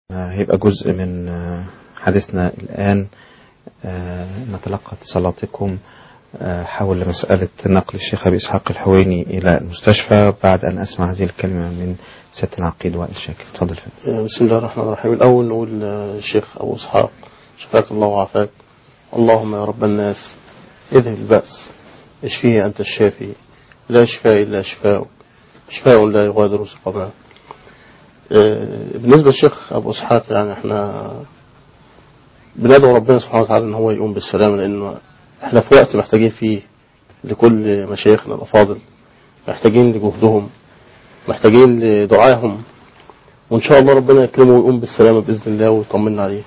هيبقى جزء من حديثنا الآن. نتلقى اتصالاتكم حول مسألة نقل الشيخ أبي إسحاق الحويني إلى المستشفى بعد أن أسمع هذه الكلمة من سيادة العقيد وائل شاكر. تفضل. بسم الله الرحمن الرحيم. الأول نقول الشيخ أبو إسحاق شفاك الله وعافاك، اللهم يا رب الناس اذهب البأس، اشفيه أنت الشافي، لا شفاء إلا شفاء، شفاء لا يغادر سقما. بالنسبة للشيخ أبو إسحاق يعني احنا بندعو ربنا سبحانه وتعالى ان هو يقوم بالسلامة، لأنه احنا في وقت محتاجين فيه لكل مشايخنا الأفاضل، محتاجين لجهدهم، محتاجين لدعائهم، وإن شاء الله ربنا يكرمه ويقوم بالسلامة بإذن الله ويطمنا عليه.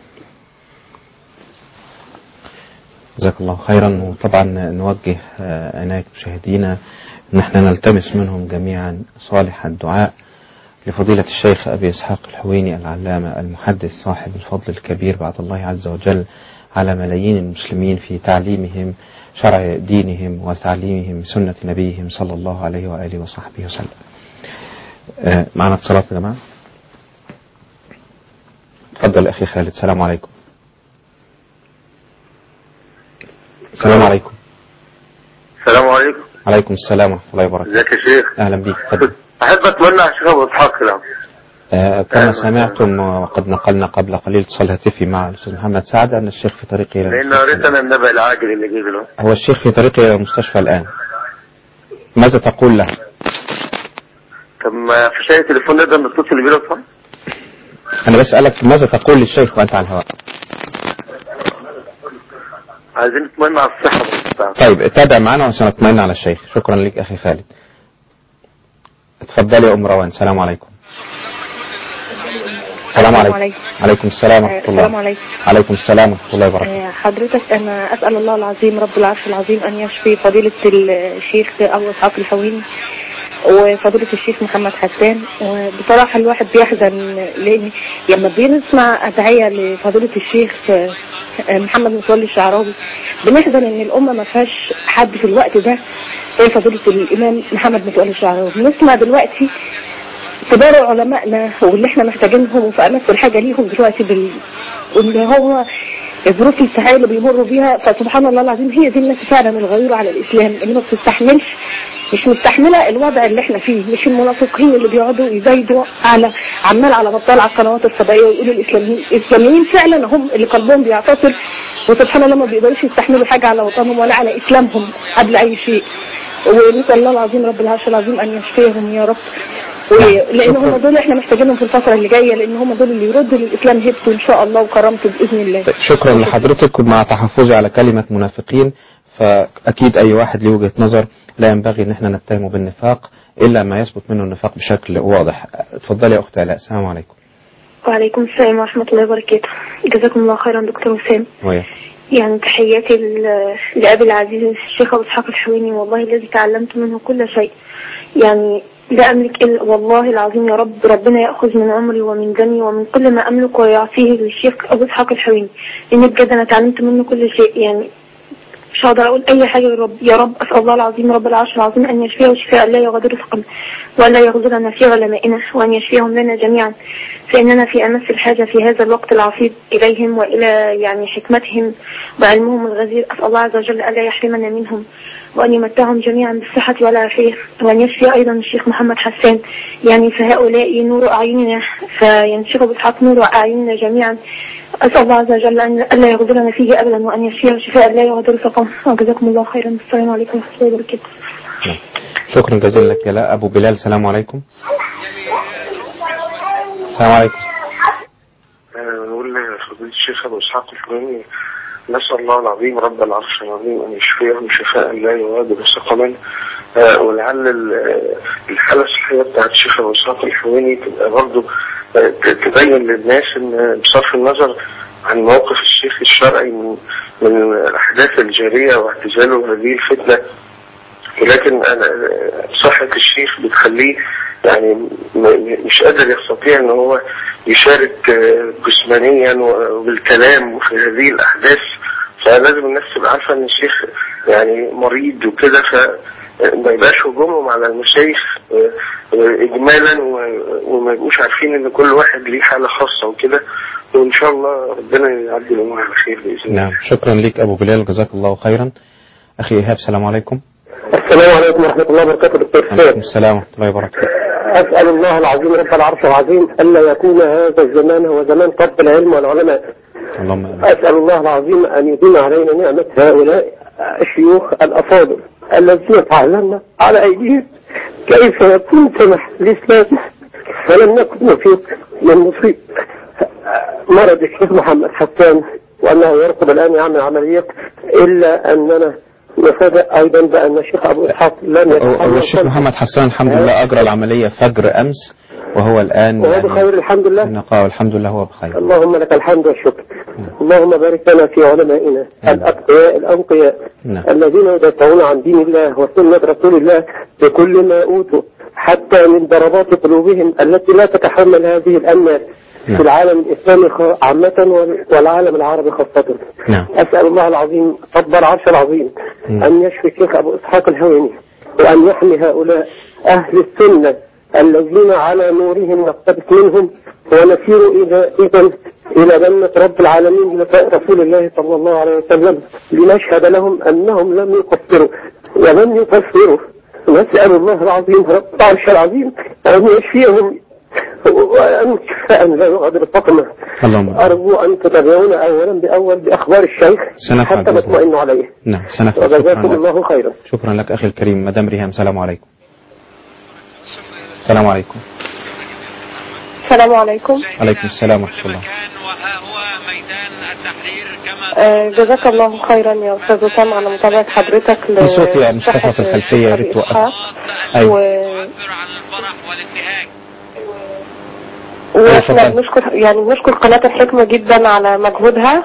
جزاك الله خيرا. وطبعا نوجه عناية مشاهدينا ان احنا نلتمس منهم جميعا صالح الدعاء لفضيلة الشيخ أبي إسحاق الحويني العلامة المحدث صاحب الفضل الكبير بعد الله عز وجل على ملايين المسلمين في تعليمهم شرع دينهم وتعليمهم سنة نبيهم صلى الله عليه وآله وصحبه وسلم. معنا اتصالات يا جماعة. تفضل أخي خالد. السلام عليكم. السلام عليكم. السلام عليكم. عليكم السلام ورحمة الله وبركاته. ازيك يا شيخ؟ أهلا بيك. تفضل. أحب أتمنى على الشيخ أبو إسحاق كلام. كما سمعتم وقد نقلنا قبل قليل اتصال هاتفي مع الأستاذ محمد سعد أن الشيخ في طريقه إلى لأن قريتنا النبأ العاجل اللي جه له. هو الشيخ في طريقه إلى المستشفى الآن. ماذا تقول له؟ طب ما فيش أي تليفون نقدر نتصل بيه لو سمحت؟ أنا بسألك ماذا تقول للشيخ وأنت على الهواء؟ عايزين نطمئن على الصحة بتاعته. طيب اتابع معنا عشان نطمئن على الشيخ. شكرا لك أخي خالد. اتفضلي يا أم روان. السلام عليكم. السلام عليكم. عليكم السلام ورحمة الله. السلام عليكم. عليكم السلام ورحمة الله وبركاته. حضرتك أنا أسأل الله العظيم رب العرش العظيم أن يشفي فضيلة الشيخ أبو إسحاق الحويني وفضيلة الشيخ محمد حسان. وبصراحة الواحد بيحزن لأن لما بنسمع أدعية لفضيلة الشيخ محمد متولي الشعراوي بنحزن إن الأمة ما فيهاش حد في الوقت ده زي فضيلة الإمام محمد متولي الشعراوي. بنسمع دلوقتي كبار علمائنا واللي احنا محتاجينهم وفي امس الحاجه ليهم دلوقتي اللي هو الظروف السيئه اللي بيمروا بيها. فسبحان الله العظيم هي دي الناس فعلا الغيره على الاسلام اللي ما بتستحملش، مش مستحمله الوضع اللي احنا فيه، مش المنافقين اللي بيقعدوا يزايدوا عمال على بطال على القنوات الفضائيه ويقولوا الاسلاميين فعلا هم اللي قلبهم بيعتصر، وسبحان الله ما بيقدروش يستحملوا حاجه على وطنهم ولا على اسلامهم قبل اي شيء. ونسال الله العظيم رب العرش العظيم ان يشفيهم يا رب، لان هم دول احنا محتاجينهم في الفتره اللي جايه، لان هم دول اللي يردوا للاسلام هيبته ان شاء الله وكرامته باذن الله. شكرا لحضرتك. مع تحفظي على كلمه منافقين، فاكيد اي واحد له وجهه نظر لا ينبغي ان احنا نتهمه بالنفاق الا ما يثبت منه النفاق بشكل واضح. اتفضلي يا اخت علاء. السلام عليكم. وعليكم السلام ورحمه الله وبركاته. جزاكم الله خيرا دكتور وسام. يعني تحياتي لأبي العزيز الشيخ أبو إسحاق الحويني، والله الذي تعلمت منه كل شيء. يعني لا أملك إلا والله العظيم يا رب، ربنا يأخذ من عمري ومن دمي ومن كل ما أملك ويعطيه للشيخ أبو إسحاق الحويني، لأن بجد أنا تعلمت منه كل شيء. يعني مش هقدر أقول أي حاجة يا رب. يا رب أسأل الله العظيم رب العرش العظيم أن يشفيه شفاء لا يغادر سقما، ولا يغزلنا في علمائنا، وأن يشفيهم لنا جميعا، فإننا في أمس الحاجة في هذا الوقت العصيب إليهم وإلى يعني حكمتهم وعلمهم الغزير. أسأل الله عز وجل ألا يحرمنا منهم، وأن يمتعهم جميعا بالصحة والعافية، وأن يشفي أيضا الشيخ محمد حسان. يعني فهؤلاء نور أعيننا، فينشغ بالحق نور أعيننا جميعا. أسأل الله عز وجل أن ألا يغدرنا فيه أبدا، وأن يشفيه شفاء لا يغادر سقما. وجزاكم الله خيرا. السلام عليكم ورحمة الله وبركاته. شكرا جزيلا لك يا لا. أبو بلال. السلام عليكم. السلام عليكم. نقول لفضيلة الشيخ أبو إسحاق الحويني نسأل الله العظيم رب العرش العظيم أن يشفيه شفاء لا يغادر سقما، ولعل الحالة الصحية بتاعت الشيخ أبو إسحاق الحويني تبقى برضه تبين للناس إن بصرف النظر عن موقف الشيخ الشرعي من الأحداث الجارية واعتزاله هذه الفتنة، ولكن أنا صحة الشيخ بتخليه يعني مش قادر يستطيع ان هو يشارك جسمانيا وبالكلام في هذه الاحداث. فلازم الناس تبقى عارفه ان الشيخ يعني مريض وكده، ما يبقاش هجومهم على المشايخ اجمالا وما يبقوش عارفين ان كل واحد ليه حاله خاصه وكده، وان شاء الله ربنا يعدي الامور على خير باذن الله. نعم، شكرا لك ابو بلال، جزاك الله خيرا. اخي ايهاب، السلام عليكم. السلام عليكم ورحمه الله وبركاته. دكتور وعليكم السلام ورحمه الله وبركاته. اسال الله العظيم رب العرش العظيم الا يكون هذا الزمان هو زمان طلب العلم والعلماء. اللهم امين. اسال الله العظيم ان يديم علينا نعمه هؤلاء الشيوخ الافاضل الذين تعلمنا على ايديهم كيف يكون سمح الاسلام، فلم نكن نفيق من مصيب مرض الشيخ محمد حسان وانه يرقب الان يعمل عمليه، الا اننا نفاجأ ايضا بان الشيخ ابو اسحاق لم يتحمل. الشيخ محمد حسان الحمد لله اجرى العمليه فجر امس وهو الان وهو بخير الحمد لله. الحمد لله هو بخير. اللهم لك الحمد والشكر. اللهم بارك لنا في علمائنا الأتقياء الأنقياء الذين يدافعون عن دين الله وسنة رسول الله بكل ما أوتوا، حتى من ضربات قلوبهم التي لا تتحمل هذه الأمنات في العالم الإسلامي عامة والعالم العربي خاصة. أسأل الله العظيم رب العرش العظيم أن يشفي الشيخ أبو إسحاق الحويني، وأن يحمي هؤلاء أهل السنة الذين على نورهم نقتبس منهم ونسير إذا إلى جنة رب العالمين بلقاء رسول الله صلى الله عليه وسلم، لنشهد لهم أنهم لم يقصروا ولم يقصروا. نسأل الله العظيم رب العرش العظيم أن يشفيهم وأن شفاء لا يغادر سقما. أرجو أن تتابعونا أولا بأول بأخبار الشيخ حتى نطمئن عليه. نعم، سنفعل. وجزاكم الله خيرا. شكرا لك أخي الكريم. مدام ريهام، السلام عليكم. السلام عليكم. السلام عليكم. عليكم السلام ورحمة الله. جزاك الله خيرا يا أستاذ وسام على متابعة حضرتك بصوت يا مصطفى في الخلفية، يا ريت توقف. أيوة. واحنا بنشكر قناة الحكمة جدا على مجهودها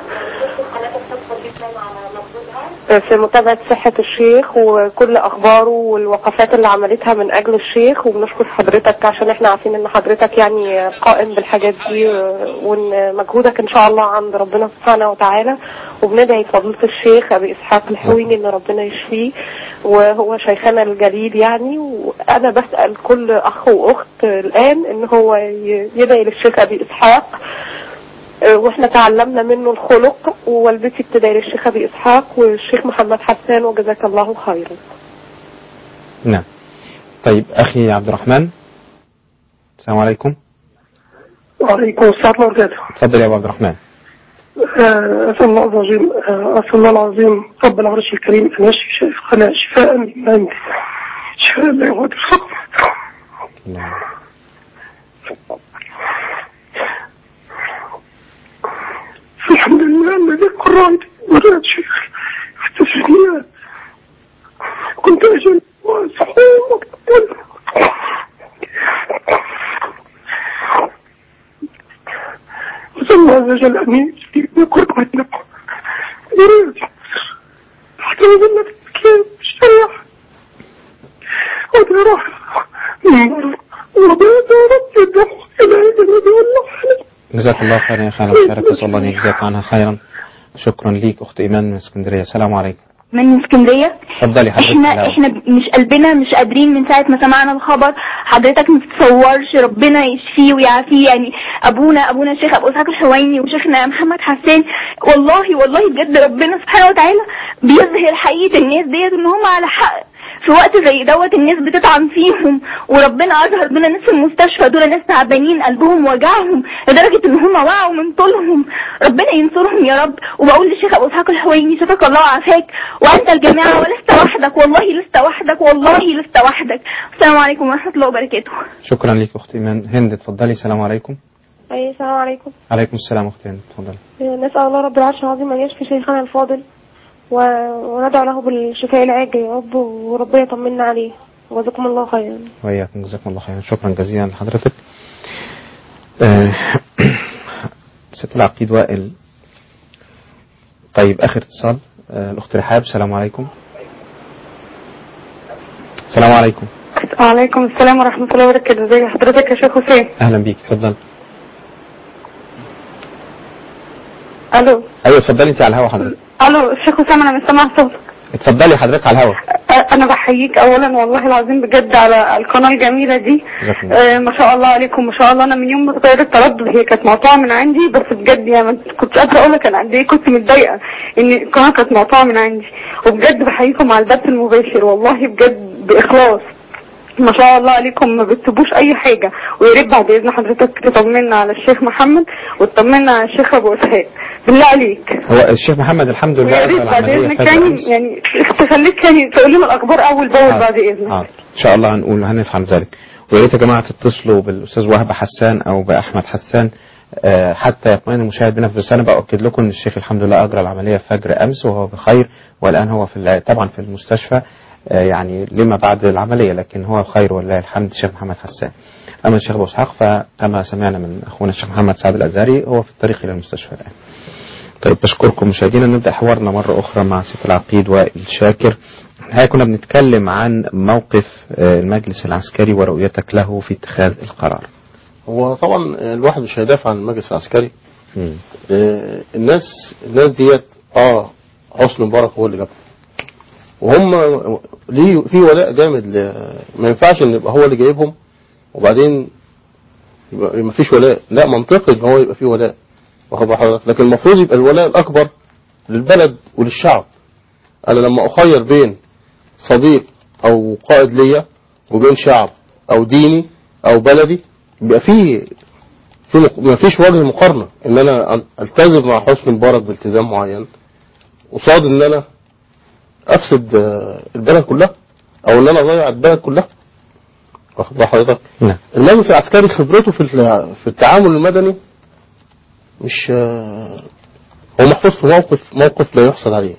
في متابعة صحة الشيخ وكل أخباره والوقفات اللي عملتها من أجل الشيخ، وبنشكر حضرتك عشان احنا عارفين ان حضرتك يعني قائم بالحاجات دي، وان مجهودك ان شاء الله عند ربنا سبحانه وتعالى. وبندعي فضيلة الشيخ أبي إسحاق الحويني ان ربنا يشفيه، وهو شيخنا الجليل يعني. وأنا بسأل كل أخ وأخت الآن ان هو يدعي للشيخ أبي إسحاق، واحنا تعلمنا منه الخلق، ووالدتي بتدعي للشيخ أبي إسحاق والشيخ محمد حسان، وجزاك الله خيرا. نعم. طيب أخي عبد الرحمن، السلام عليكم. وعليكم السلام ورحمة الله. تفضل يا أبو عبد الرحمن. أسأل الله العظيم رب العرش الكريم أن يشفي شيخنا شفاء من عنده، شفاء لا يغادر سقما. الحمد لله الذي قرأت ورأت شيخ في التسجيلات، كنت أجل وصحوم وصلى الله عز وجل أن يقرأ لكم ورأت حتى يظل الكتاب الشريعة ودراه من بر وبيت رب يدعو إلى الذي والله عليه. جزاك الله خيرا يا خالد مشارك، نسأل الله أن يجزاك عنها خيرا. شكرا ليك أخت إيمان من اسكندرية. السلام عليكم. من اسكندرية. اتفضلي حضرتك. احنا مش قلبنا مش قادرين من ساعة ما سمعنا الخبر. حضرتك ما تتصورش، ربنا يشفيه ويعافيه. يعني ابونا الشيخ ابو اسحاق الحويني وشيخنا محمد حسان، والله بجد ربنا سبحانه وتعالى بيظهر حقيقة الناس ديت ان هم على حق في وقت زي دوت. الناس بتطعن فيهم، وربنا اظهر لنا ناس في المستشفى دول ناس تعبانين قلبهم وجعهم لدرجة ان هم وقعوا من طولهم. ربنا ينصرهم يا رب. وبقول للشيخ ابو اسحاق الحويني شفاك الله وعافاك، وانت الجماعة ولست وحدك، والله لست وحدك، والله لست وحدك. السلام عليكم ورحمة الله وبركاته. شكرا لك اخت ايمان. هند اتفضلي. السلام عليكم. اي السلام عليكم. عليكم السلام اخت هند اتفضلي. نسأل الله رب العرش العظيم ان يشفي شيخنا الفاضل، وندعو له بالشفاء العاجل يا رب، وربنا يطمنا عليه. وجزاكم الله خيرا. وإياكم جزاكم الله خيرا. شكرا جزيلا لحضرتك. ست العقيد وائل. طيب آخر اتصال الأخت رحاب. السلام عليكم. السلام عليكم. وعليكم السلام ورحمة الله وبركاته. ازي حضرتك يا شيخ حسين؟ أهلا بيك. اتفضل. ألو. أيوة اتفضلي أنت على الهوا حضرتك. ألو الشيخ حسين، أنا مش سامعة صوتك. اتفضلي حضرتك على الهوا. انا بحييك اولا والله العظيم بجد على القناه الجميله دي. ما شاء الله عليكم، ما شاء الله. انا من يوم ما اتغيرت التردد هي كانت مقطوعه من عندي، بس بجد يعني ما كنتش قادره اقول لك انا قد ايه كنت متضايقه ان القناه كانت مقطوعه من عندي. وبجد بحييكم على البث المباشر والله بجد باخلاص. ما شاء الله عليكم، ما بتسيبوش اي حاجه. ويا ريت بعد اذن حضرتك تطمنا على الشيخ محمد وتطمنا على الشيخ ابو اسحاق بالله عليك. هو الشيخ محمد الحمد لله يا ريت بعد اذنك يعني تخليك يعني تقول لنا الاخبار اول باول بعد اذنك. ان شاء الله هنفعل ذلك. ويا ريت يا جماعه تتصلوا بالاستاذ وهب حسان او باحمد حسان حتى يطمئن المشاهد بنا. بس انا باكد لكم ان الشيخ الحمد لله اجرى العمليه فجر امس وهو بخير، والان هو طبعا في المستشفى يعني لما بعد العملية، لكن هو بخير ولله الحمد الشيخ محمد حسان. أما الشيخ أبو إسحاق فكما سمعنا من أخونا الشيخ محمد سعد الأزهري هو في الطريق إلى المستشفى الآن. طيب بشكركم مشاهدينا. نبدأ حوارنا مرة أخرى مع سيد العقيد وائل شاكر. كنا بنتكلم عن موقف المجلس العسكري ورؤيتك له في اتخاذ القرار. هو طبعا الواحد مش هيدافع عن المجلس العسكري. الناس ديت حسني مبارك هو اللي جابهم، وهم ليه في ولاء جامد ما ينفعش ان يبقى هو اللي جايبهم وبعدين يبقى ما فيش ولاء. لا، منطقي ان هو يبقى فيه ولاء واخد حضرتك، لكن المفروض يبقى الولاء الاكبر للبلد وللشعب. انا لما اخير بين صديق او قائد ليا وبين شعب او ديني او بلدي يبقى فيه ما فيش وجه مقارنه ان انا التزم مع حسني مبارك بالتزام معين قصاد ان انا افسد البلد كلها او ان انا اضيع البلد كلها واخد حضرتك. المجلس العسكري خبرته في التعامل المدني مش هو محطوط في موقف لا يحصل عليه.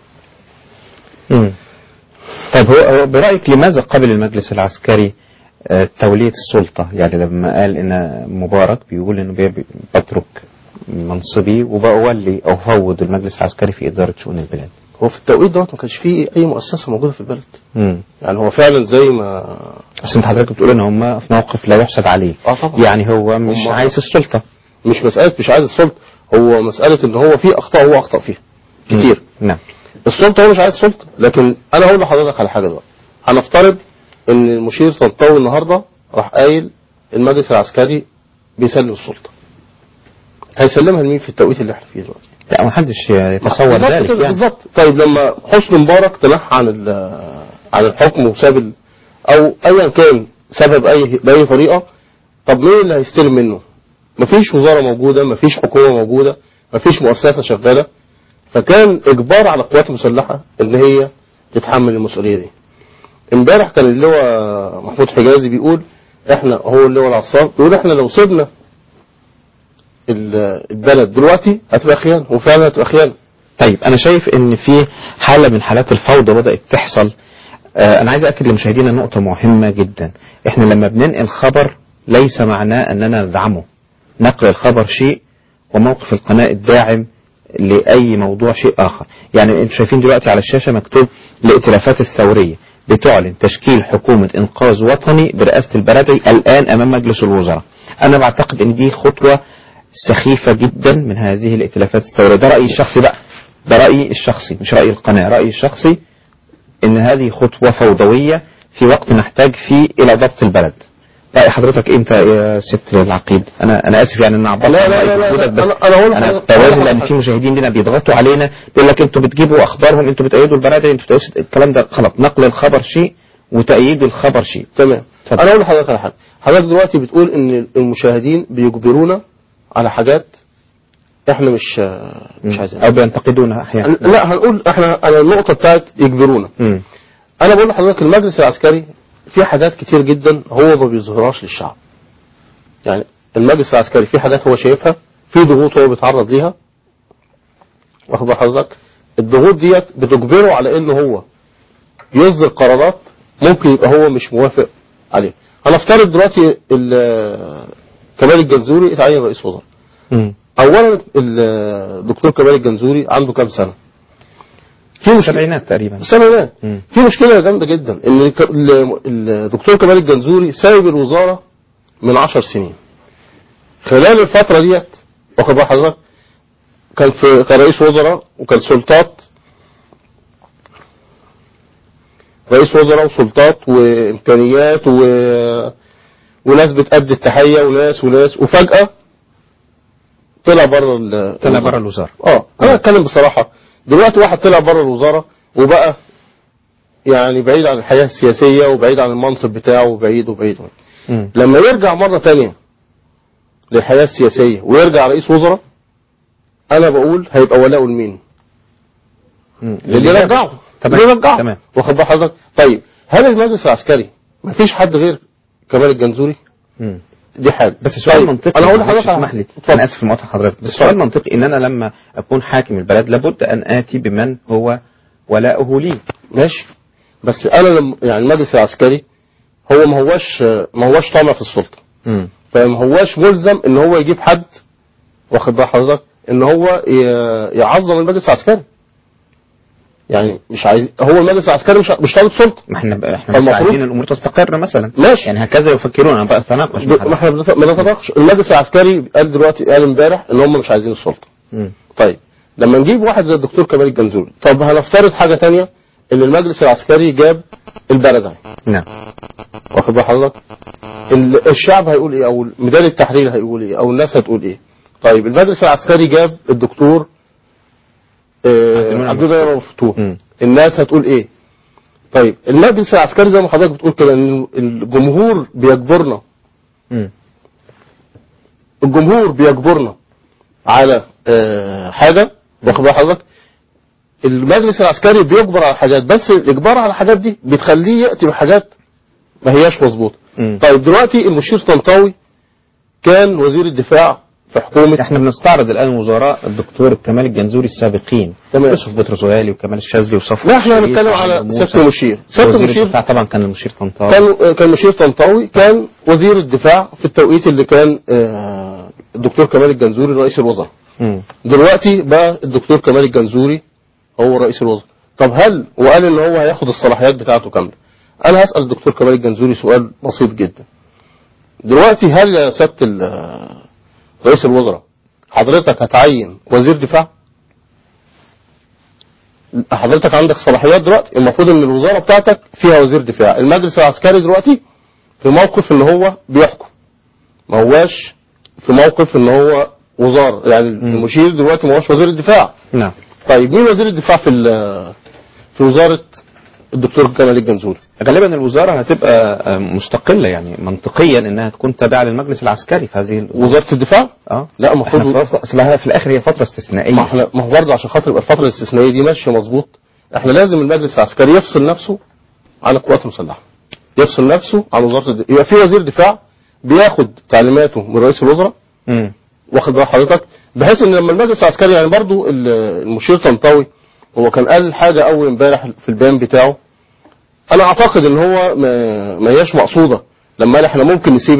طيب هو برأيك لماذا قبل المجلس العسكري تولية السلطة؟ يعني لما قال ان مبارك بيقول انه بترك منصبي وبأولي او فوض المجلس العسكري في ادارة شؤون البلاد، هو في التوقيت دوت ما كانش فيه اي مؤسسه موجوده في البلد. يعني هو فعلا زي ما بس انت حضرتك بتقول ان هم في موقف لا يحسد عليه. طبعا. يعني هو مش عايز السلطه، مش مساله مش عايز السلطه، هو مساله ان هو في اخطاء هو اخطا فيها كتير. نعم. السلطه هو مش عايز السلطه، لكن انا هقول لحضرتك على حاجه دلوقتي. هنفترض ان المشير طنطاوي النهارده راح قايل المجلس العسكري بيسلم السلطه، هيسلمها لمين في التوقيت اللي احنا فيه دلوقتي؟ لا، ما حدش يتصور ذلك يعني. بالظبط. طيب لما حسني مبارك تنحى عن الحكم وساب او ايا كان سبب باي طريقه، طب مين اللي هيستلم منه؟ مفيش وزاره موجوده، مفيش حكومه موجوده، مفيش مؤسسه شغاله، فكان اجبار على القوات المسلحه ان هي تتحمل المسؤوليه دي. امبارح كان اللواء محمود حجازي بيقول هو اللواء العصام بيقول احنا لو سيبنا البلد دلوقتي هتبقى خيانه، وفعلا هتبقى خيانه. طيب انا شايف ان في حاله من حالات الفوضى بدات تحصل. انا عايز اكد لمشاهدينا نقطه مهمه جدا. احنا لما بننقل خبر ليس معناه اننا ندعمه. نقل الخبر شيء وموقف القناه الداعم لاي موضوع شيء اخر. يعني انتم شايفين دلوقتي على الشاشه مكتوب الائتلافات الثوريه بتعلن تشكيل حكومه انقاذ وطني برئاسه البرادعي الان امام مجلس الوزراء. انا بعتقد ان دي خطوه سخيفة جدا من هذه الائتلافات الثورية. ده رأيي الشخصي بقى، ده رأيي الشخصي مش رأي القناة. رأيي الشخصي ان هذه خطوة فوضوية في وقت نحتاج فيه الى ضبط البلد. رأي حضرتك انت يا ست العقيد؟ انا اسف يعني ان عبر لا بس انا توازن لان في مشاهدين لنا بيضغطوا علينا بيقول لك انتوا بتجيبوا اخبارهم، انتوا بتأيدوا البرادعي، انتوا بتأيدوا الكلام ده غلط. نقل الخبر شيء وتأييد الخبر شيء. تمام. انا اقول لحضرتك على حاجه. حضرتك دلوقتي بتقول ان المشاهدين بيجبرونا على حاجات احنا مش عايزينها او بينتقدونا احيانا. لا، هنقول انا النقطه بتاعت يجبرونا. انا بقول لحضرتك المجلس العسكري في حاجات كتير جدا هو ما بيظهرهاش للشعب. يعني المجلس العسكري في حاجات هو شايفها، في ضغوط هو بيتعرض ليها واخد بال حضرتك. الضغوط ديت بتجبره على ان هو يصدر قرارات ممكن يبقى هو مش موافق عليها. هنفترض دلوقتي كمال الجنزوري اتعين رئيس وزراء. اولا الدكتور كمال الجنزوري عنده كام سنه؟ في السبعينات تقريبا. السبعينات. في مشكله جامده جدا ان الدكتور كمال الجنزوري سايب الوزاره من 10 سنين. خلال الفتره ديت واخد بال حضرتك كان رئيس وزراء وكان سلطات رئيس وزراء وسلطات وامكانيات وناس بتأدي التحية وناس وفجأة طلع بره الوزارة. انا اتكلم بصراحة، دلوقتي واحد طلع بره الوزارة وبقى يعني بعيد عن الحياة السياسية وبعيد عن المنصب بتاعه وبعيد. لما يرجع مرة تانية للحياة السياسية ويرجع رئيس وزراء، انا بقول هيبقى ولاؤه لمين؟ اللي يرجعه. تمام. واخد بال حضرتك؟ طيب هل المجلس العسكري مفيش حد غير كمال الجنزوري؟ دي حاجه. بس السؤال منطقي. انا هقول لحضرتك اسمح لي، انا اسف في مقاطعه حضرتك، بس السؤال منطقي ان انا لما اكون حاكم البلد لابد ان اتي بمن هو ولاؤه لي. ماشي، بس انا يعني المجلس العسكري هو ما هوش طامع في السلطه، فما هوش ملزم ان هو يجيب حد، واخد بال حضرتك، ان هو يعظم المجلس العسكري. يعني مش عايز، هو المجلس العسكري مش طالب سلطه. ما احنا مش عايزين الامور تستقر مثلا. ماشي، يعني هكذا يفكرون. انا بقى اتناقش ما احنا بنتناقش. المجلس العسكري قال امبارح ان هم مش عايزين السلطه. طيب لما نجيب واحد زي الدكتور كمال الجنزوري، طب هنفترض حاجه ثانيه، ان المجلس العسكري جاب البلد. نعم. واخد بال حضرتك؟ الشعب هيقول ايه، او ميدان التحرير هيقول ايه، او الناس هتقول ايه؟ طيب المجلس العسكري جاب الدكتور عبد الله مفتوح، الناس هتقول ايه؟ طيب المجلس العسكري زي ما حضرتك بتقول كده ان الجمهور بيجبرنا على حاجه، واخد بال حضرتك؟ المجلس العسكري بيجبر على حاجات، بس الاجبار على الحاجات دي بتخليه ياتي بحاجات ما هياش مظبوطه. طيب دلوقتي المشير طنطاوي كان وزير الدفاع في حكومه. احنا بنستعرض الان وزراء الدكتور كمال الجنزوري السابقين، يوسف بترزوالي وكمال الشاذلي وصفوت. لا احنا بنتكلم على سياده المشير. سياده المشير طبعا كان المشير طنطاوي. كان المشير طنطاوي كان وزير الدفاع في التوقيت اللي كان الدكتور كمال الجنزوري رئيس الوزراء. دلوقتي بقى الدكتور كمال الجنزوري هو رئيس الوزراء. طب وقال ان هو هياخد الصلاحيات بتاعته كامله. انا هسال الدكتور كمال الجنزوري سؤال بسيط جدا. دلوقتي هل يا سياده رئيس الوزراء حضرتك هتعين وزير دفاع؟ حضرتك عندك صلاحيات دلوقتي، المفروض ان الوزاره بتاعتك فيها وزير دفاع. المجلس العسكري دلوقتي في موقف ان هو بيحكم، ما هواش في موقف ان هو وزاره. يعني المشير دلوقتي ما هوش وزير الدفاع. نعم. طيب مين وزير الدفاع في وزاره الدكتور كمال الجنزوري؟ غالبا الوزاره هتبقى مستقله، يعني منطقيا انها تكون تابعه للمجلس العسكري في هذه وزاره الدفاع. لا المفروض اصلها في الاخر هي فتره استثنائيه. ما هو برضه عشان خاطر يبقى الفتره الاستثنائيه دي ماشيه مظبوط، احنا لازم المجلس العسكري يفصل نفسه عن القوات المسلحه، يفصل نفسه عن وزاره يبقى في وزير دفاع بياخد تعليماته من رئيس الوزراء. واخد بال حضرتك؟ بحيث ان لما المجلس العسكري، يعني برضه المشير طنطاوي هو كان قال حاجه اول امبارح في البيان بتاعه، انا اعتقد ان هو ما هياش مقصوده، لما قال احنا ممكن نسيب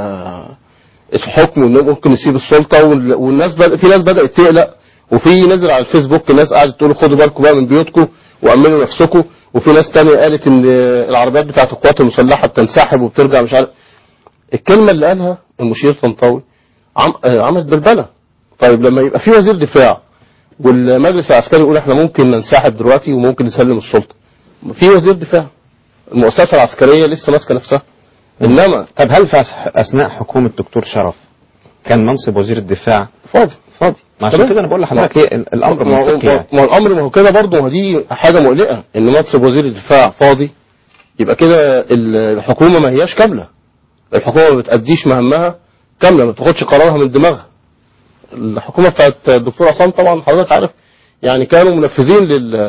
الحكم وممكن نسيب السلطه، والناس في ناس بدات تقلق، وفي نزل على الفيسبوك ناس قعدت تقول خدوا بالكم بقى من بيوتكم وامنوا نفسكم، وفي ناس تانية قالت ان العربيات بتاعت القوات المسلحه بتنسحب وبترجع مش عارف. الكلمه اللي قالها المشير طنطاوي عملت بلبله. طيب لما يبقى في وزير دفاع والمجلس العسكري يقول احنا ممكن ننسحب دلوقتي وممكن نسلم السلطه، في وزير دفاع، المؤسسه العسكريه لسه ماسكه نفسها. انما طب هل في اثناء حكومه الدكتور شرف كان منصب وزير الدفاع فاضي؟ عشان كده انا بقول لحضرتك ايه الامر منطقي. يعني ما الامر ما هو كده برضه، ما دي حاجه مقلقه ان منصب وزير الدفاع فاضي، يبقى كده الحكومه ما هياش كامله، الحكومه ما بتأديش مهامها كامله، ما بتاخدش قرارها من دماغها. الحكومه بتاعت الدكتور عصام طبعا حضرتك عارف يعني كانوا منفذين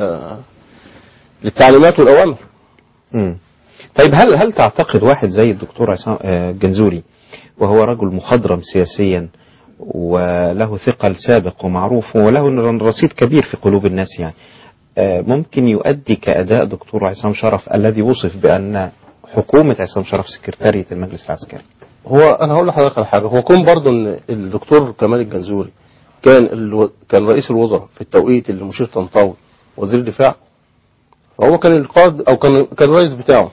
للتعليمات والاوامر. طيب هل تعتقد واحد زي الدكتور عصام الجنزوري وهو رجل مخضرم سياسيا وله ثقل سابق ومعروف وله رصيد كبير في قلوب الناس، يعني ممكن يؤدي كأداء دكتور عصام شرف الذي وصف بأن حكومة عصام شرف سكرتارية المجلس العسكري؟ هو أنا هقول لحضرتك على حاجة، هو كون برضه إن الدكتور كمال الجنزوري كان رئيس الوزراء في التوقيت اللي المشير طنطاوي وزير الدفاع، فهو كان القائد أو كان الرئيس بتاعه،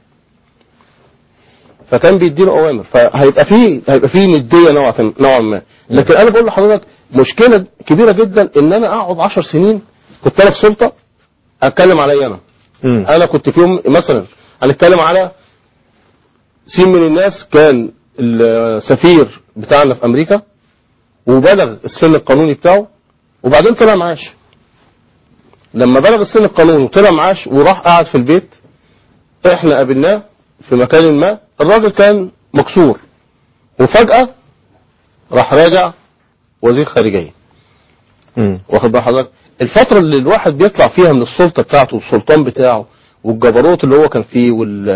فكان بيديله أوامر، فهيبقى فيه ندية نوعا ما. لكن أنا بقول لحضرتك مشكلة كبيرة جدا إن أنا أقعد 10 سنين كنت أنا في سلطة أتكلم عليا أنا، انا كنت فيهم. مثلا هنتكلم على سين من الناس، كان السفير بتاعنا في امريكا وبلغ السن القانوني بتاعه وبعدين طلع معاش. لما بلغ السن القانوني وطلع معاش وراح قاعد في البيت، احنا قابلناه في مكان ما، الراجل كان مكسور وفجأة راح راجع وزير خارجية. واخد بال حضرتك؟ الفترة اللي الواحد بيطلع فيها من السلطة بتاعته والسلطان بتاعه والجبروت اللي هو كان فيه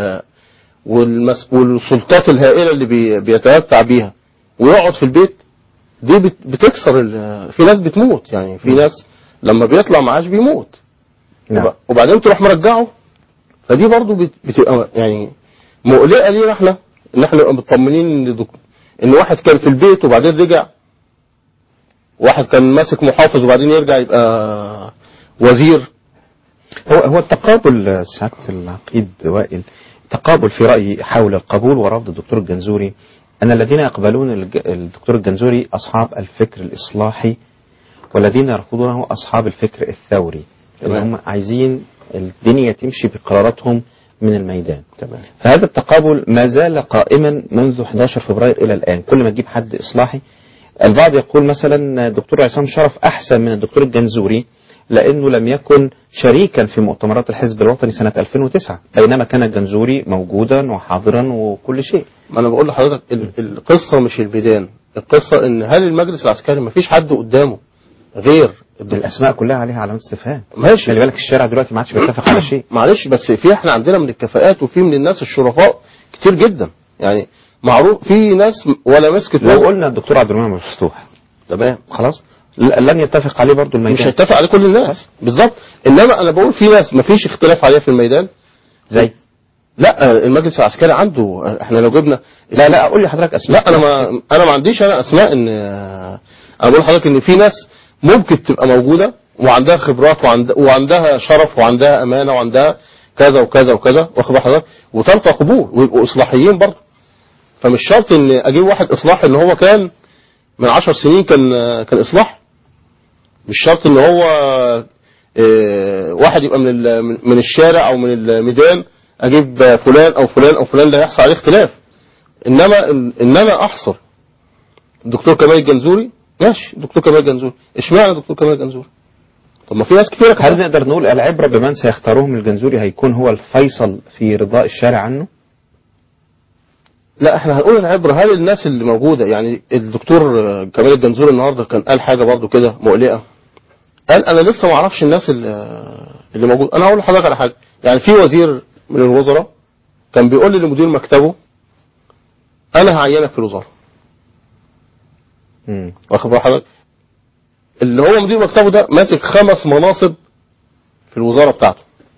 والسلطات الهائلة اللي بيتمتع بيها ويقعد في البيت، دي بتكسر. في ناس بتموت، يعني في ناس لما بيطلع معاش بيموت. وبعدين تروح مرجعه، فدي برضو بتبقى يعني مقلقة لينا احنا، ان احنا نبقى مطمنين ان واحد كان في البيت وبعدين رجع، واحد كان ماسك محافظ وبعدين يرجع يبقى وزير. هو التقابل سعادة العقيد وائل، تقابل في رأيي حول القبول ورفض الدكتور الجنزوري، أن الذين يقبلون الدكتور الجنزوري أصحاب الفكر الإصلاحي، والذين يرفضونه أصحاب الفكر الثوري، اللي هم عايزين الدنيا تمشي بقراراتهم من الميدان. فهذا التقابل ما زال قائما منذ 11 فبراير إلى الآن. كل ما تجيب حد إصلاحي، البعض يقول مثلا الدكتور عصام شرف أحسن من الدكتور الجنزوري لأنه لم يكن شريكا في مؤتمرات الحزب الوطني سنة 2009، بينما كان الجنزوري موجودا وحاضرا وكل شيء. ما أنا بقول لحضرتك القصة مش البيدان، القصة إن هل المجلس العسكري ما فيش حد قدامه غير الأسماء كلها عليها علامات استفهام. ماشي، خلي بالك الشارع دلوقتي ما عادش بيتفق على شيء. معلش، بس في احنا عندنا من الكفاءات وفي من الناس الشرفاء كتير جدا، يعني معروف في ناس ولا مسكت. لو قلنا الدكتور عبد المنعم مفتوح تمام خلاص لن يتفق عليه برضو الميدان، مش هيتفق عليه كل الناس بالظبط. انما انا بقول في ناس ما فيش اختلاف عليها في الميدان، زي لا المجلس العسكري عنده. احنا لو جبنا لا اقول لي حضرتك اسماء. لا انا ما عنديش انا اسماء. ان انا بقول لحضرتك ان في ناس ممكن تبقى موجوده وعندها خبرات وعندها شرف وعندها امانه وعندها كذا وكذا وكذا، واخد حضرتك، وتلقى قبول ويبقوا اصلاحيين برضه. فمش شرط ان اجيب واحد اصلاحي ان هو كان من 10 سنين كان اصلاح. مش شرط ان هو واحد يبقى من الشارع او من الميدان اجيب فلان او فلان او فلان، لا يحصل عليه اختلاف. انما احصر الدكتور كمال الجنزوري، ماشي الدكتور كمال الجنزوري، اشمعنى الدكتور كمال الجنزوري؟ طب ما في ناس كتير. هل نقدر نقول العبرة بمن سيختاروهم الجنزوري هيكون هو الفيصل في رضاء الشارع عنه؟ لا احنا هنقول العبرة هل الناس اللي موجودة. يعني الدكتور كمال الجنزوري النهاردة كان قال حاجة برضو كده مقلقة، قال انا لسه ما اعرفش الناس اللي موجود. انا هقول لحضرتك على حاجة، يعني في وزير من الوزراء كان بيقول لي لمدير مكتبه انا هعينك في الوزارة. واخد بال حضرتك، اللي هو مدير مكتبه ده ماسك 5 مناصب في الوزارة بتاعته.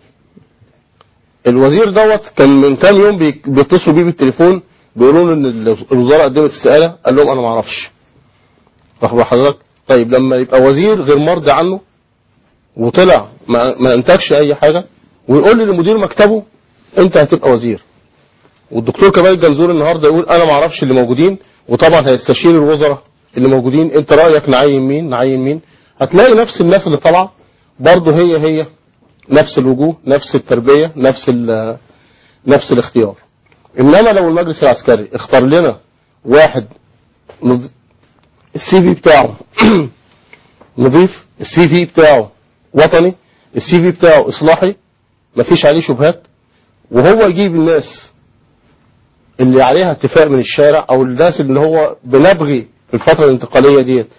الوزير دوت كان من كام يوم بيتصلوا بيه بالتليفون بيقولوا له ان الوزارة قدمت استقالة، قال لهم انا ما اعرفش. واخد بال حضرتك، طيب لما يبقى وزير غير مرضي عنه وطلع ما انتجش اي حاجة ويقول لي لمدير مكتبه انت هتبقى وزير، والدكتور كمال الجنزوري النهارده يقول انا ما اعرفش اللي موجودين، وطبعا هيستشير الوزراء اللي موجودين انت رايك نعين مين، هتلاقي نفس الناس اللي طالعه برضه هي نفس الوجوه، نفس التربيه، نفس الاختيار. انما لو المجلس العسكري اختار لنا واحد السي في بتاعه نظيف، السي في بتاعه وطني، السي في بتاعه اصلاحي، مفيش عليه شبهات، وهو يجيب الناس اللي عليها اتفاق من الشارع او الناس اللي هو بنبغي في الفترة الانتقالية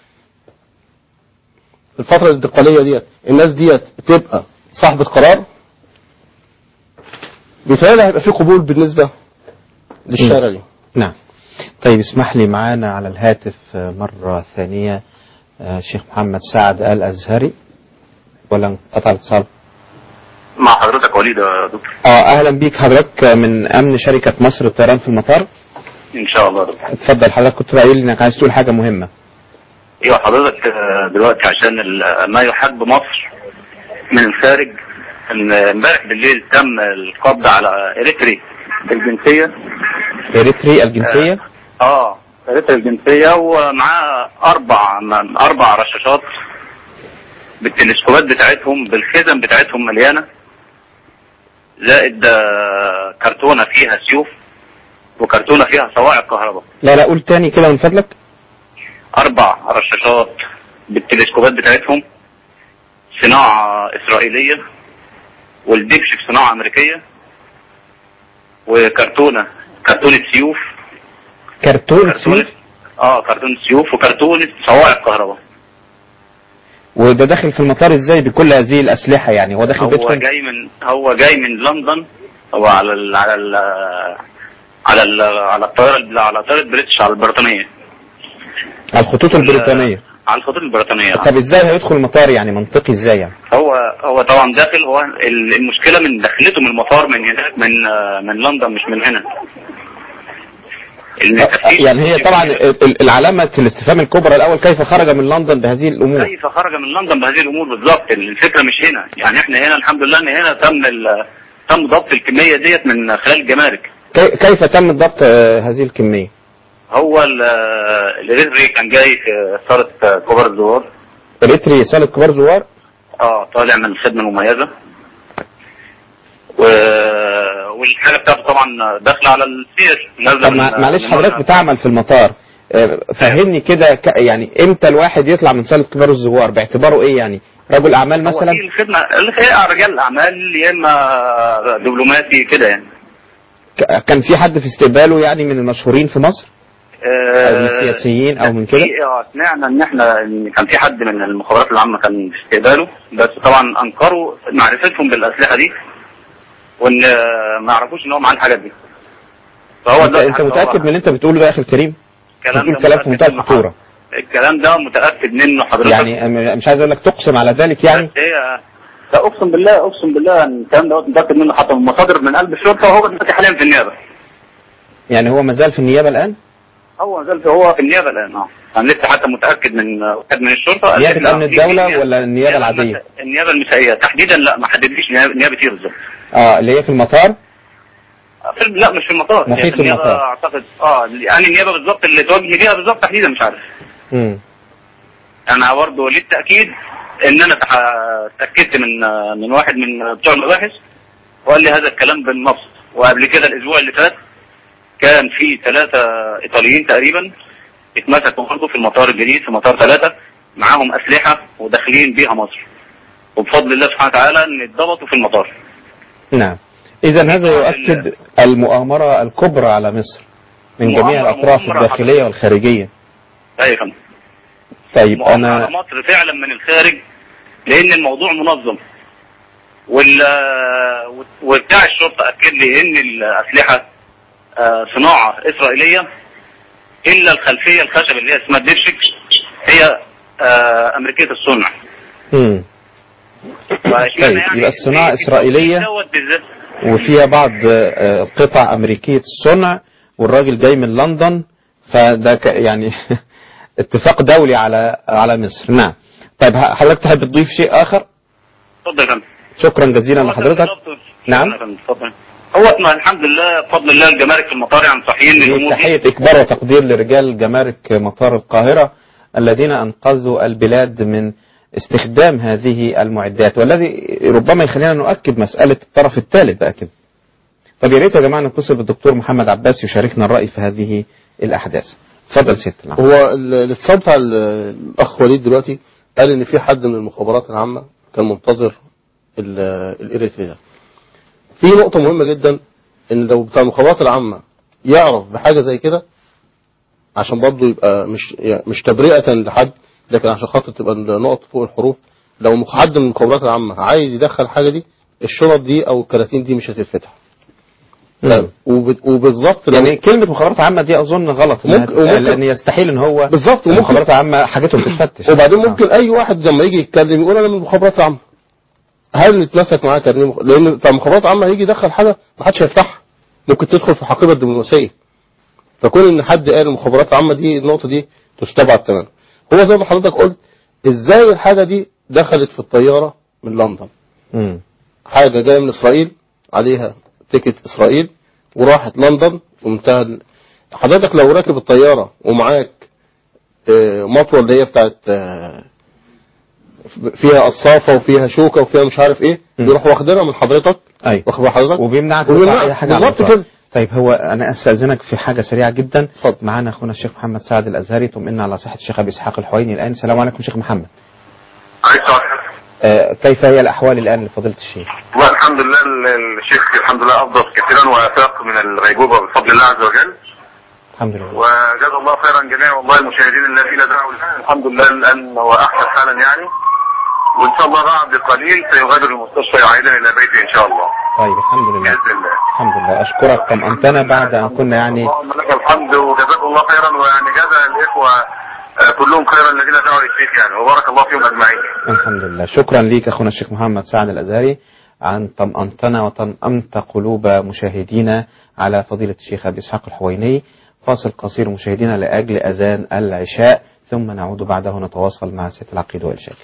ديت الناس ديت تبقى صاحبة قرار، بيتهيألي هيبقى في قبول بالنسبة للشارع دي. نعم. طيب اسمح لي معانا على الهاتف مرة ثانية شيخ محمد سعد الأزهري، ولا انقطع الاتصال؟ مع حضرتك وليد يا دكتور. اهلا بيك حضرتك من امن شركة مصر للطيران في المطار. ان شاء الله دكتور. اتفضل حضرتك، كنت قايل لي انك عايز تقول حاجة مهمة. ايوه حضرتك، دلوقتي عشان ما يحاج بمصر من الخارج، ان امبارح بالليل تم القبض على اريتري الجنسية. اريتري الجنسية؟ اريتري الجنسية، ومعاه 4 رشاشات بالتلسكوبات بتاعتهم بالخزن بتاعتهم مليانة، زائد كرتونة فيها سيوف وكرتونة فيها صواعق كهرباء. لا قول تاني كده من فضلك. 4 رشاشات بالتلسكوبات بتاعتهم صناعة إسرائيلية، والدبش بصناعة أمريكية، وكرتونة سيوف. كرتونة سيوف؟ كرتونة سيوف وكرتونة صواعق كهرباء. وده داخل في المطار ازاي بكل هذه الأسلحة يعني؟ هو داخل بيتكم؟ هو جاي من لندن. هو على الطائرة بريتش، على البريطانية، على الخطوط البريطانية. على الخطوط البريطانية. طب ازاي هيدخل المطار يعني؟ منطقي ازاي يعني؟ هو طبعا داخل. هو المشكلة من دخلته من المطار من هناك، من لندن مش من هنا. يعني هي طبعا العلامة الاستفهام الكبرى الأول، كيف خرج من لندن بهذه الأمور؟ كيف خرج من لندن بهذه الأمور بالضبط. الفكرة مش هنا يعني، احنا هنا الحمد لله ان هنا تم ضبط الكمية ديت من خلال الجمارك. كيف تم ضبط هذه الكمية؟ هو الإريتري كان جاي في صالة كبار الزوار. الإريتري صالة كبار الزوار؟ طالع من الخدمة المميزة، والحاجة بتاعته طبعا داخلة على السير. طب معلش حضرتك بتعمل في المطار، فهمني كده يعني امتى الواحد يطلع من صالة كبار الزوار؟ باعتباره ايه يعني؟ رجل اعمال مثلا؟ هو الخدمة رجال الاعمال، يا اما دبلوماسي كده يعني. كان في حد في استقباله يعني من المشهورين في مصر؟ او من السياسيين او من كده؟ سمعنا ان كان في حد من المخابرات العامة كان في استقباله، بس طبعا انكروا معرفتهم بالاسلحة دي، وان ما يعرفوش ان هو معاه الحاجات دي. فهو انت متاكد من اللي انت بتقوله ده يا اخي الكريم؟ بتقول كلام في منتهى الخطوره. الكلام ده متاكد منه حضرتك؟ يعني مش عايز اقول لك تقسم على ذلك يعني. لا اقسم بالله ان الكلام ده متاكد منه حتى من مصادر من قلب الشرطه، وهو دلوقتي حاليا في النيابه. يعني هو ما زال في النيابه الان؟ هو في النيابه الان. انا لسه حتى متاكد من واحد من الشرطه. نيابه امن الدوله ولا النيابه العاديه؟ النيابه المسائيه تحديدا. لا ما حددليش نيابه ايه بالظبط. اللي هي في المطار؟ لا مش في المطار، محيط المطار اعتقد. يعني النيابه بالظبط اللي توجه ليها بالظبط تحديدا مش عارف. انا برضه للتاكيد ان انا اتاكدت من واحد من بتوع المباحث، وقال لي هذا الكلام بالنص. وقبل كده الاسبوع اللي فات كان في 3 ايطاليين تقريبا اتمسكوا برضه في المطار الجديد، في مطار 3، معاهم اسلحه وداخلين بيها مصر، وبفضل الله سبحانه وتعالى ان اتضبطوا في المطار. نعم. إذا هذا يؤكد المؤامرة الكبرى على مصر من جميع الأطراف الداخلية والخارجية. أيوة. طيب أنا على مصر فعلا من الخارج، لأن الموضوع منظم، وبتاع الشرطة أكد لي إن الأسلحة صناعة إسرائيلية، إلا الخلفية الخشب اللي هي اسمها ديرشك هي أمريكية الصنع. طيب يبقى الصناعة إسرائيلية وفيها بعض قطع أمريكية الصنع، والراجل جاي من لندن، فده يعني اتفاق دولي على مصر. نعم. طيب حضرتك تحب تضيف شيء آخر؟ اتفضل. شكرا جزيلا لحضرتك. نعم. هو الحمد لله بفضل الله الجمارك في المطار يعني صحيين للأمور دي. تحية إكبار وتقدير لرجال جمارك مطار القاهرة الذين أنقذوا البلاد من استخدام هذه المعدات، والذي ربما يخلينا نؤكد مسألة الطرف الثالث بقى كده. طب يا ريت يا جماعة نتصل بالدكتور محمد عباس يشاركنا الرأي في هذه الأحداث. اتفضل سيادة العام. هو الاتصال بتاع الأخ وليد دلوقتي قال إن في حد من المخابرات العامة كان منتظر الإريتري ده. في نقطة مهمة جدا، إن لو بتاع المخابرات العامة يعرف بحاجة زي كده، عشان برضه يبقى مش تبرئة لحد، لكن عشان خاطر تبقى النقط فوق الحروف، لو حد من المخابرات العامة عايز يدخل حاجة دي، الشرط دي او الكراتين دي مش هتتفتح. وبالظبط يعني كلمة مخابرات عامة دي اظن غلط، لان يستحيل ان هو بالظبط المخابرات العامة حاجتهم تتفتش. وبعدين ممكن اي واحد لما يجي يتكلم يقول انا من المخابرات العامة، هل نتمسك معاه كرنيه لان بتاع المخابرات العامة هيجي يدخل حاجة ما حدش هيفتحها، ممكن تدخل في حقيبة الدبلوماسية. فكون ان حد قال المخابرات العامة دي، النقطة دي تستبعد تماما. هو زي ما حضرتك قلت، ازاي الحاجة دي دخلت في الطيارة من لندن؟ حاجة جاية من اسرائيل عليها تيكت اسرائيل وراحت لندن في منتهى. حضرتك لو راكب الطيارة ومعاك مطوة اللي هي بتاعت فيها قصافه وفيها شوكه وفيها مش عارف ايه، يروح واخدينها من حضرتك. ايوه واخد حضرتك وبيمنعك اي حاجه بالظبط كده. طيب هو انا استاذنك في حاجه سريعه جدا. معانا اخونا الشيخ محمد سعد الازهري طمئنا على صحه الشيخ ابي اسحاق الحويني الان. السلام عليكم شيخ محمد. كيف هي الاحوال الان لفضيله الشيخ؟ والله الحمد لله الشيخ الحمد لله افضل كثيرا وافاق من الغيبوبه بفضل الله عز وجل. الحمد لله. وجزا الله خيرا جميع والله المشاهدين الذين دعوا الان. الحمد لله الان هو احسن حالا يعني، وان شاء الله بعد قليل سيغادر المستشفى عائدا الى بيته ان شاء الله. طيب الحمد لله. باذن الله. الحمد لله. اشكرك طمأنتنا بعد ان كنا يعني. اللهم لك الحمد وجزاكم الله خيرا، ويعني جزا الاخوه كلهم خيرا الذين دعوا للشيخ يعني، وبارك الله فيهم اجمعين. الحمد لله. شكرا ليك اخونا الشيخ محمد سعد الازهري عن طمأنتنا وطمأنت قلوب مشاهدينا على فضيلة الشيخ ابي اسحاق الحويني. فاصل قصير مشاهدينا لاجل اذان العشاء، ثم نعود بعده نتواصل مع سيادة العقيدة والإرشاد.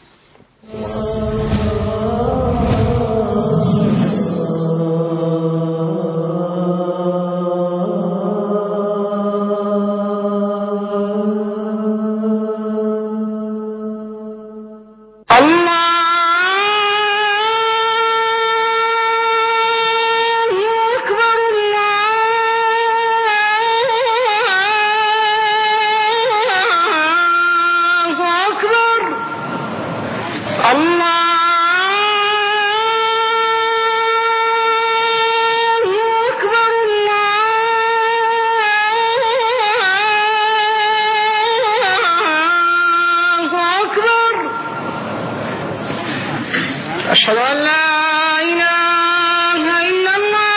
أشهد أن لا إله إلا الله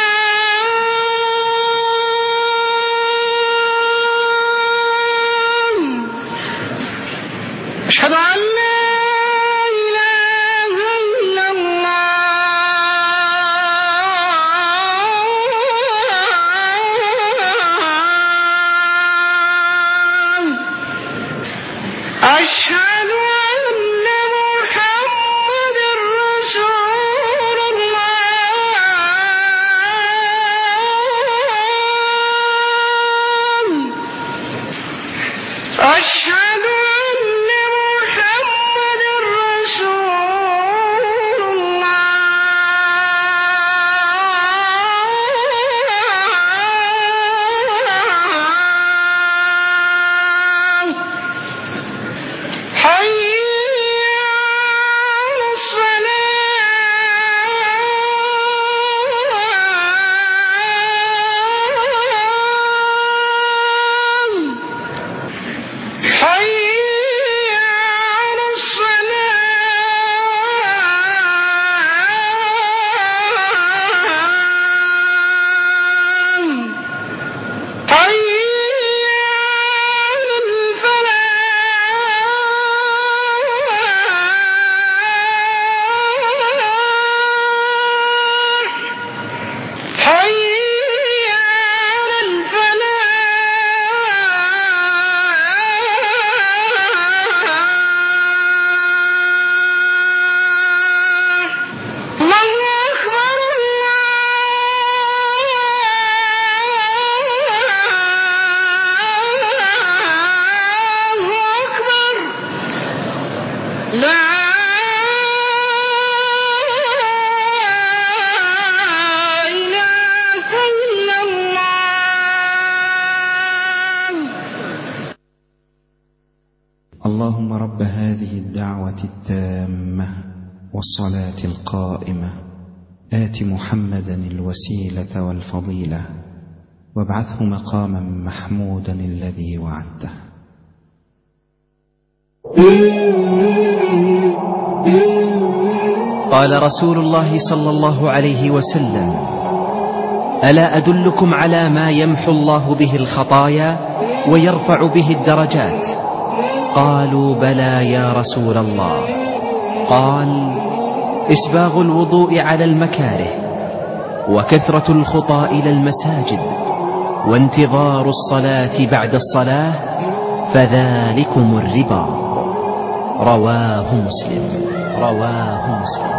أشهد أن لا إله إلا الله أشهد أن محمد رسول الله أشهد أن محمد رسول الله حي على الصلاة حي على الصلاة حي على الفلاح حي على الفلاح الله أكبر الله أكبر لا إله إلا الله. اللهم رب هذه الدعوة التامة والصلاة القائمة آت محمدا الوسيلة والفضيلة وابعثه مقاما محمودا الذي وعدته. قال رسول الله صلى الله عليه وسلم: ألا أدلكم على ما يمحو الله به الخطايا ويرفع به الدرجات؟ قالوا بلى يا رسول الله. قال: إسباغ الوضوء على المكاره، وكثرة الخطى إلى المساجد، وانتظار الصلاة بعد الصلاة، فذلكم الربا. رواه مسلم. رواه مسلم.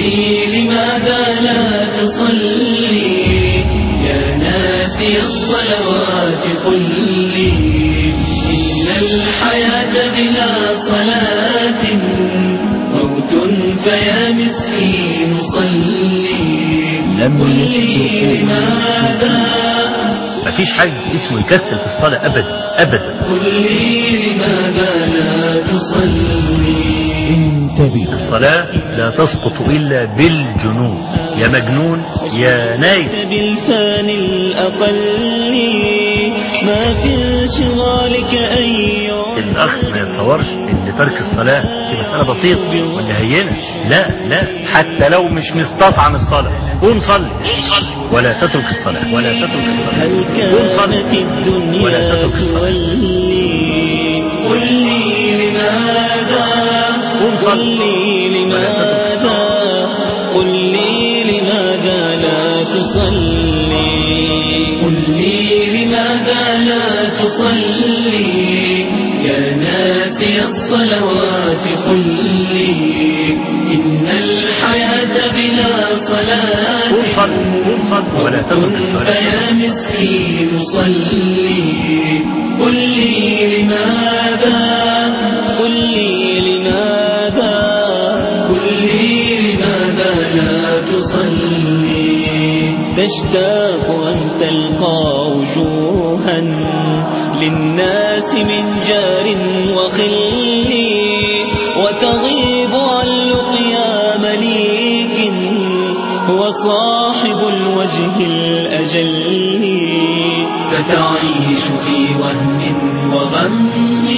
لي لماذا لا تصلي يا ناسي الصلوات قل لي إن الحياة بلا صلاة موت فيا مسكين صلي قل لي لماذا مفيش حاجة اسمه يكسل في الصلاة أبدا أبدا. قل لي لماذا لا تصلي انتبه، الصلاة لا تسقط إلا بالجنون، يا مجنون يا نايم. بالفان الأقل ما في انشغالك أيها الأخ ما يتصورش إن ترك الصلاة دي مسألة بسيطة ولا هينة. لا لا، حتى لو مش مستطعم الصلاة قوم صلي ولا تترك الصلاة ولا تترك الصلاة. قوم صلي ولا تترك الصلاة. قل لي لماذا قوم صلي ولا تترك الصلاة. قل لي لماذا لا تصلي قل لي لماذا لا تصلي يا ناسي الصلوات قل لي إن الحياة بلا صلاة قوم صلي ولا تترك الصلاة. فيا مسكين صلي قل لي لماذا قل لي لماذا قل لي لماذا لا تصلي تشتاق أن تلقى وجوها للناس من جار وخل وتغيب عن لقيا مليك هو صاحب الوجه الأجل فتعيش في وهم وغم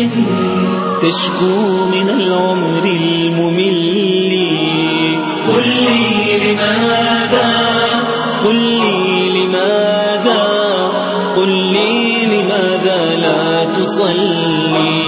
تشكو من العمر الممل قل لي لماذا قل لي لماذا قل لي لماذا لا تصلي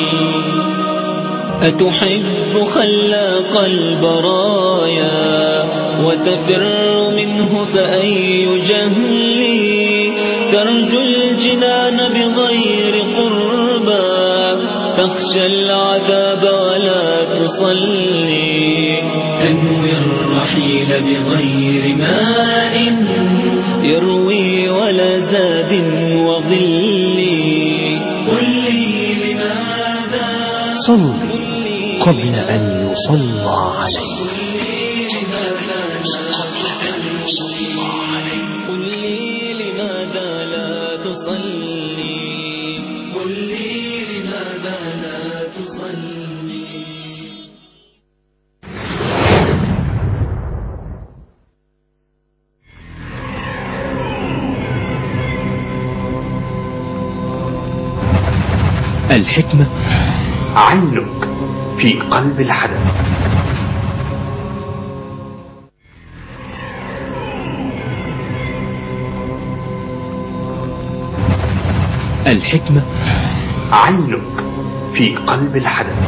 أتحب خلاق البرايا وتفر منه فأي جهل ترجو الجنان بغير قربى تخشى العذاب ولا تصلي تنوي الرحيل بغير ماء يروي ولا زاد وظل قل لي لماذا صل قبل أن يصلى عليه. قل لي لماذا لا تصلي قل لي لماذا لا تصلي. الحكمة عنك في قلب الحدث. الحكمة عنك في قلب الحدث.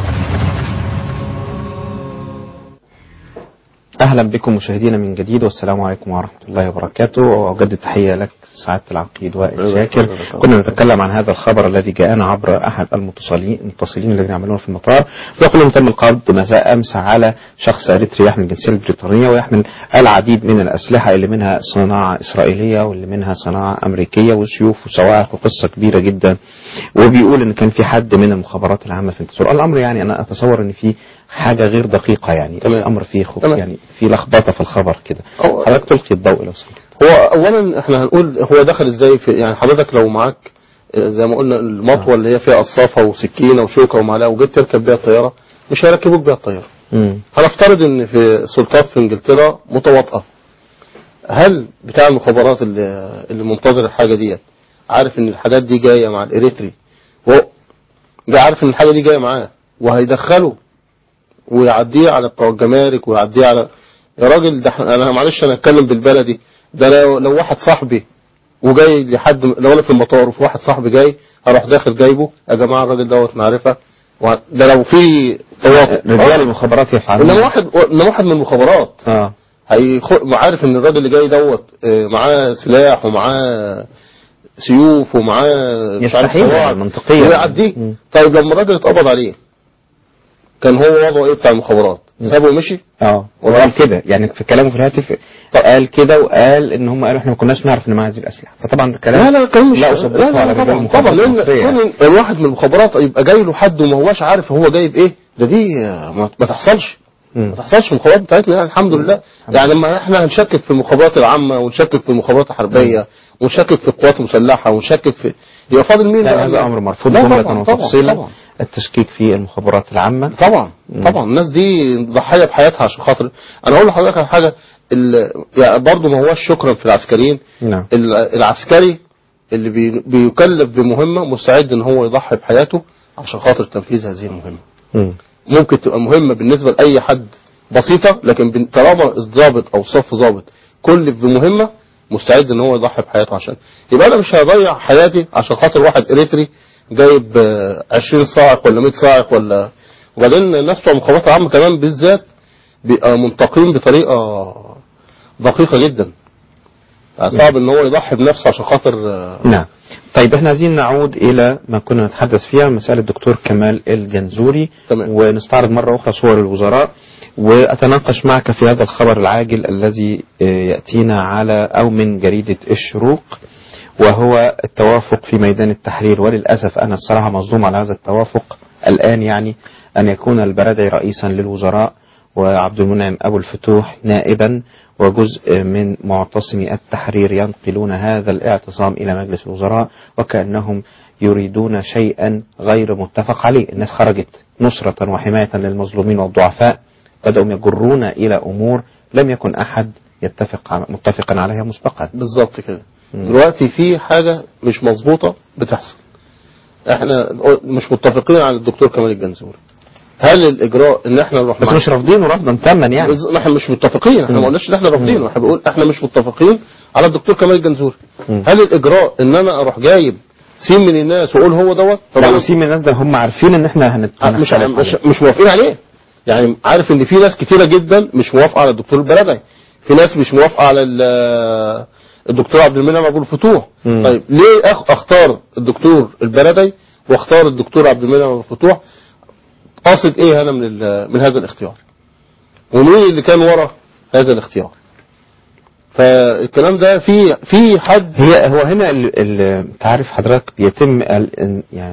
أهلا بكم مشاهدينا من جديد، والسلام عليكم ورحمة الله وبركاته. وأجدد تحية لك سعادة العقيد وائل شاكر. كنا نتكلم عن هذا الخبر الذي جاءنا عبر أحد المتصلين الذين يعملون في المطار، ويقولون تم القبض مساء أمس على شخص أريتري يحمل الجنسية البريطانية ويحمل العديد من الأسلحة اللي منها صناعة إسرائيلية واللي منها صناعة أمريكية وسيوف وصواعق وقصة كبيرة جدا. وبيقول إن كان في حد من المخابرات العامة في انتصار الأمر. يعني أنا أتصور إن في حاجة غير دقيقة، يعني الأمر فيه يعني في لخبطة في الخبر كده. حضرتك تلقي الضوء لو سمحت. هو أولا احنا هنقول هو دخل ازاي في، يعني حضرتك لو معاك زي ما قلنا المطوة اللي هي فيها قصافة وسكينة وشوكة ومعلقة وجيت تركب بيها الطيارة مش هيركبوك بيها الطيارة. هنفترض ان في سلطات في انجلترا متواطئة، هل بتاع المخابرات اللي منتظر الحاجة ديت عارف ان الحاجات دي جاية مع الاريتري، وهو جاي عارف ان الحاجة دي جاية معاه وهيدخله ويعديه على بتوع الجمارك ويعديه على يا راجل ده انا معلش انا اتكلم بالبلدي ده لو واحد صاحبي وجاي لحد لو انا في المطار وفي واحد صاحبي جاي هروح داخل جايبه يا جماعه الراجل دوت معرفه ده لو في رجال المخابرات يفعلون. انما واحد من المخابرات عارف ان الراجل اللي جاي دوت معاه سلاح ومعاه سيوف ومعاه مش عارف منطقيا ويعديه. طيب لما الراجل اتقبض عليه كان هو وضعه ايه بتاع المخابرات؟ سابه ومشي. وقال كده يعني في كلامه في الهاتف قال كده، وقال ان هم قالوا احنا ما كناش نعرف ان معاه هذه الاسلحه. فطبعا ده كلام لا الكلام مش اصدقه على رجال المخابرات المصريه. طبعا الواحد من المخابرات يبقى جاي له حد وما هواش عارف هو جايب ايه، دي ما تحصلش. ما تحصلش في المخابرات بتاعتنا يعني الحمد لله. يعني لما احنا هنشكك في المخابرات العامه ونشكك في المخابرات الحربيه ونشكك في القوات المسلحه ونشكك في، يبقى فاضل مين بقى؟ هذا امر مرفوض جمله وتفصيلا. التشكيك في المخابرات العامه طبعا الناس دي ضحيه بحياتها عشان خاطر. انا اقول لحضرتك على حاجه، يعني برضه ما هوش شكرا في العسكريين. نعم. العسكري اللي بيكلف بمهمه مستعد ان هو يضحي بحياته عشان خاطر تنفيذ هذه المهمه. ممكن تبقى مهمه بالنسبه لاي حد بسيطه، لكن طالما الضابط او صف ضابط كلف بمهمه مستعد ان هو يضحي بحياته عشان، يبقى انا مش هضيع حياتي عشان خاطر واحد اريتري جايب 20 صاعق ولا 100 صاعق ولا. وبعدين الناس بتوع المخابرات العامه كمان بالذات بيبقى منتقين بطريقه دقيقه جدا. صعب ان هو يضحي بنفسه عشان خاطر. نعم. طيب احنا عايزين نعود الى ما كنا نتحدث فيها، مسألة الدكتور كمال الجنزوري. تمام. ونستعرض مرة اخرى صور الوزراء، واتناقش معك في هذا الخبر العاجل الذي يأتينا على او من جريدة الشروق، وهو التوافق في ميدان التحرير. وللأسف انا الصراحة مصدوم على هذا التوافق الان، يعني ان يكون البرادعي رئيسا للوزراء وعبد المنعم ابو الفتوح نائبا وجزء من معتصمي التحرير ينقلون هذا الاعتصام إلى مجلس الوزراء وكأنهم يريدون شيئا غير متفق عليه. الناس خرجت نصرة وحماية للمظلومين والضعفاء، بدأوا يجرون إلى أمور لم يكن أحد متفقا عليها مسبقا. بالظبط كده. دلوقتي في حاجة مش مظبوطة بتحصل. احنا مش متفقين على الدكتور كمال الجنزوري. هل الاجراء ان احنا نروح بس مش رافضينه رفضا تاما يعني؟ احنا مش متفقين، احنا ما قلناش ان احنا رافضينه، احنا بنقول احنا مش متفقين على الدكتور كمال الجنزوري. هل الاجراء ان انا اروح جايب سين من الناس واقول هو دوت؟ طبعا سين من الناس ده هم عارفين ان احنا مش موافقين عليه. يعني عارف ان في ناس كتيره جدا مش موافقه على الدكتور البرادعي، في ناس مش موافقه على الدكتور عبد المنعم ابو الفتوح. طيب ليه اختار الدكتور البرادعي واختار الدكتور عبد المنعم ابو الفتوح؟ قاصد ايه انا من هذا الاختيار؟ ومين اللي كان ورا هذا الاختيار؟ فالكلام ده في حد هو هنا تعرف حضرتك بيتم يعني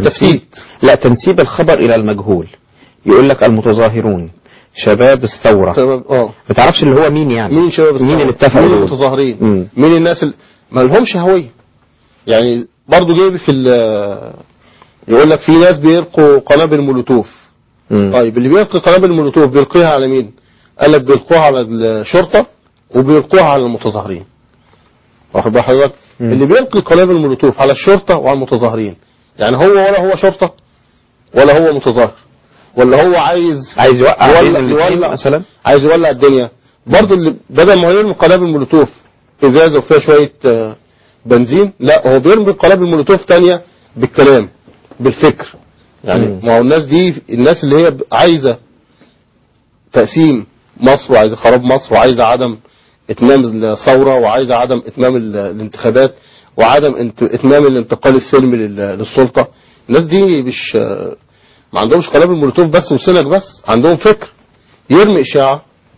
تنسيب الخبر الى المجهول. يقول لك المتظاهرون شباب الثوره، ما تعرفش اللي هو مين يعني، مين شباب الثوره، مين اللي اتفقوا، مين المتظاهرين، مين الناس ما لهمش هويه. يعني برضو جايب في يقول لك في ناس بيلقوا قنابل مولوتوف. طيب اللي بيلقي قنابل مولوتوف بيلقيها على مين؟ قال لك بيلقوها على الشرطة وبيلقوها على المتظاهرين. واخد بال حضرتك؟ اللي بيلقي قنابل مولوتوف على الشرطة وعلى المتظاهرين، يعني هو ولا هو شرطة ولا هو متظاهر، ولا هو عايز يولع مثلا، عايز يولع الدنيا. برضه اللي بدل ما يرمي قنابل مولوتوف ازازه وفيها شويه بنزين، لا هو بيرمي قنابل مولوتوف تانية بالكلام بالفكر. يعني ما هو الناس دي الناس اللي هي عايزه تقسيم مصر وعايزه خراب مصر وعايزه عدم اتمام الثوره وعايزه عدم اتمام الانتخابات وعدم اتمام الانتقال السلمي للسلطه. الناس دي مش ما عندهمش قنابل مولوتوف بس وسنج بس، عندهم فكر. يرمي اشاعه،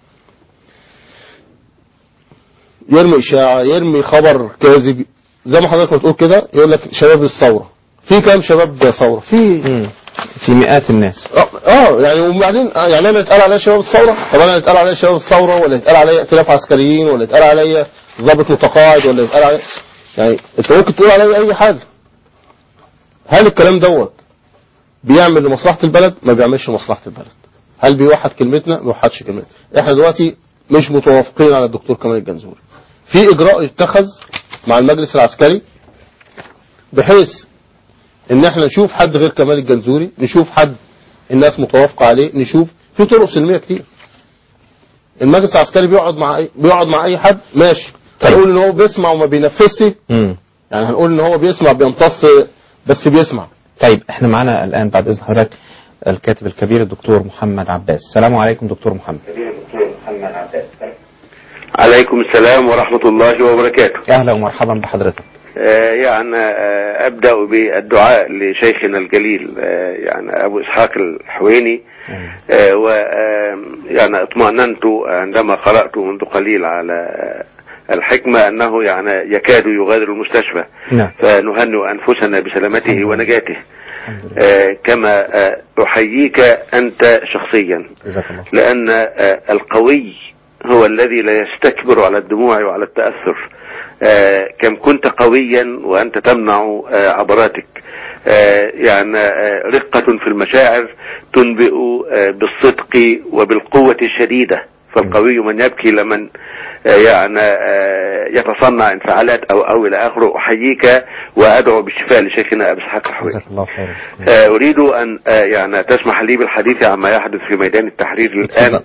يرمي خبر كاذب زي ما حضرتك بتقول كده. يقول لك شباب الثوره، في كام شباب ثوره؟ في مئات الناس. يعني وبعدين يعني انا يتقال عليا شباب الثوره؟ طب انا يتقال عليا شباب الثوره ولا يتقال عليا ائتلاف عسكريين ولا يتقال عليا ضابط متقاعد ولا يتقال عليا، يعني انت ممكن تقول عليا اي حاجه. هل الكلام دوت بيعمل لمصلحه البلد؟ ما بيعملش لمصلحه البلد. هل بيوحد كلمتنا؟ ما بيوحدش كلمتنا. احنا دلوقتي مش متوافقين على الدكتور كمال الجنزوري. في اجراء اتخذ مع المجلس العسكري بحيث ان احنا نشوف حد غير كمال الجنزوري، نشوف حد الناس متوافقه عليه، نشوف في طرق سلميه كتير. المجلس العسكري بيقعد مع اي حد ماشي. هنقول ان هو بيسمع وما بينفذش، يعني هنقول ان هو بيسمع بيمتص بس بيسمع. طيب احنا معانا الان بعد اذن حضرتك الكاتب الكبير الدكتور محمد عباس. السلام عليكم دكتور محمد. عليكم السلام ورحمة الله وبركاته. اهلا ومرحبا بحضرتك. يعني أبدأ بالدعاء لشيخنا الجليل يعني أبو إسحاق الحويني، ويعني اطمأننت عندما قرأت منذ قليل على الحكمة أنه يعني يكاد يغادر المستشفى. فنهنئ أنفسنا بسلامته ونجاته. كما أحييك أنت شخصيا، لأن القوي هو الذي لا يستكبر على الدموع وعلى التأثر. كم كنت قويا وأنت تمنع عبراتك. يعني رقة في المشاعر تنبئ بالصدق وبالقوة الشديدة، فالقوي من يبكي لمن يعني يتصنع انفعالات أو إلى آخره. أحييك وأدعو بالشفاء لشيخنا أبي إسحاق الحويني. أريد أن يعني تسمح لي بالحديث عما يحدث في ميدان التحرير الآن.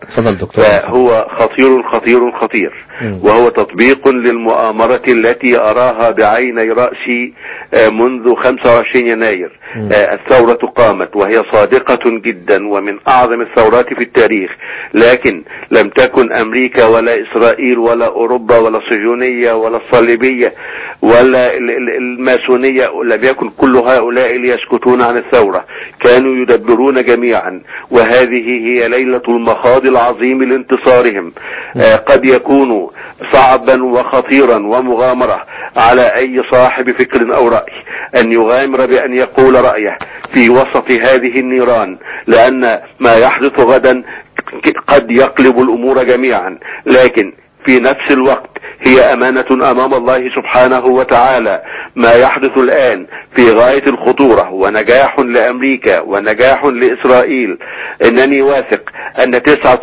فهو خطير خطير خطير، وهو تطبيق للمؤامرة التي أراها بعيني رأسي منذ 25 يناير. الثورة قامت وهي صادقة جدا ومن أعظم الثورات في التاريخ، لكن لم تكن أمريكا ولا إسرائيل ولا أوروبا ولا الصهيونية ولا الصليبية ولا الماسونية، لم يكن كل هؤلاء ليسكتون عن الثورة، كانوا يدبرون جميعا، وهذه هي ليلة المخاض العظيم لانتصارهم. قد يكون صعبا وخطيرا ومغامرة على أي صاحب فكر أو رأي أن يغامر بأن يقول رأيه في وسط هذه النيران، لأن ما يحدث غدا قد يقلب الأمور جميعا، لكن في نفس الوقت هي أمانة أمام الله سبحانه وتعالى. ما يحدث الآن في غاية الخطورة، ونجاح لأمريكا ونجاح لإسرائيل. إنني واثق أن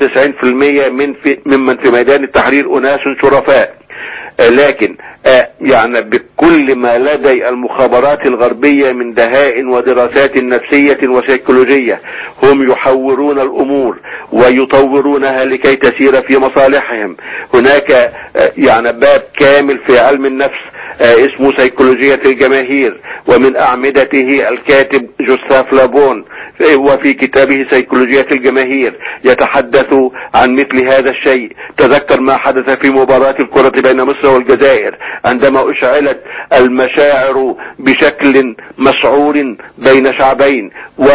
99% ممن في ميدان التحرير أناس شرفاء، لكن يعني بكل ما لدي المخابرات الغربية من دهاء ودراسات نفسية وسيكولوجية، هم يحورون الأمور ويطورونها لكي تسير في مصالحهم. هناك يعني باب كامل في علم النفس اسمه سيكولوجية الجماهير، ومن أعمدته الكاتب جوستاف لابون، وفي كتابه سيكولوجية الجماهير يتحدث عن مثل هذا الشيء. تذكر ما حدث في مباراة الكرة بين مصر والجزائر عندما أشعلت المشاعر بشكل مسعور بين شعبين،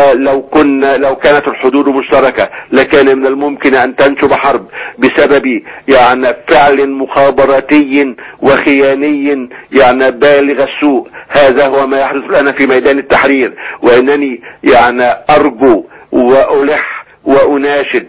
لو كانت الحدود مشتركة لكان من الممكن أن تنشب حرب بسبب يعني فعل مخابراتي وخياني يعني بالغ السوء. هذا هو ما يحدث الآن في ميدان التحرير، وإنني يعني أرجو وألح وأناشد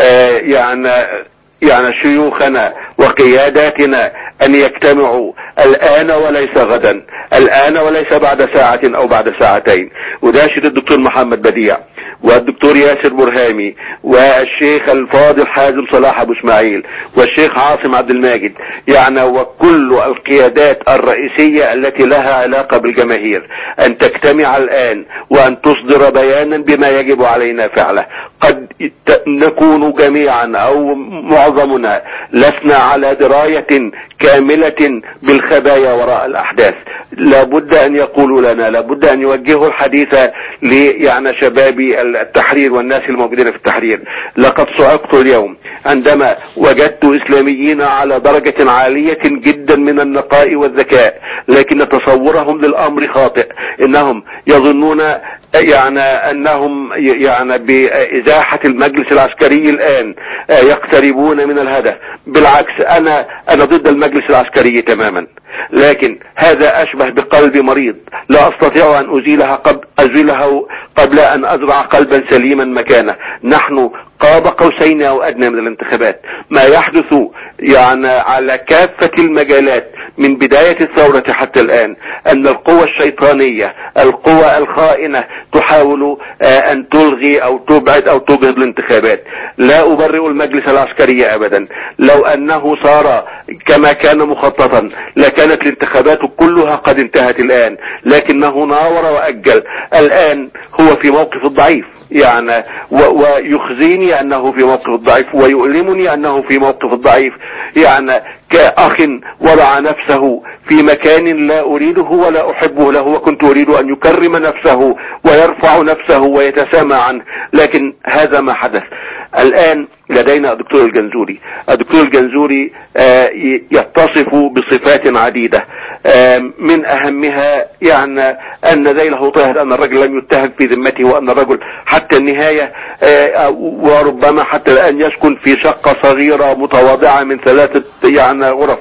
يعني شيوخنا وقياداتنا أن يجتمعوا الآن وليس غدا، الآن وليس بعد ساعة أو بعد ساعتين. وناشد الدكتور محمد بديع والدكتور ياسر برهامي والشيخ الفاضل حازم صلاح أبو اسماعيل والشيخ عاصم عبد الماجد، يعني وكل القيادات الرئيسية التي لها علاقة بالجماهير، أن تجتمع الآن وأن تصدر بيانا بما يجب علينا فعله. قد نكون جميعا أو معظمنا لسنا على دراية كاملة بالخبايا وراء الأحداث. لابد أن يقولوا لنا، لابد أن يوجهوا الحديث يعني شباب التحرير والناس الموجودين في التحرير. لقد صعقت اليوم عندما وجدت إسلاميين على درجة عالية جدا من النقاء والذكاء، لكن تصورهم للأمر خاطئ. إنهم يظنون يعني أنهم يعني بإزاحة المجلس العسكري الآن يقتربون من الهدف. بالعكس، أنا ضد المجلس العسكري تماما، لكن هذا أشبه بقلب مريض لا أستطيع أن أزيله قبل أن أزرع قلبا سليما مكانه. نحن قاب قوسين أو أدنى من الانتخابات. ما يحدث يعني على كافة المجالات من بداية الثورة حتى الآن أن القوى الشيطانية، القوى الخائنة تحاول أن تلغي أو تبعد أو تجهض الانتخابات. لا أبرئ المجلس العسكري أبدا. لو أنه صار كما كان مخططا لكانت الانتخابات كلها قد انتهت الآن، لكنه ناور وأجل. الآن هو في موقف الضعيف يعني، ويخزيني أنه في موقف الضعيف ويؤلمني أنه في موقف الضعيف، يعني كأخ وضع نفسه في مكان لا أريده ولا أحبه له، وكنت أريد أن يكرم نفسه ويرفع نفسه ويتسامى عنه، لكن هذا ما حدث. الآن لدينا الدكتور الجنزوري. الدكتور الجنزوري يتصف بصفات عديدة. من أهمها يعني أن ذيله طاهر، أن الرجل لم يتهم في ذمته، وأن الرجل حتى النهاية وربما حتى الآن يسكن في شقة صغيرة متواضعة من 3 يعني غرف.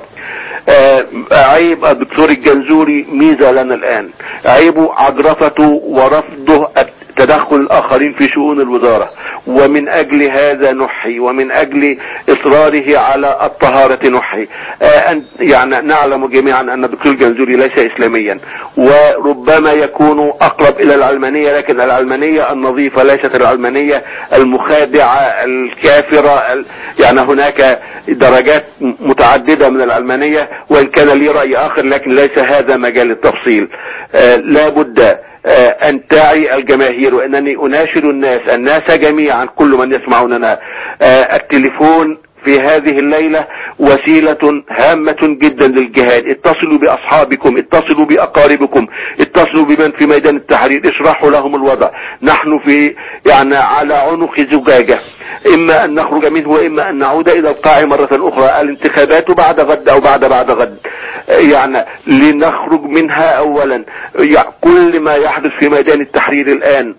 عيب الدكتور الجنزوري ميزة لنا الآن، عيبه عجرفته ورفضه تدخل الآخرين في شؤون الوزارة، ومن أجل هذا نحي، ومن أجل إصراره على الطهارة نحي. يعني نعلم جميعا أن الدكتور الجنزوري ليس إسلاميا، وربما يكون أقرب إلى العلمانية، لكن العلمانية النظيفة ليست العلمانية المخادعة الكافرة. يعني هناك درجات متعددة من العلمانية، وإن كان لي رأي آخر لكن ليس هذا مجال التفصيل. لا بد أن تعي الجماهير، وأنني أناشد الناس جميعا، كل من يسمعوننا، التليفون في هذه الليلة وسيلة هامة جدا للجهاد. اتصلوا بأصحابكم، اتصلوا بأقاربكم، اتصلوا بمن في ميدان التحرير، اشرحوا لهم الوضع. نحن في يعني على عنق زجاجة، إما أن نخرج منه وإما أن نعود إلى القاع مرة أخرى. الانتخابات بعد غد أو بعد غد، يعني لنخرج منها أولا. كل ما يحدث في ميدان التحرير الآن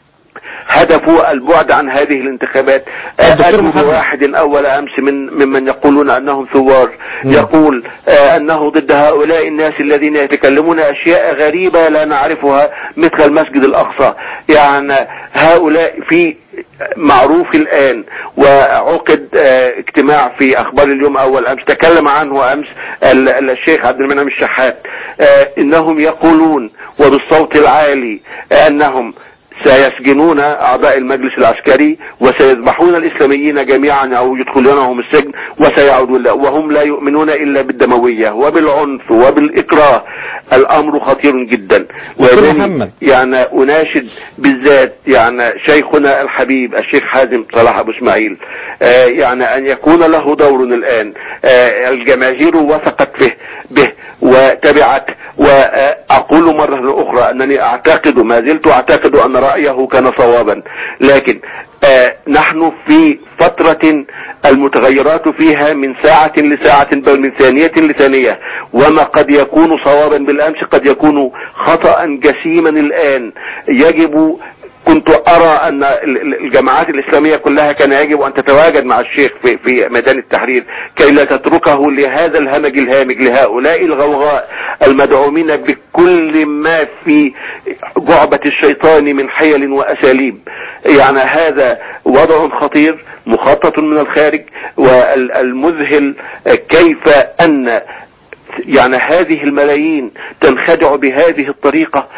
هدفه البعد عن هذه الانتخابات. أدعو واحد أول أمس ممن يقولون أنهم ثوار، يقول أنه ضد هؤلاء الناس الذين يتكلمون أشياء غريبة لا نعرفها مثل المسجد الأقصى. يعني هؤلاء في معروف الآن، وعقد اجتماع في أخبار اليوم أول أمس تكلم عنه أمس الشيخ عبد المنعم الشحات، إنهم يقولون وبالصوت العالي أنهم سيسجنون أعضاء المجلس العسكري وسيذبحون الإسلاميين جميعا أو يدخلونهم السجن وسيعودون، وهم لا يؤمنون إلا بالدموية وبالعنف وبالإكراه. الأمر خطير جدا. يعني أناشد بالذات يعني شيخنا الحبيب الشيخ حازم صلاح أبو اسماعيل، يعني أن يكون له دور الآن. الجماهير وثقت به وتبعت. وأقول مرة أخرى أنني أعتقد، ما زلت أعتقد أن رأيه كان صوابا، لكن نحن في فترة المتغيرات فيها من ساعة لساعة، بل من ثانية لثانية، وما قد يكون صوابا بالأمس قد يكون خطأ جسيما الآن. كنت أرى أن الجماعات الإسلامية كلها كان يجب أن تتواجد مع الشيخ في ميدان التحرير كي لا تتركه لهذا الهمج الهامج، لهؤلاء الغوغاء المدعومين بكل ما في جعبة الشيطان من حيل وأساليب. يعني هذا وضع خطير مخطط من الخارج، والمذهل كيف أن يعني هذه الملايين تنخدع بهذه الطريقة.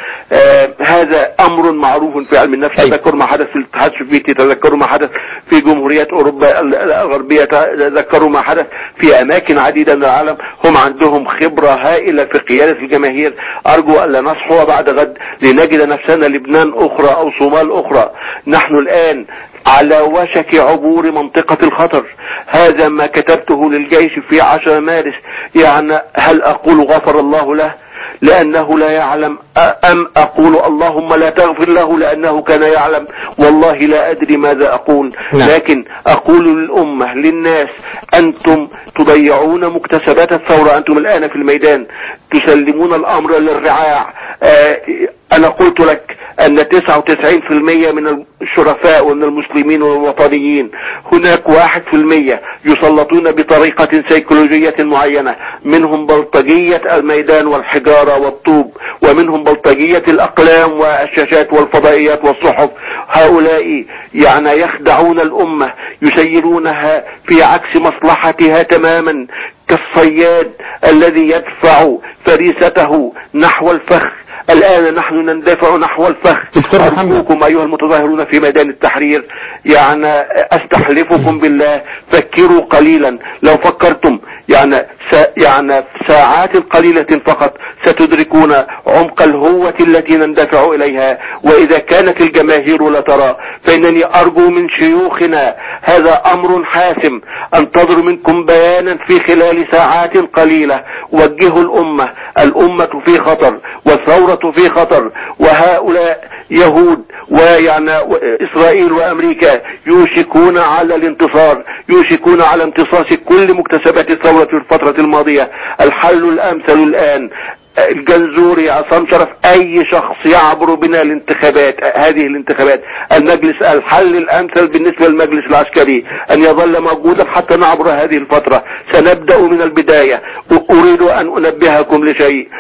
هذا أمر معروف في علم النفس. تذكروا ما حدث في الاتحاد السوفيتي، تذكروا ما حدث في جمهوريات أوروبا الغربية، تذكروا ما حدث في أماكن عديدة من العالم. هم عندهم خبرة هائلة في قيادة الجماهير. أرجو أن لا نصحو بعد غد لنجد نفسنا لبنان أخرى أو صومال أخرى. نحن الآن على وشك عبور منطقة الخطر. هذا ما كتبته للجيش في 10 مارس. يعني هل أقول غفر الله له لأنه لا يعلم، أم أقول اللهم لا تغفر له لأنه كان يعلم؟ والله لا أدري ماذا أقول، لكن أقول للأمة للناس: أنتم تضيعون مكتسبات الثورة. أنتم الآن في الميدان تسلمون الأمر للرعاع. أنا قلت لك أن 99% من الشرفاء ومن المسلمين والوطنيين، هناك 1% يسلطون بطريقة سيكولوجية معينة، منهم بلطجية الميدان والحجارة والطوب، ومنهم بلطجية الأقلام والشاشات والفضائيات والصحف. هؤلاء يعني يخدعون الأمة، يسيرونها في عكس مصلحتها تماما، كالصياد الذي يدفع فريسته نحو الفخ. الآن نحن نندفع نحو الفخ. أرجوكم أيها المتظاهرون في ميدان التحرير، يعني أستحلفكم بالله فكروا قليلا. لو فكرتم يعني ساعات قليلة فقط ستدركون عمق الهوة التي نندفع إليها. وإذا كانت الجماهير لا ترى، فإنني أرجو من شيوخنا هذا أمر حاسم. أنتظر منكم بيانا في خلال ساعات قليلة. وجهوا الأمة في خطر، والثورة في خطر، وهؤلاء يهود ويعني إسرائيل وأمريكا يوشكون على الانتصار، يوشكون على امتصاص كل مكتسبات الثورة في الفترة الماضية. الحل الأمثل الآن الجنزوري، عصام شرف، اي شخص يعبر بنا الانتخابات، هذه الانتخابات، المجلس الحل الامثل بالنسبة للمجلس العسكري ان يظل موجودا حتى نعبر هذه الفترة. سنبدأ من البداية. اريد ان انبهكم لشيء،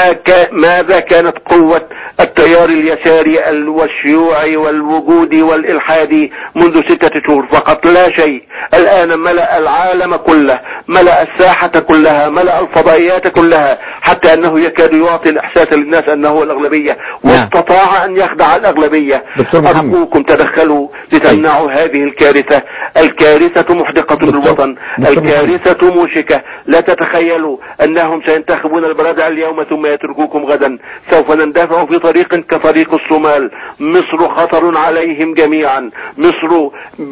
ماذا كانت قوة التيار اليساري والشيوعي والوجودي والإلحادي منذ 6 شهور فقط؟ لا شيء. الآن ملأ العالم كله، ملأ الساحة كلها، ملأ الفضائيات كلها، حتى أنه يكاد يعطي الإحساس للناس أنه الأغلبية، واستطاع أن يخدع الأغلبية. أرجوكم تدخلوا لتمنعوا هذه الكارثة. الكارثة محدقة للوطن، الكارثة موشكة. لا تتخيلوا أنهم سينتخبون البرادع اليوم ثم يتركوكم غدا. سوف نندفع في طريق كطريق الصومال. مصر خطر عليهم جميعا. مصر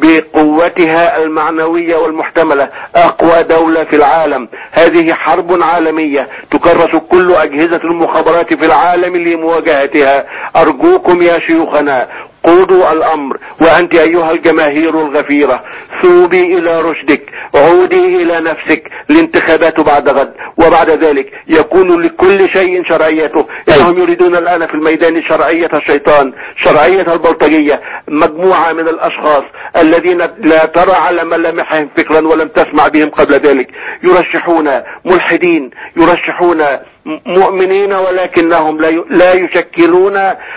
بقوتها المعنوية والمحتملة أقوى دولة في العالم. هذه حرب عالمية تكرس كل أجهزة المخابرات في العالم لمواجهتها. أرجوكم يا شيوخنا قودوا الأمر. وأنت أيها الجماهير الغفيرة ثوبي إلى رشدك، عودي إلى نفسك. الانتخابات بعد غد، وبعد ذلك يكون لكل شيء شرعيته. إنهم يريدون الآن في الميدان شرعية الشيطان، شرعية البلطجية. مجموعة من الأشخاص الذين لا ترى على ملامحهم فكرا ولم تسمع بهم قبل ذلك، يرشحون ملحدين، يرشحون مؤمنين، ولكنهم لا يشكلون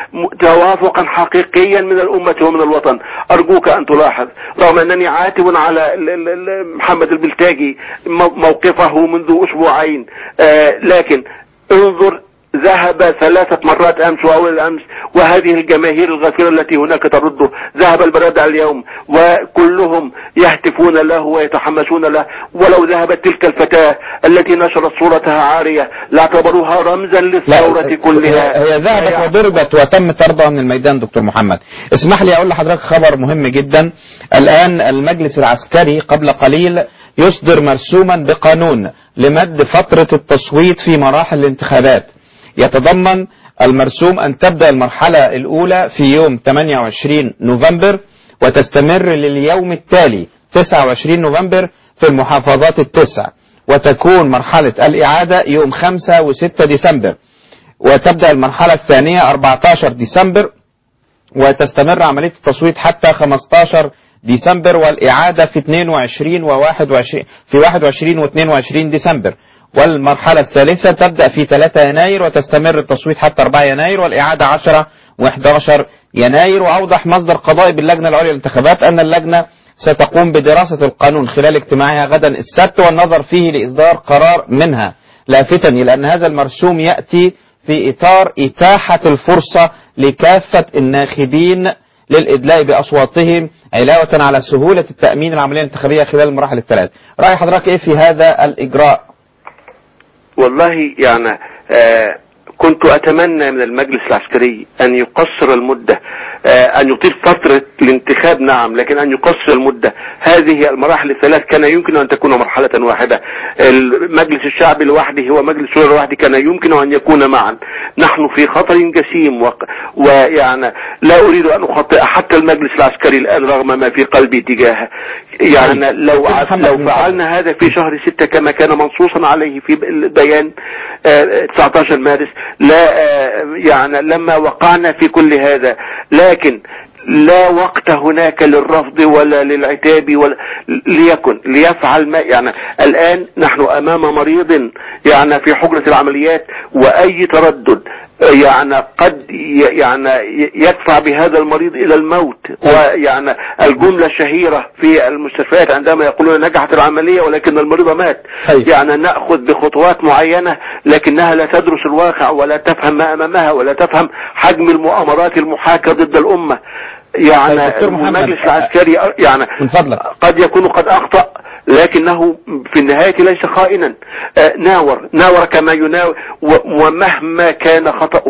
توافقا حقيقيا من الأمة ومن الوطن. أرجوك أن تلاحظ، رغم أنني عاتب على محمد البلتاجي موقفه منذ أسبوعين، لكن انظر، ذهب 3 مرات أمس وأول أمس، وهذه الجماهير الغفيرة التي هناك ترده. ذهب البرادع اليوم وكلهم يهتفون له ويتحمسون له. ولو ذهبت تلك الفتاة التي نشرت صورتها عارية لاعتبروها رمزا للثورة كلها. هي ذهبت وضربت وتم طردها من الميدان. دكتور محمد، اسمح لي أقول لحضرتك خبر مهم جدا. الآن المجلس العسكري قبل قليل يصدر مرسوما بقانون لمد فترة التصويت في مراحل الانتخابات. يتضمن المرسوم أن تبدأ المرحلة الأولى في يوم 28 نوفمبر وتستمر لليوم التالي 29 نوفمبر في المحافظات ال9، وتكون مرحلة الإعادة يوم 5 و6 ديسمبر، وتبدأ المرحلة الثانية 14 ديسمبر وتستمر عملية التصويت حتى 15 ديسمبر، والإعادة في 22 و22 ديسمبر. والمرحلة الثالثة تبدأ في 3 يناير وتستمر التصويت حتى 4 يناير، والإعادة 10 و11 يناير. وأوضح مصدر قضائي باللجنة العليا للانتخابات أن اللجنة ستقوم بدراسة القانون خلال اجتماعها غدا السبت والنظر فيه لإصدار قرار منها، لافتا إلى أن هذا المرسوم يأتي في إطار إتاحة الفرصة لكافة الناخبين للإدلاء بأصواتهم علاوة على سهولة التأمين العملية الانتخابية خلال المراحل الثلاث. رأي حضرتك إيه في هذا الإجراء؟ والله يعني كنت أتمنى من المجلس العسكري أن يقصر المدة، أن يطيل فترة الانتخاب نعم، لكن أن يقصر المدة. هذه المراحل الثلاث كان يمكن أن تكون مرحلة واحدة. المجلس الشعبي لوحده ومجلس الشورى لوحده كان يمكن أن يكون معا. نحن في خطر جسيم، ويعني لا أريد أن أخطئ حتى المجلس العسكري الآن رغم ما في قلبي تجاهه. يعني لو فعلنا هذا في شهر 6 كما كان منصوصا عليه في البيان 19 مارس لا يعني لما وقعنا في كل هذا، لكن لا وقت هناك للرفض ولا للعتاب ولا ليفعل ما يعني. الآن نحن أمام مريض يعني في حجرة العمليات، وأي تردد يعني قد يعني يدفع بهذا المريض إلى الموت. ويعني الجملة الشهيرة في المستشفيات عندما يقولون نجحت العملية ولكن المريض مات، يعني نأخذ بخطوات معينة لكنها لا تدرس الواقع ولا تفهم ما أمامها ولا تفهم حجم المؤامرات المحاكة ضد الأمة. يعني المجلس العسكري يعني قد يكون قد أخطأ، لكنه في النهاية ليس خائنا. ناور كما يناور، ومهما كان خطأه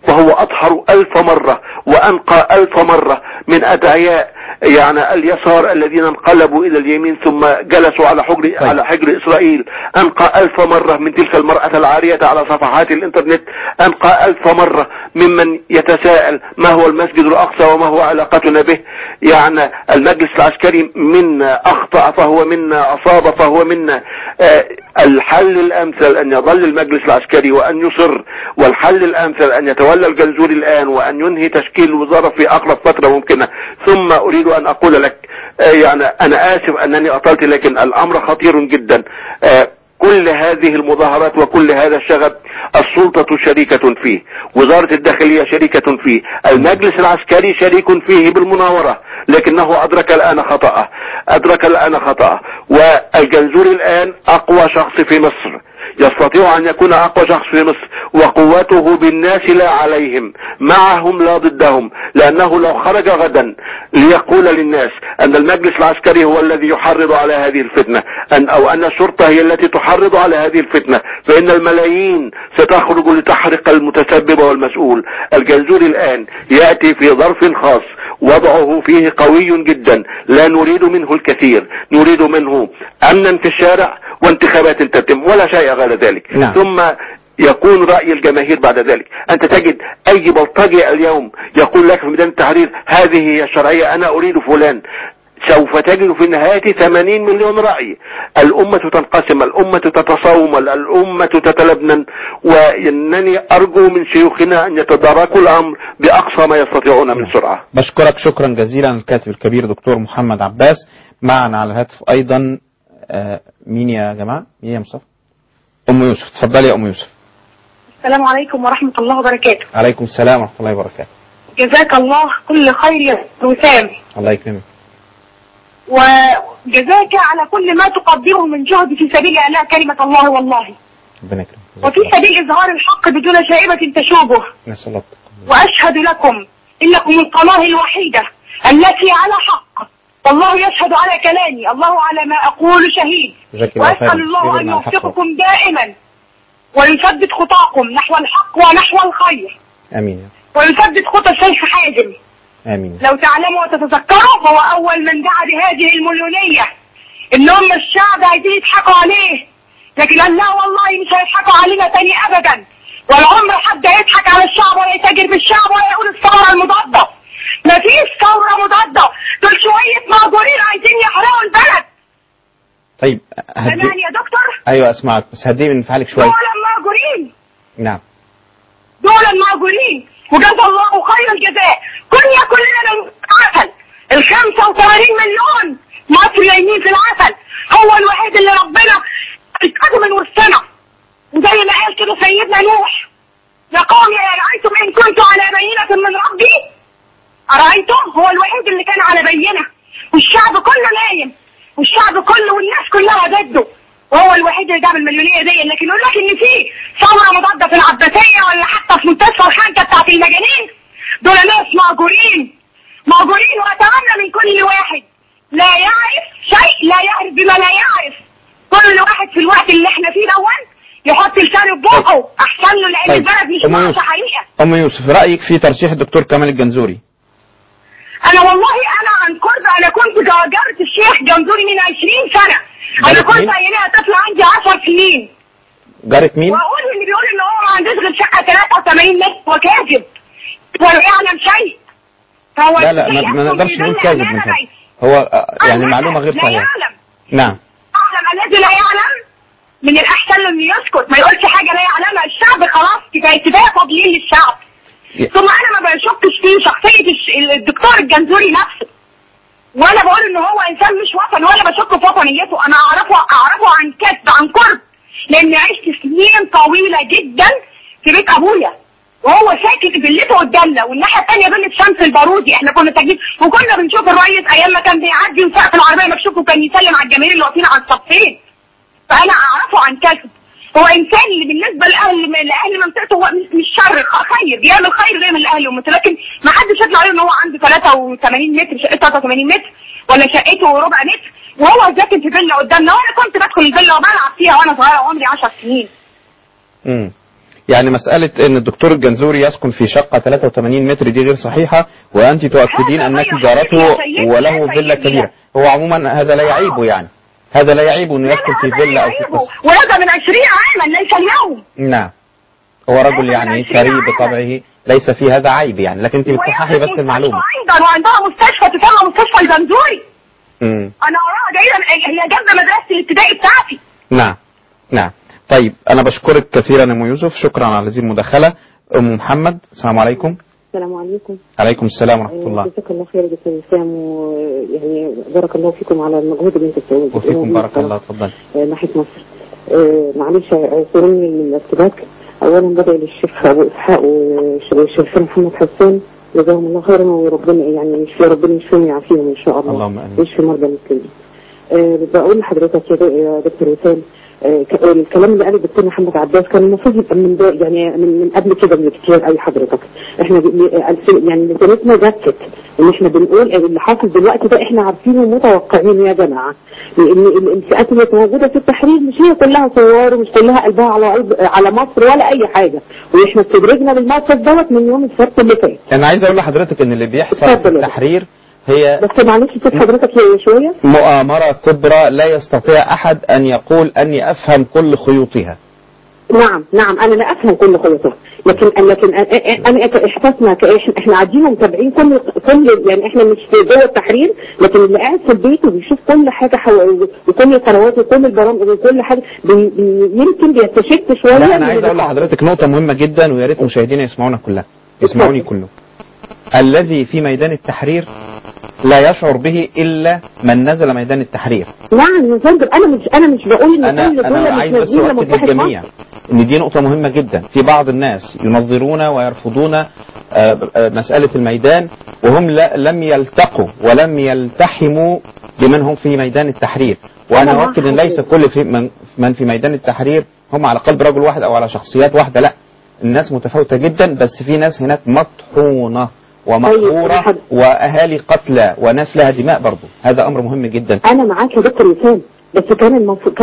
فهو أطهر 1000 مرة وأنقى 1000 مرة من أدعياء يعني اليسار الذين انقلبوا إلى اليمين ثم جلسوا على حجر إسرائيل. أنقى 1000 مرة من تلك المرأة العارية على صفحات الإنترنت. أنقى 1000 مرة ممن يتساءل ما هو المسجد الأقصى وما هو علاقتنا به. يعني المجلس العسكري منا أخطأ فهو منا، أصاب فهو منا. الحل الأمثل أن يظل المجلس العسكري وأن يصر، والحل الأمثل أن يتولى الجنزوري الآن وأن ينهي تشكيل الوزارة في أقرب فترة ممكنة. ثم أريد أن أقول لك يعني أنا آسف أنني أطلت، لكن الأمر خطير جدا. كل هذه المظاهرات وكل هذا الشغب السلطة شريكة فيه، وزارة الداخلية شريكة فيه، المجلس العسكري شريك فيه بالمناورة، لكنه أدرك الآن خطأه. والجنزوري الآن أقوى شخص في مصر، يستطيع أن يكون أقوى شخص في مصر، وقوته بالناس لا عليهم، معهم لا ضدهم. لأنه لو خرج غدا ليقول للناس أن المجلس العسكري هو الذي يحرض على هذه الفتنة أو أن الشرطة هي التي تحرض على هذه الفتنة، فإن الملايين ستخرج لتحرق المتسبب والمسؤول. الجنزوري الآن يأتي في ظرف خاص وضعه فيه قوي جدا، لا نريد منه الكثير، نريد منه أمنا في الشارع وانتخابات تتم ولا شيء غير ذلك. نعم. ثم يكون رأي الجماهير بعد ذلك. أنت تجد أي بلطجي اليوم يقول لك في ميدان التحرير هذه هي الشرعية، أنا أريد فلان، سوف تجد في النهاية 80 مليون رأي. الأمة تنقسم، الأمة تتصوم، الأمة تتلبنن. وإنني أرجو من شيوخنا أن يتداركوا الأمر بأقصى ما يستطيعون من سرعة. بشكرك شكرا جزيلا الكاتب الكبير دكتور محمد عباس. معنا على الهاتف أيضا مين يا جماعة؟ مين يا مصطفى؟ أم يوسف. تفضلي يا أم يوسف. السلام عليكم ورحمة الله وبركاته. عليكم السلام ورحمة الله وبركاته. جزاك الله كل خير يا وسام. الله يكرمك. وجزاك على كل ما تقدمه من جهد في سبيل إعلاء كلمة الله والله. ربنا يكرمك. وفي سبيل إظهار الحق بدون شائبة تشوبه. نسأل الله. وأشهد لكم إنكم القناة الوحيدة التي على حق، والله يشهد على كلامي، الله على ما أقول شهيد. وأسأل الله أن يوفقكم دائما ويثبت خطاكم نحو الحق ونحو الخير. آمين. ويثبت خطى الشيخ حازم. آمين. لو تعلموا وتتذكروا هو أول من دعا بهذه المليونية، إنهم الشعب عايزين يضحكوا عليه، لكن قال لا والله مش هيضحكوا علينا تاني أبدا، ولا عمر حد يضحك على الشعب ولا يتاجر بالشعب ولا يقول الثورة المضادة. مفيش ثورة مضادة، دول شوية مأجورين عايزين يحرقوا البلد. طيب سامعني يا دكتور؟ أيوة أسمعك، بس هدي من انفعالك شوية. دول مأجورين. نعم. دول مأجورين، وجزا الله خير الجزاء. كلنا العسل، 85 مليون مصري نايمين في العسل، هو الوحيد اللي ربنا اتقدم من وسطنا. وزي ما قال كده سيدنا نوح: يا قوم أرأيتم إن كنت على بينة من ربي؟ أرأيتم؟ هو الوحيد اللي كان على بينة، والشعب كله نايم، والشعب كله والناس كلها ضده، وهو الوحيد اللي جاب المليونية دي. لكن يقول لك إن في ثورة مضادة في العباسية ولا حتى في منتصف الحنكة بتاعت المجانين، دول ناس مأجورين. وأتمنى من كل واحد لا يعرف شيء، لا يعرف بما لا يعرف، كل واحد في الوقت اللي احنا فيه دون يحط لسانه في بقه احسن له، لان البلد مش ناقصه حقيقه. ام يوسف، رايك في ترشيح الدكتور كمال الجنزوري؟ انا والله انا عن قرب، انا كنت جارة الشيخ جنزوري من 20 سنه. انا كنت عينيها طفله عندي 10 سنين. جارة مين؟ واقول اللي بيقول ان هو ما عندوش غير شقه 83 متر هو كاذب ولا يعلم شيء. فهو لا ما نقدرش نقول كاذب من هذا، هو يعني معلومه غير صحيحه. نعم. اعلم الذي لا يعلم من الاحسن له انه يسكت، ما يقولش حاجه لا يعلمها. الشعب خلاص كفايه فاضيين للشعب. ثم انا ما بشكش في شخصيه الدكتور الجنزوري نفسه، وانا بقول ان هو انسان مش وطني ولا بشك في وطنيته. انا اعرفه عن كتب عن قرب، لان عشت سنين طويله جدا في بيت ابويا وهو ساكن فيلته قدامنا، والناحيه الثانيه فيلة شمس البارودي. احنا كنا ساكنين وكنا بنشوف الريس ايام ما كان بيعدي وسقف العربيه مكشوف وكان يسلم على الجماهير اللي واقفين على الصفين. فانا اعرفه عن كسب. هو انسان اللي بالنسبه لاهل منطقته هو مش شر، خير، بيعمل خير دايما لاهل امته، لكن ما حدش يطلع عليه ان هو عنده 83 متر، شقته 83 متر ولا شقته ربع متر وهو ساكن في فيلا قدامنا. وانا كنت بدخل الفيلا وبلعب فيها وانا صغيره وعمري 10 سنين. يعني مسألة ان الدكتور الجنزوري يسكن في شقة 83 متر دي غير صحيحة، وانت تؤكدين انك جارته وله فيلا كبيرة. هو عموما هذا لا يعيبه، يعني هذا لا يعيبه انه يسكن في فيلا او في قصر، وهذا من 20 عاما ليس اليوم. نعم، هو رجل يعني ثري بطبعه، ليس في هذا عيب يعني، لكن انت بتصححي بس المعلومة. ايضا وعندها مستشفى تسمى مستشفى الجنزوري. انا وراها جايه، هي جنب مدرسة الابتدائي بتاعتي. نعم نعم. طيب أنا بشكرك كثيرا يا أم يوسف، شكرا على هذه المداخلة. أم محمد، السلام عليكم. السلام عليكم. عليكم السلام ورحمة الله. جزاك الله خير يا دكتور وسام، ويعني بارك الله فيكم على المجهود اللي انتم بتعملوه. وفيكم بارك الله، اتفضل. ناحية مصر. معلش اعذروني من الارتباك. أولا بدأ للشيخ أبو إسحاق والشيخ محمد حسان، جزاهم الله خيرا، وربنا يعني يشفي، ربنا يشفيهم ويعافيهم إن شاء الله. اللهم آمين. ويشفي مرضى المسلمين. بقول لحضرتك يا دكتور وسام، الكلام اللي قاله الدكتور محمد عباس كان المفروض يبقى من قبل كده بكتير قوي. حضرتك احنا يعني لسانتنا جكت ان احنا بنقول اللي حاصل دلوقتي ده احنا عارفينه ومتوقعينه يا جماعه، لان الفئات اللي موجوده في التحرير مش هي كلها ثوار ومش كلها قلبها على مصر ولا اي حاجه، واحنا استدرجنا للموقف دوت من يوم السبت اللي فات. انا عايز اقول لحضرتك ان اللي بيحصل في التحرير هي بس معلش صوت حضرتك شويه مؤامرة كبرى لا يستطيع أحد أن يقول أني أفهم كل خيوطها. نعم أنا لا أفهم كل خيوطها، لكن أنا إحساسنا إحنا قاعدين ومتابعين كل يعني إحنا مش في جوه التحرير، لكن اللي قاعد في البيت وبيشوف كل حاجة وكل القنوات وكل البرامج وكل حاجة يمكن بيستشف شوية. لا أنا عايز أقول لحضرتك نقطة مهمة جدا، ويا ريت مشاهدينا يسمعونا كلها، يسمعوني كله. الذي في ميدان التحرير لا يشعر به إلا من نزل ميدان التحرير. نعم يا فندم، أنا مش بقول إن أنا عايز بس أؤكد للجميع إن دي نقطة مهمة جدا. في بعض الناس ينظرون ويرفضون مسألة الميدان، وهم لم يلتقوا ولم يلتحموا بمن هم في ميدان التحرير. وأنا أؤكد إن ليس كل من في ميدان التحرير هم على قلب رجل واحد أو على شخصيات واحدة، لا، الناس متفاوتة جدا، بس في ناس هناك مطحونة ومقهورة وأهالي قتلى وناس لها دماء برضو. هذا أمر مهم جدا. أنا معاك يا دكتور وسام، بس كان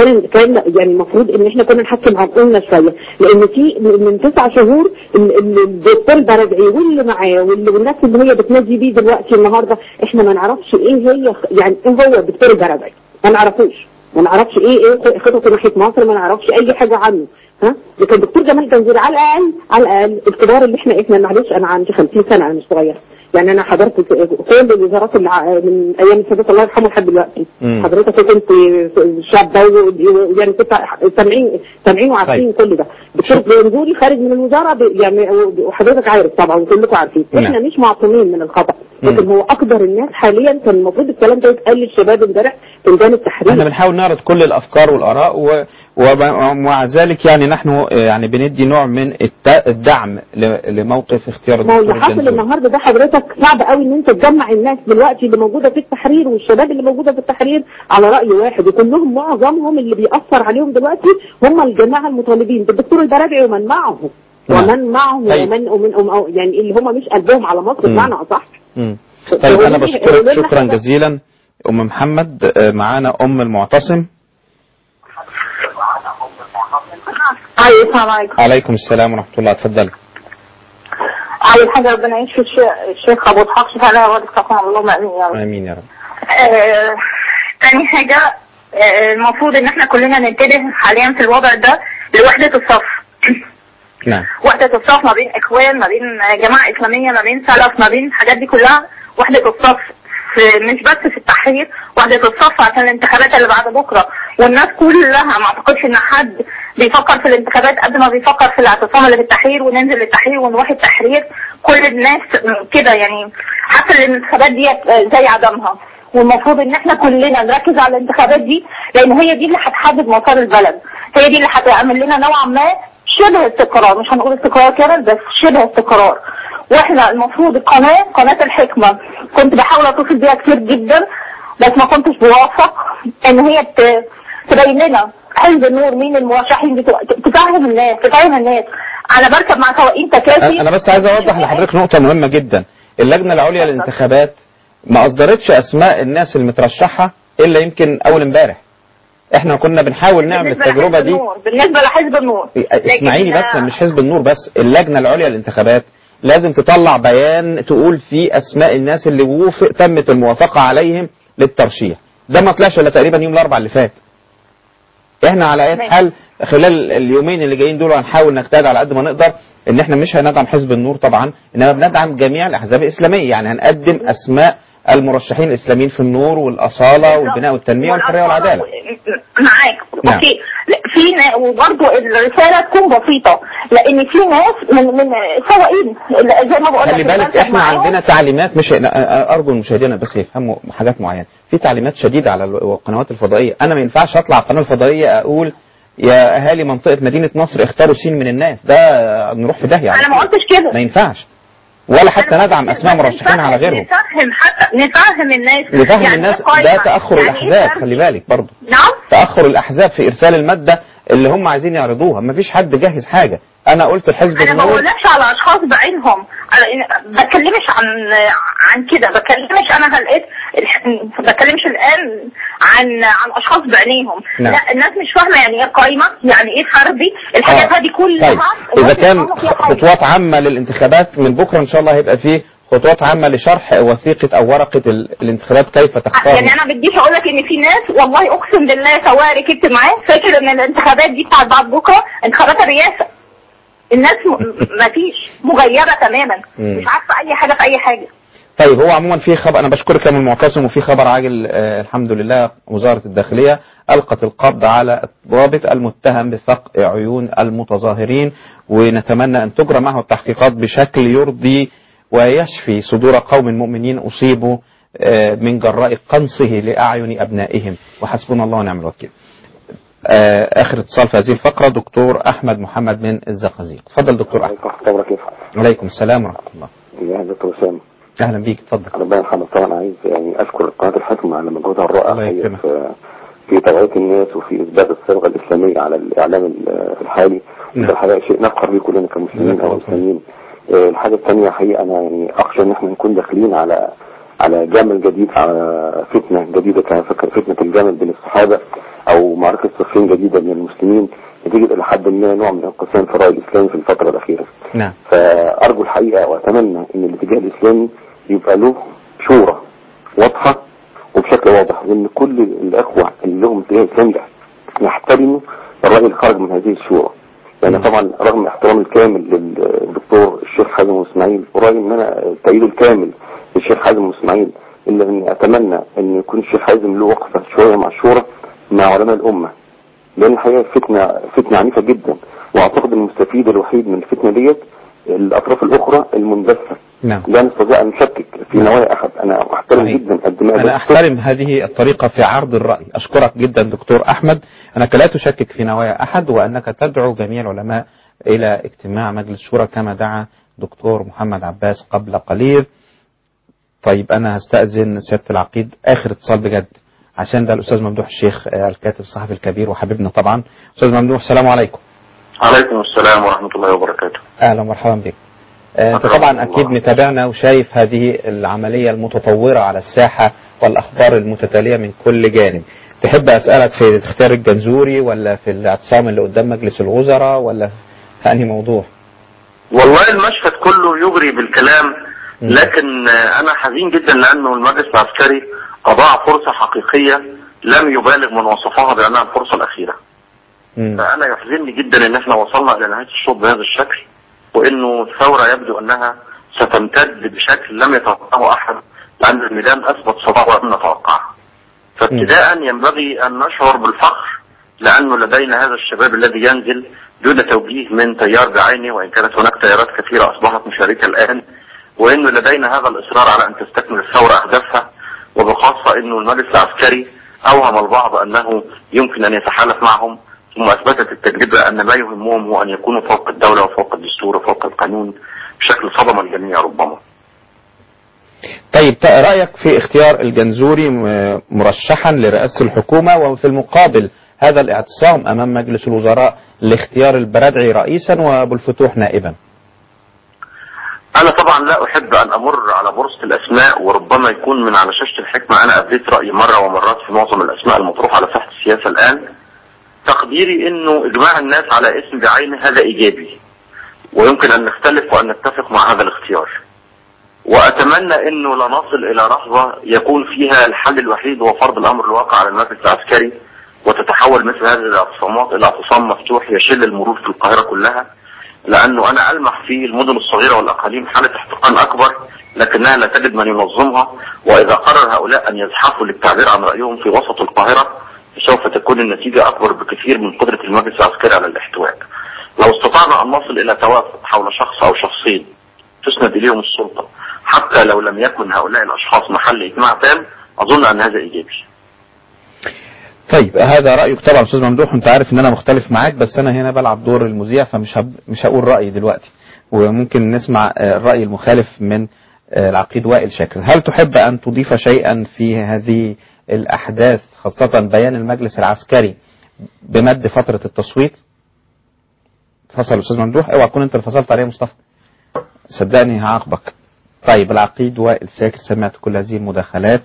يعني المفروض ان احنا كنا نحكم عقولنا شويه، لان في من 9 شهور الدكتور برجعي واللي معاه والناس اللي هي بتنادي بيه دلوقتي النهارده احنا ما نعرفش ايه هي، يعني ايه هو الدكتور برجعي، ما نعرفوش، ما نعرفش ايه خططه ناحيه مصر، ما نعرفش اي حاجه عنه. لكن الدكتور جمال جنزوري على الاقل الكبار اللي احنا معلش انا عندي 50 سنه، انا مش صغير يعني، انا حضرت كل الوزارات اللي من ايام السادات الله يرحمه لحد دلوقتي. حضرتك كنت شابه يعني كنت سامعين وعارفين كل ده. الدكتور جنزوري خارج من الوزاره يعني، وحضرتك عارف طبعا وكلكم عارفين احنا مش معصومين من الخطا، لكن هو اقدر الناس حاليا. كان المفروض الكلام ده يتقال للشباب امبارح في ميدان التحرير. احنا بنحاول نعرض كل الافكار والاراء ومع ذلك يعني نحن يعني بندي نوع من الدعم لموقف اختيار الدكتور الجنزوري. اللي حصل النهارده ده حضرتك صعب قوي ان انت تجمع الناس دلوقتي اللي موجوده في التحرير والشباب اللي موجوده في التحرير على راي واحد، وكلهم معظمهم اللي بيأثر عليهم دلوقتي هم الجماعه المطالبين بالدكتور البرادعي ومن معه ومن يعني اللي هم مش قلبهم على مصر بمعنى اصح. طيب انا بشكرك شكرا جزيلا ام محمد. معانا ام المعتصم. السلام عليكم. عليكم السلام ورحمة الله، اتفضلي. أول حاجة ربنا يشفي الشيخ أبو إسحاق شفاء لا يغادر سقما، اللهم آمين يا رب. آمين يا رب. تاني حاجة المفروض إن احنا كلنا ننتبه حاليا في الوضع ده لوحدة الصف. نعم. وحدة الصف ما بين إخوان، ما بين جماعة إسلامية، ما بين سلف، ما بين الحاجات دي كلها. وحدة الصف مش بس في التحرير، وحدة الصف عشان الانتخابات اللي بعد بكرة. والناس كلها ما اعتقدش ان حد بيفكر في الانتخابات قد ما بيفكر في الاعتصام اللي في التحرير، وننزل للتحرير ونروح التحرير. كل الناس كده يعني حتى الانتخابات دي زي عدمها. والمفروض ان احنا كلنا نركز على الانتخابات دي، لان هي دي اللي هتحدد مسار البلد، هي دي اللي هتعمل لنا نوعا ما شبه استقرار، مش هنقول استقرار كامل بس شبه استقرار. واحنا المفروض قناة الحكمة كنت بحاول اتصل بيها كتير جدا، بس ما كنتش بوافق ان هي تبين لنا حزب النور مين المرشحين، تفهم الناس. انا بركب مع سواقين تكاسي. انا بس عايز اوضح لحضرتك نقطة مهمة جدا. اللجنة العليا للانتخابات ما اصدرتش اسماء الناس المترشحة الا يمكن اول امبارح. احنا كنا بنحاول نعمل التجربة دي بالنسبة لحزب النور. اسمعيني بس، مش حزب النور بس، اللجنة العليا للانتخابات لازم تطلع بيان تقول فيه اسماء الناس اللي تمت الموافقة عليهم للترشيح. ده ما طلعش الا تقريبا يوم الاربعاء اللي فات. احنا على اي حال خلال اليومين اللي جايين دول هنحاول نجتهد على قد ما نقدر ان احنا مش هندعم حزب النور طبعا، انما بندعم جميع الاحزاب الاسلاميه. يعني هنقدم اسماء المرشحين الاسلاميين في النور والاصاله والبناء والتنميه والحريه والعداله. معاك. اوكي. في وبرضه الرساله تكون بسيطه، لان في ناس من سواقين زي ما بقول لك. خلي بالك احنا عندنا تعليمات، مش ارجو المشاهدين بس يفهموا حاجات معينه. في تعليمات شديده على القنوات الفضائيه. انا ما ينفعش اطلع القناه الفضائيه اقول يا اهالي منطقه مدينه نصر اختاروا سين من الناس، ده نروح في داهيه. انا ما قلتش كده، ما ينفعش، ولا حتى ندعم اسماء مرشحين على غيرهم. نفهم الناس يعني الناس ده تاخر الاحزاب. خلي بالك برضه. نعم. تاخر الاحزاب في ارسال الماده اللي هم عايزين يعرضوها. ما فيش حد جاهز حاجه. انا قلت الحزب انا ما بقولكش على اشخاص بعينهم، بكلمش عن كده، بكلمش انا بكلمش الان عن اشخاص بعينيهم. نعم. لا، الناس مش فاهمه يعني ايه قايمه، يعني ايه فردي، الحاجات هذه كلها. طيب. اذا كان خطوات عامه للانتخابات، من بكره ان شاء الله هيبقى فيه خطوات عامه لشرح وثيقه او ورقه الانتخابات كيف تختار. يعني انا بديش اقول لك ان في ناس والله اقسم بالله سواري كنت معاه فاكر ان الانتخابات دي بتاعت بعد بكره انتخابات الرئاسه. الناس ما فيش مغيره تماما، مش عارفه اي حاجه في اي حاجه. طيب هو عموما في خبر، انا بشكرك يا المعتصم، وفي خبر عاجل الحمد لله. وزاره الداخليه القت القبض على الضابط المتهم بثقب عيون المتظاهرين، ونتمنى ان تجرى معه التحقيقات بشكل يرضي ويشفي صدور قوم مؤمنين اصيبوا من جراء قنصه لاعين ابنائهم، وحسبنا الله ونعم الوكيل. اخر اتصال في هذه الفقره دكتور احمد محمد من الزقازيق. اتفضل دكتور احمد. عليكم السلام ورحمه الله. يا دكتور وسام. اهلا بيك، اتفضل. ربنا يرحمك. طبعا عايز يعني اشكر قناه الحكمه على مجهودها الرائع في توعيه الناس وفي اثبات الصبغه الاسلاميه على الاعلام الحالي. ده الحقيقه شيء نفخر به كلنا كمسلمين او مسلمين. الحاجه الثانيه حقيقه انا يعني اخشى ان احنا نكون داخلين على جمل جديد، على فتنه جديده فتنه الجمل بين الصحابه، او معركه صفين جديده بين المسلمين نتيجه الى حد ما نوع من انقسام في الراي الاسلامي في الفتره الاخيره. نعم. فارجو الحقيقه واتمنى ان الاتجاه الاسلامي يبقى له شورى واضحه وبشكل واضح، وان كل الاخوه اللي لهم اتجاه اسلامي يحترموا الراي الخارج من هذه الشورى. يعني طبعا رغم احترامي الكامل للدكتور الشيخ حازم اسماعيل، ورايي ان انا تأييد الكامل للشيخ حازم اسماعيل، الا اني اتمنى ان يكون الشيخ حازم له وقفه شويه مع الشورى مع علماء الامه، لان الحقيقه فتنه عنيفه جدا، واعتقد المستفيد الوحيد من الفتنه ديت الاطراف الاخرى المندسه. نعم. لا نستطيع ان نشكك في نوايا احد. انا احترم جدا الدماء. انا احترم هذه الطريقه في عرض الراي. اشكرك جدا دكتور احمد، انك لا تشكك في نوايا احد، وانك تدعو جميع العلماء الى اجتماع مجلس الشورى كما دعا دكتور محمد عباس قبل قليل. طيب انا هستأذن سيادة العقيد، اخر اتصال بجد، عشان ده الاستاذ ممدوح الشيخ الكاتب الصحفي الكبير وحبيبنا طبعا. استاذ ممدوح السلام عليكم. عليكم السلام ورحمة الله وبركاته. اهلا ومرحبا بك. انت طبعا اكيد متابعنا وشايف هذه العملية المتطورة على الساحة والاخبار المتتالية من كل جانب. تحب اسألك في اختيار الجنزوري، ولا في الاعتصام اللي قدام مجلس الوزراء، ولا في انهي موضوع؟ والله المشهد كله يغري بالكلام، لكن انا حزين جدا لانه المجلس العسكري اضاع فرصة حقيقية لم يبالغ من وصفها بانها الفرصة الاخيرة. فانا يحزنني جدا ان احنا وصلنا الى نهاية الشوط بهذا الشكل، وانه الثورة يبدو انها ستمتد بشكل لم يتوقعه احد، لان الميدان اثبت صداقة لم نتوقعها. فابتداء ينبغي ان نشعر بالفخر لانه لدينا هذا الشباب الذي ينزل دون توجيه من تيار بعينه، وان كانت هناك تيارات كثيرة اصبحت مشاركة الان، وانه لدينا هذا الاصرار على ان تستكمل الثورة اهدافها، وبخاصة انه المجلس العسكري اوهم البعض انه يمكن ان يتحالف معهم، ثم اثبتت التجربة ان ما يهمهم هو ان يكونوا فوق الدولة وفوق الدستور وفوق القانون بشكل صدم الجميع ربما. طيب رأيك في اختيار الجنزوري مرشحا لرئاسة الحكومة، وفي المقابل هذا الاعتصام امام مجلس الوزراء لاختيار البرادعي رئيسا وابو الفتوح نائبا؟ انا طبعا لا احب ان امر على بورصة الاسماء، وربما يكون من على شاشة الحكمة انا ابديت رأيي مرة ومرات في معظم الاسماء المطروحة على ساحة السياسة الآن، تقديري إنه إجماع الناس على اسم بعينه هذا إيجابي، ويمكن أن نختلف وأن نتفق مع هذا الاختيار. وأتمنى إنه لا نصل إلى لحظة يكون فيها الحل الوحيد هو فرض الأمر الواقع على المجلس العسكري، وتتحول مثل هذه الاعتصامات إلى اعتصام مفتوح يشل المرور في القاهرة كلها، لأنه أنا ألمح في المدن الصغيرة والأقاليم حالة احتقان أكبر لكنها لا تجد من ينظمها، وإذا قرر هؤلاء أن يزحفوا للتعبير عن رأيهم في وسط القاهرة سوف تكون النتيجة أكبر بكثير من قدرة المجلس العسكري على الاحتواء. لو استطعنا أن نصل إلى توافق حول شخص أو شخصين تسند إليهم السلطة حتى لو لم يكن هؤلاء الأشخاص محل إجماع تام، أظن أن هذا إيجابي. طيب هذا رأيك طبعا أستاذ ممدوح، أنت عارف أن أنا مختلف معاك، بس أنا هنا بلعب دور المذيع مش هقول رأيي دلوقتي، وممكن نسمع الرأي المخالف من العقيد وائل شاكر. هل تحب أن تضيف شيئا في هذه الأحداث، خاصة بيان المجلس العسكري بمد فترة التصويت؟ فصل أستاذ ممدوح، اوعى تكون أنت اللي فصلت عليه مصطفى، صدقني هعاقبك. طيب العقيد وائل شاكر، سمعت كل هذه المداخلات،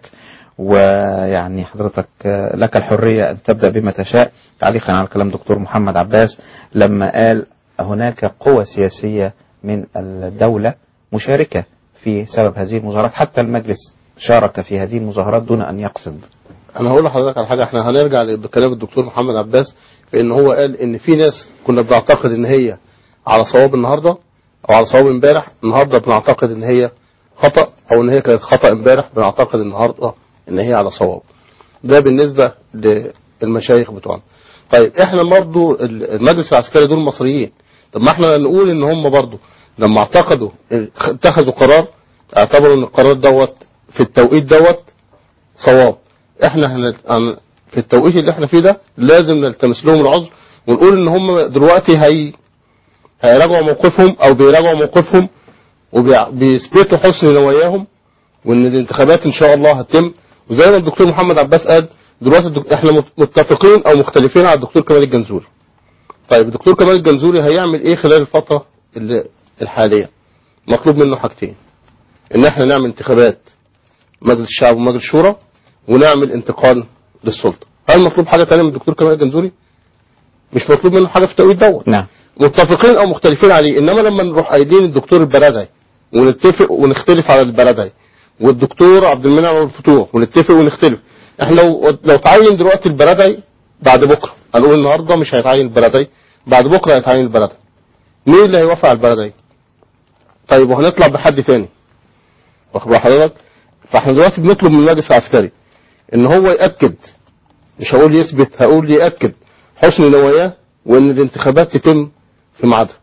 ويعني حضرتك لك الحرية أن تبدأ بما تشاء تعليقا على كلام دكتور محمد عباس لما قال هناك قوى سياسية من الدولة مشاركة في سبب هذه المظاهرات، حتى المجلس شارك في هذه المظاهرات دون أن يقصد. أنا هقول لحضرتك على حاجة، احنا هنرجع لكلام الدكتور محمد عباس في إن هو قال إن في ناس كنا بنعتقد إن هي على صواب النهاردة أو على صواب امبارح، النهاردة بنعتقد إن هي خطأ، أو إن هي كانت خطأ امبارح بنعتقد النهاردة إن هي على صواب. ده بالنسبة للمشايخ بتوعنا. طيب احنا برضه المجلس العسكري دول مصريين، طب ما احنا نقول إن هم برضه لما اعتقدوا اتخذوا قرار اعتبروا إن القرار دوت في التوقيت دوت صواب. احنا في التوقيت اللي احنا فيه ده لازم نلتمس لهم العذر ونقول ان هم دلوقتي هيراجعوا موقفهم او بيراجعوا موقفهم وبيثبتوا حسن نواياهم، وان الانتخابات ان شاء الله هتتم. وزي ما الدكتور محمد عباس قال دلوقتي احنا متفقين او مختلفين على الدكتور كمال الجنزوري. طيب الدكتور كمال الجنزوري هيعمل ايه خلال الفترة الحالية؟ مطلوب منه حاجتين، ان احنا نعمل انتخابات مجلس الشعب ومجلس الشورى ونعمل انتقال للسلطة. هل مطلوب حاجة تانية من الدكتور كمال الجنزوري؟ مش مطلوب منه حاجة في التوقيت دوت. نعم. متفقين او مختلفين عليه، انما لما نروح قايلين الدكتور البرادعي ونتفق ونختلف على البرادعي والدكتور عبد المنعم والفتوح ونتفق ونختلف، احنا لو تعين دلوقتي البرادعي بعد بكره، هنقول النهارده مش هيتعين البرادعي، بعد بكره هيتعين البرادعي، مين اللي هيوافق على البرادعي؟ طيب وهنطلع بحد تاني، واخد بال حضرتك؟ فاحنا دلوقتي بنطلب من المجلس العسكري ان هو يأكد، مش هقول يثبت، هقول يأكد حسن نواياه وان الانتخابات تتم في ميعادها.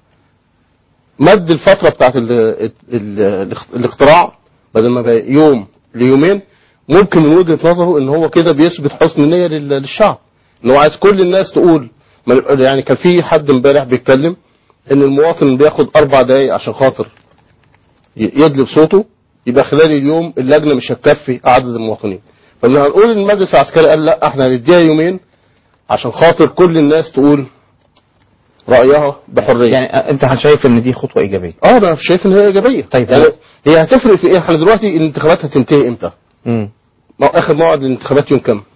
مد الفترة بتاعت الاقتراع بدل ما بقى يوم ليومين، ممكن من وجهة نظره ان هو كده بيثبت حسن النية للشعب، ان هو عايز كل الناس تقول. يعني كان في حد امبارح بيتكلم ان المواطن بياخد 4 دقايق عشان خاطر يدلب صوته، يبقى خلال اليوم اللجنة مش هتكفي عدد المواطنين. فلما هنقول المجلس العسكري قال لا احنا هنديها يومين عشان خاطر كل الناس تقول رأيها بحرية. يعني انت شايف ان دي خطوة ايجابية؟ انا شايف ان هي ايجابية. طيب يعني هي هتفرق في ايه؟ احنا دلوقتي الانتخابات هتنتهي امتى؟ اخر موعد الانتخابات يوم كام؟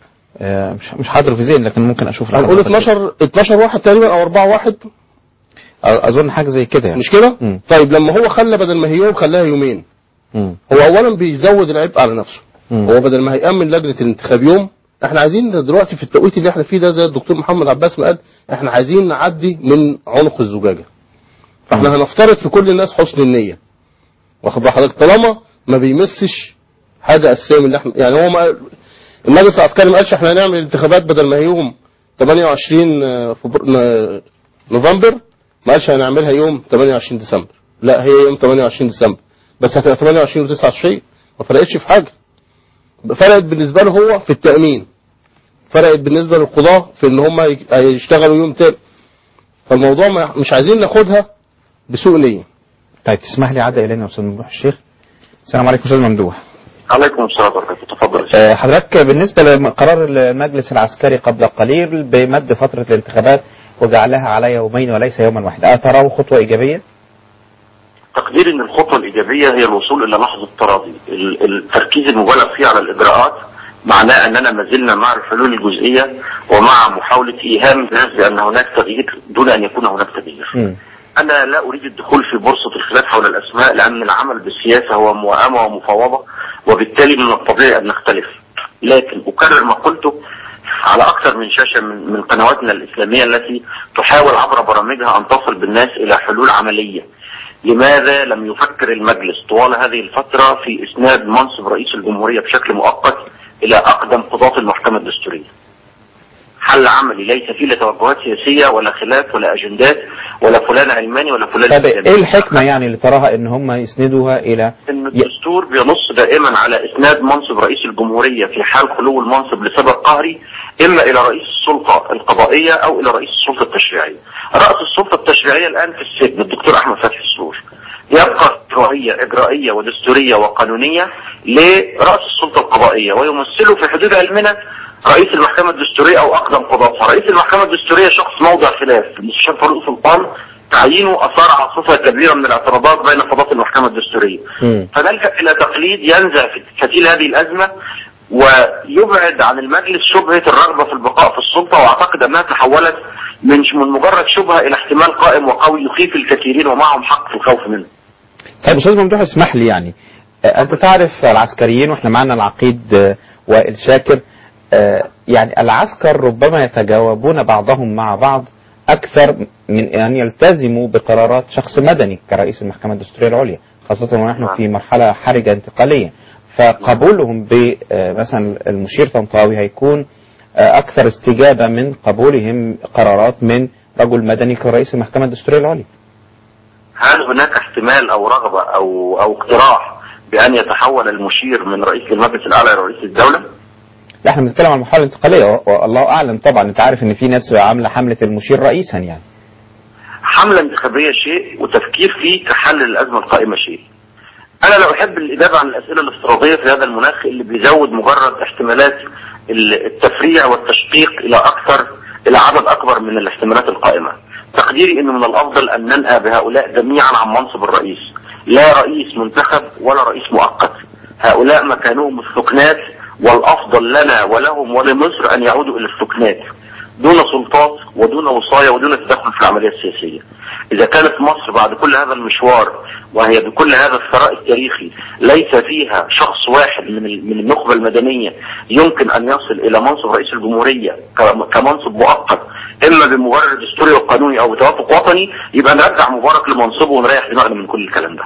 مش حاضر في ذهن، لكن ممكن اشوف. هنقول 12 واحد تقريبا او 4 واحد، اظن حاجة زي كده يعني. مش كده؟ طيب لما هو خلى بدل ما هي يوم خلاها يومين، هو اولا بيزود العبء على نفسه. هو بدل ما هيأمن لجنة الانتخاب يوم، احنا عايزين دلوقتي في التوقيت اللي احنا فيه ده زي الدكتور محمد عباس ما قال، احنا عايزين نعدي من عنق الزجاجة. فاحنا هنفترض في كل الناس حسن النية، واخد بال حضرتك، طالما ما بيمسش حاجة اساسية من اللي احنا يعني. هو ما المجلس العسكري ما قالش احنا هنعمل الانتخابات بدل ما هي يوم 28 نوفمبر، ما قالش هنعملها يوم 28 ديسمبر، لا هي يوم 28 ديسمبر، بس هتبقى 28 و29 ما فرقتش في حاجة. فرقت بالنسبة له هو في التأمين، فرقت بالنسبة للقضاء في ان هم هيشتغلوا يوم تاني. فالموضوع مش عايزين ناخدها بسوء نية. طيب تسمح لي عادة الينا استاذ ممدوح الشيخ. السلام عليكم استاذ ممدوح. عليكم السلام ورحمة الله. تفضل. حضرتك بالنسبة لقرار المجلس العسكري قبل قليل بمد فترة الانتخابات وجعلها على يومين وليس يوما واحدا، أتراه خطوة إيجابية؟ تقديري ان الخطوة الإيجابية هي الوصول إلى لحظة تراضي. التركيز المبالغ فيه على الإجراءات معناه أننا ما زلنا مع الحلول الجزئية ومع محاولة إيهام الناس بأن هناك تغيير دون أن يكون هناك تغيير. أنا لا أريد الدخول في بورصة الخلاف حول الأسماء، لأن العمل بالسياسة هو موائمة ومفاوضة، وبالتالي من الطبيعي أن نختلف. لكن أكرر ما قلته على أكثر من شاشة من قنواتنا الإسلامية التي تحاول عبر برامجها أن تصل بالناس إلى حلول عملية. لماذا لم يفكر المجلس طوال هذه الفترة في إسناد منصب رئيس الجمهورية بشكل مؤقت إلى أقدم قضاة المحكمة الدستورية؟ حل عملي ليس فيه لا توجهات سياسية ولا خلاف ولا أجندات ولا فلان علماني ولا فلان طب إيه الحكمة يعني اللي تراها إن هم يسندوها إلى إن الدستور بينص دائما على إسناد منصب رئيس الجمهورية في حال خلو المنصب لسبب قهري إما إلى رئيس السلطة القضائية أو إلى رئيس السلطة التشريعية. رأس السلطة التشريعية الآن في السجن الدكتور أحمد فتحي السرور، يبقى إجرائية ودستورية وقانونية لرأس السلطة القضائية، ويمثله في حدود علمنا رئيس المحكمة الدستورية أو أقدم قضاء. رئيس المحكمة الدستورية شخص موضع خلاف، المستشار فاروق سلطان تعيينه أثار عاصفة كبيرة من الاعتراضات بين قضاة المحكمة الدستورية. فنلجأ إلى تقليد ينزع فتيل هذه الأزمة ويبعد عن المجلس شبهة الرغبة في البقاء في السلطة، وأعتقد أنها تحولت من مجرد شبهة إلى احتمال قائم وقوي يخيف الكثيرين ومعهم حق في الخوف منه. طيب أستاذ ممدوح اسمح لي، يعني أنت تعرف العسكريين وإحنا معنا العقيد وائل شاكر، يعني العسكر ربما يتجاوبون بعضهم مع بعض أكثر من أن يلتزموا بقرارات شخص مدني كرئيس المحكمة الدستورية العليا، خاصة ونحن في مرحلة حرجة انتقالية. فقبولهم بمثلا المشير طنطاوي هيكون أكثر استجابة من قبولهم قرارات من رجل مدني كرئيس المحكمة الدستورية العليا. هل هناك احتمال أو رغبة أو اقتراح بأن يتحول المشير من رئيس المجلس الأعلى إلى رئيس الدولة؟ لا، احنا بنتكلم عن المرحله الانتقاليه، والله اعلم طبعا. انت عارف ان في ناس عامله حمله المشير رئيسا، يعني حمله انتخابيه شيء وتفكير فيه كحل للازمه القائمه شيء. انا لا احب الاجابه عن الاسئله الافتراضيه في هذا المناخ اللي بيزود مجرد احتمالات التفريع والتشقيق الى عدد اكبر من الاحتمالات القائمه. تقديري ان من الافضل ان ننأى بهؤلاء جميعا عن منصب الرئيس، لا رئيس منتخب ولا رئيس مؤقت. هؤلاء مكانهم السكنات، والأفضل لنا ولهم ولمصر أن يعودوا إلى السكنات دون سلطات ودون وصاية ودون تدخل في العملية السياسية. إذا كانت مصر بعد كل هذا المشوار وهي بكل هذا الثراء التاريخي ليس فيها شخص واحد من النخبة المدنية يمكن أن يصل إلى منصب رئيس الجمهورية كمنصب مؤقت إما بمبرر دستوري وقانوني أو بتوافق وطني، يبقى نرجع مبارك لمنصبه ونريح دماغنا من كل الكلام ده.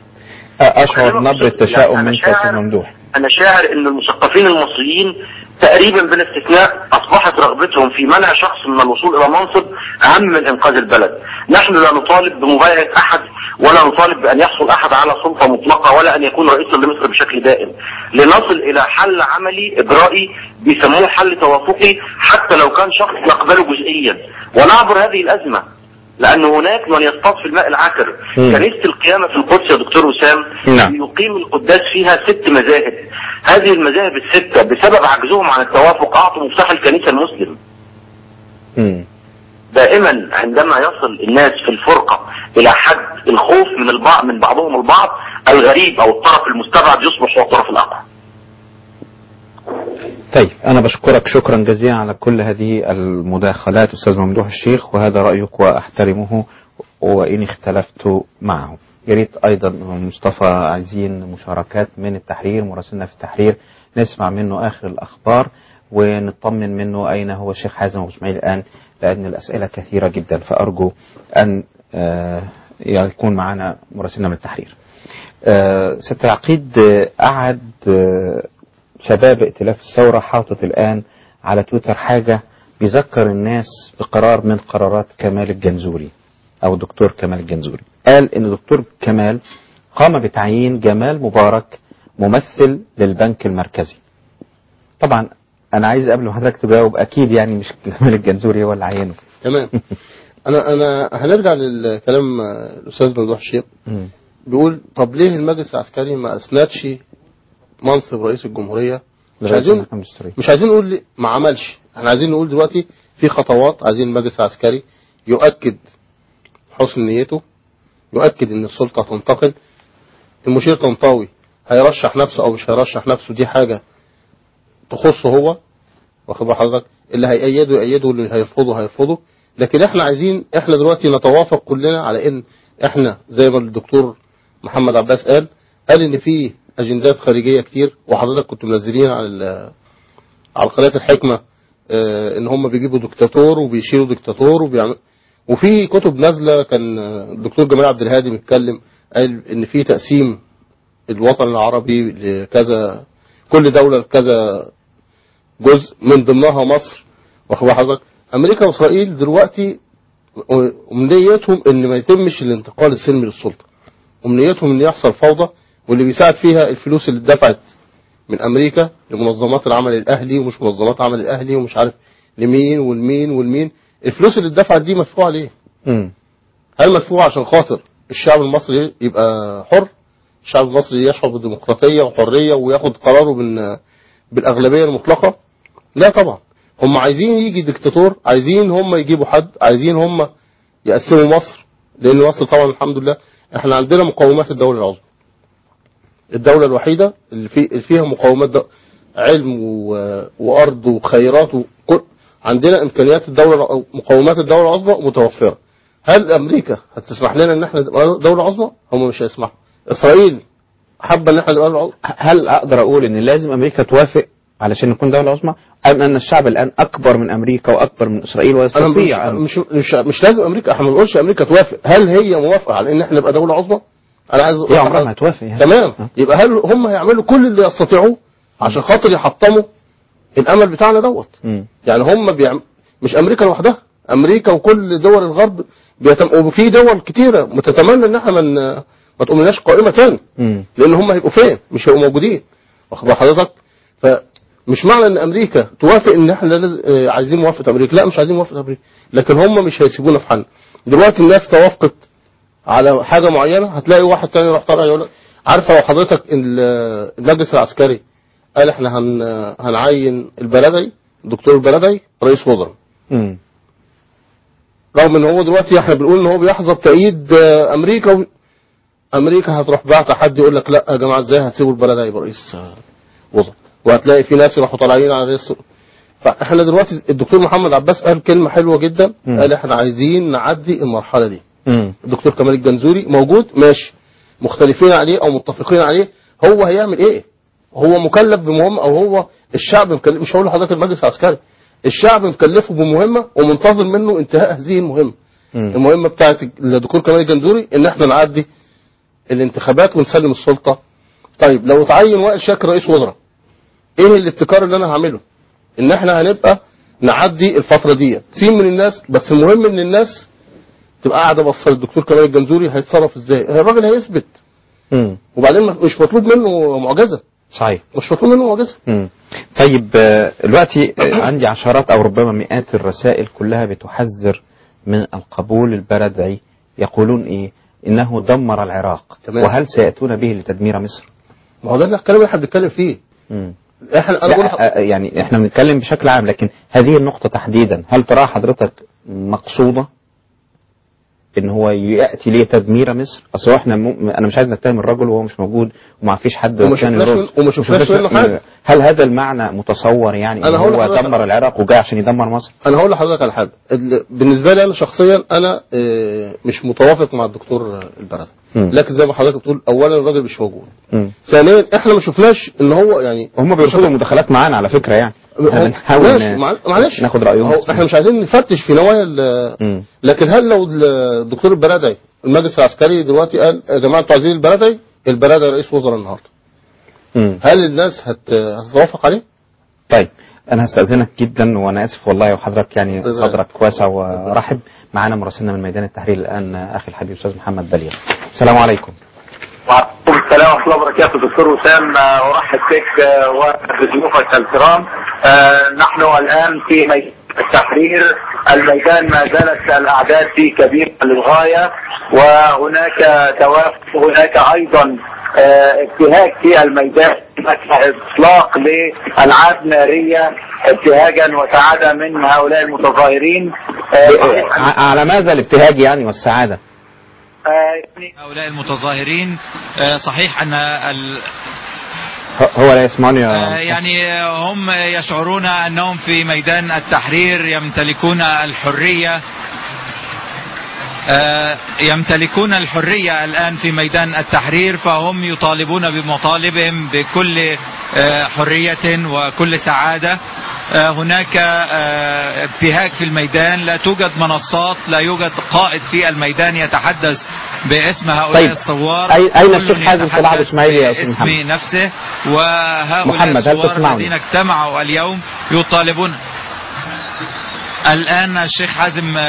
أشعر نبرة تشاؤم منك يا ممدوح. أنا شاعر أن المثقفين المصريين تقريبا بلا استثناء أصبحت رغبتهم في منع شخص من الوصول إلى منصب أهم من إنقاذ البلد. نحن لا نطالب بمبايعة أحد ولا نطالب بأن يحصل أحد على سلطة مطلقة ولا أن يكون رئيسا لمصر بشكل دائم. لنصل إلى حل عملي إجرائي بيسموه حل توافقي حتى لو كان شخص نقبله جزئيا، ونعبر هذه الأزمة. لأن هناك من يصطاد في الماء العكر. كنيسة القيامة في القدس يا دكتور وسام يقيم القداس فيها 6 مذاهب. هذه المذاهب ال6 بسبب عجزهم عن التوافق أعطوا مفتاح الكنيسة المسلم. دائما عندما يصل الناس في الفرقة إلى حد الخوف من بعضهم البعض، الغريب أو الطرف المستبعد يصبح هو الطرف الأقوى. طيب أنا بشكرك شكرا جزيلا على كل هذه المداخلات أستاذ ممدوح الشيخ، وهذا رأيك وأحترمه وإن اختلفت معه. يريد أيضا مصطفى عايزين مشاركات من التحرير، مراسلنا في التحرير، نسمع منه آخر الأخبار ونطمن منه أين هو الشيخ حازم أبو إسماعيل الآن، لأن الأسئلة كثيرة جدا، فأرجو أن يكون معنا مراسلنا من التحرير. ست العقيد، قعد شباب ائتلاف الثورة حاطط الآن على تويتر حاجة بيذكر الناس بقرار من قرارات كمال الجنزوري أو دكتور كمال الجنزوري. قال إن دكتور كمال قام بتعيين جمال مبارك ممثل للبنك المركزي. طبعا أنا عايز قبل ما حضرتك تجاوب، أكيد يعني مش كمال الجنزوري هو اللي عينه. تمام. أنا هنرجع للكلام الأستاذ ممدوح الشيخ. بيقول ليه المجلس العسكري ما أسندش منصب رئيس الجمهورية؟ مش عايزين نقول ما عملش، احنا عايزين نقول دلوقتي في خطوات. عايزين المجلس العسكري يؤكد حسن نيته، يؤكد ان السلطة تنتقل. المشير طنطاوي هيرشح نفسه او مش هيرشح نفسه دي حاجة تخصه هو، واخد حضرتك، اللي هيأيده يأيده واللي هيرفضه هيرفضه. لكن احنا دلوقتي نتوافق كلنا على ان احنا زي ما الدكتور محمد عباس قال ان في اجندات خارجيه كتير، وحضرتك كنت منزلين على قناه الحكمه ان هم بيجيبوا دكتاتور وبيشيلوا دكتاتور وفي كتب نازله. كان الدكتور جمال عبد الهادي بيتكلم قال ان في تقسيم الوطن العربي لكذا، كل دوله لكذا جزء، من ضمنها مصر. واخد حضرتك، امريكا واسرائيل دلوقتي امنيتهم ان ما يتمش الانتقال السلمي للسلطه، امنيتهم ان يحصل فوضى، واللي بيساعد فيها الفلوس اللي اتدفعت من امريكا لمنظمات العمل الاهلي ومش منظمات العمل الاهلي ومش عارف لمين والمين. الفلوس اللي اتدفعت دي مدفوعه ليه؟ هل مدفوعه عشان خاطر الشعب المصري يبقى حر، الشعب المصري يشعر بالديمقراطيه وحريه وياخد قراره بالاغلبيه المطلقه؟ لا طبعا. هم عايزين يجي دكتاتور، عايزين هم يجيبوا حد، عايزين هم يقسموا مصر، لان مصر طبعا الحمد لله احنا عندنا مقومات الدوله العظمى، الدوله الوحيده اللي فيها مقومات علم وارض وخيرات عندنا امكانيات الدوله، مقومات الدوله العظمى متوفره. هل امريكا هتسمح لنا ان احنا نبقى دوله عظمى؟ هم مش هيسمحوا. اسرائيل حابه ان احنا نبقى دوله عظمى. هل اقدر اقول ان لازم امريكا توافق علشان نكون دولة عظمى، أم أن الشعب الآن أكبر من أمريكا وأكبر من إسرائيل ويستطيع مش لازم أمريكا، احنا ما بنقولش أمريكا توافق. هل هي موافقة على إن احنا نبقى دولة عظمى؟ أنا عايز هي عمرها ما توافق يعني. تمام. يبقى هل هم هيعملوا كل اللي يستطيعوه عشان خاطر يحطموا الأمل بتاعنا دوت؟ يعني هم مش أمريكا لوحدها، أمريكا وكل دول الغرب وفي دول كتيرة متتمنى إن احنا ما تقومناش قائمة تاني، لأن هم هيبقوا فين؟ مش هيبقوا موجودين. واخد حضرتك؟ مش معنى ان امريكا توافق ان احنا عايزين موافقه امريكا، لا مش عايزين موافقه امريكا، لكن هم مش هيسيبونا في حالنا. دلوقتي الناس توافقت على حاجه معينه، هتلاقي واحد تاني يروح طالع يقول عارفه لو حضرتك المجلس العسكري قال احنا هنعين البلدي، الدكتور البلدي رئيس وزراء، رغم ان هو دلوقتي احنا بنقول ان هو بيحظى بتأييد امريكا امريكا هتروح بعت حد يقول لك لا يا جماعه ازاي هتسيبوا البلدي يبقى رئيس وزراء، وهتلاقي في ناس يروحوا طالعين على رئيس. فاحنا دلوقتي الدكتور محمد عباس قال كلمه حلوه جدا، قال احنا عايزين نعدي المرحله دي. الدكتور كمال الجنزوري موجود ماشي، مختلفين عليه او متفقين عليه، هو هيعمل ايه؟ هو مكلف بمهمه، او هو الشعب مكلف، مش هقول لحضرتك المجلس العسكري، الشعب مكلفه بمهمه ومنتظر منه انتهاء هذه المهمه. المهمه بتاعت الدكتور كمال الجنزوري ان احنا نعدي الانتخابات ونسلم السلطه. طيب لو اتعين وائل شاكر رئيس وزراء، ايه الابتكار اللي انا هعمله؟ ان احنا هنبقى نعدي الفتره دي سين من الناس، بس المهم ان الناس تبقى قاعده بص الدكتور كمال الجنزوري هيتصرف ازاي، الراجل هيثبت. وبعدين مش مطلوب منه معجزه. صحيح، مش مطلوب منه معجزه. طيب دلوقتي عندي عشرات او ربما مئات الرسائل كلها بتحذر من القبول البلدعي، يقولون ايه؟ انه دمر العراق. تمام. وهل سياتون به لتدمير مصر؟ ما هو ده الكلام اللي احنا بنتكلم فيه. يعني احنا بنتكلم بشكل عام، لكن هذه النقطة تحديدا هل ترى حضرتك مقصودة ان هو يأتي ليه تدمير مصر؟ اصل احنا انا مش عايز نتهم الرجل وهو مش موجود وما فيش حد وما شفناش منه حاجة. هل هذا المعنى متصور يعني ان هو دمر العراق وجاي عشان يدمر مصر؟ انا هقول لحضرتك على حاجة بالنسبة لي انا شخصيا، انا مش متوافق مع الدكتور البرد، لكن زي ما حضرتك بتقول اولا الراجل مش موجود، ثانيا احنا ما شفناش ان هو يعني هم بيرفضوا مداخلات معانا على فكرة، يعني بنحاول معلش ناخد رأيهم. احنا مش عايزين نفتش في نوايا لكن هل لو الدكتور البرادعي المجلس العسكري دلوقتي قال يا جماعه انتوا عايزين البرادعي رئيس وزراء النهارده، هل الناس هتتوافق عليه؟ طيب انا هستأذنك جدا وانا اسف والله، وحضرتك يعني صدرك واسع ورحب. معانا مراسلنا من ميدان التحرير الان اخي الحبيب استاذ محمد بليغ. السلام عليكم. وعليكم السلام ورحمه الله وبركاته. دكتور وسام ارحب بك وبضيوفك الكرام. نحن الان في ميدان التحرير، الميدان ما زالت الاعداد فيه كبيره للغايه، وهناك هناك ايضا ابتهاج في الميدان، اطلاق لالعاب ناريه ابتهاجا وسعاده من هؤلاء المتظاهرين. على ماذا الابتهاج يعني والسعاده؟ هؤلاء المتظاهرين صحيح ان هو لا يسمعني يعني هم يشعرون أنهم في ميدان التحرير يمتلكون الحرية، يمتلكون الحرية الآن في ميدان التحرير، فهم يطالبون بمطالبهم بكل حرية وكل سعادة. هناك ابتهاج في الميدان، لا توجد منصات، لا يوجد قائد في الميدان يتحدث باسم هؤلاء الثوار. أين الشيخ حازم صلاح أبو إسماعيل يا أستاذ محمد؟ باسم نفسه. وهؤلاء الثوار الذين اجتمعوا اليوم يطالبون. الآن الشيخ حازم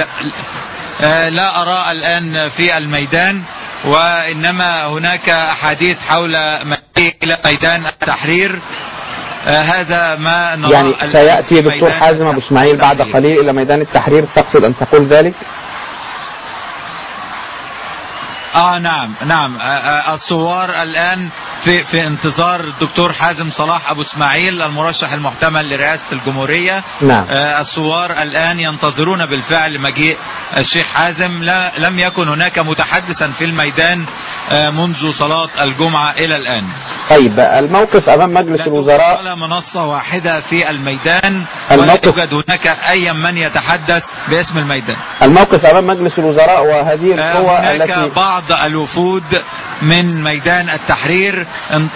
لا أرى الآن في الميدان، وإنما هناك أحاديث حول ميدان التحرير. هذا ما نرى. يعني سيأتي دكتور حازم أبو إسماعيل بعد قليل إلى ميدان التحرير، تقصد أن تقول ذلك؟ نعم. الثوار الآن في انتظار الدكتور حازم صلاح أبو إسماعيل المرشح المحتمل لرئاسة الجمهورية. نعم. الثوار الآن ينتظرون بالفعل مجيء الشيخ حازم. لم يكن هناك متحدثا في الميدان منذ صلاة الجمعة إلى الآن. طيب الموقف أمام مجلس الوزراء، ولا منصة واحدة في الميدان، ولا يوجد هناك أي من يتحدث باسم الميدان. الموقف أمام مجلس الوزراء وهذه القوى هناك التي بعض الوفود من ميدان التحرير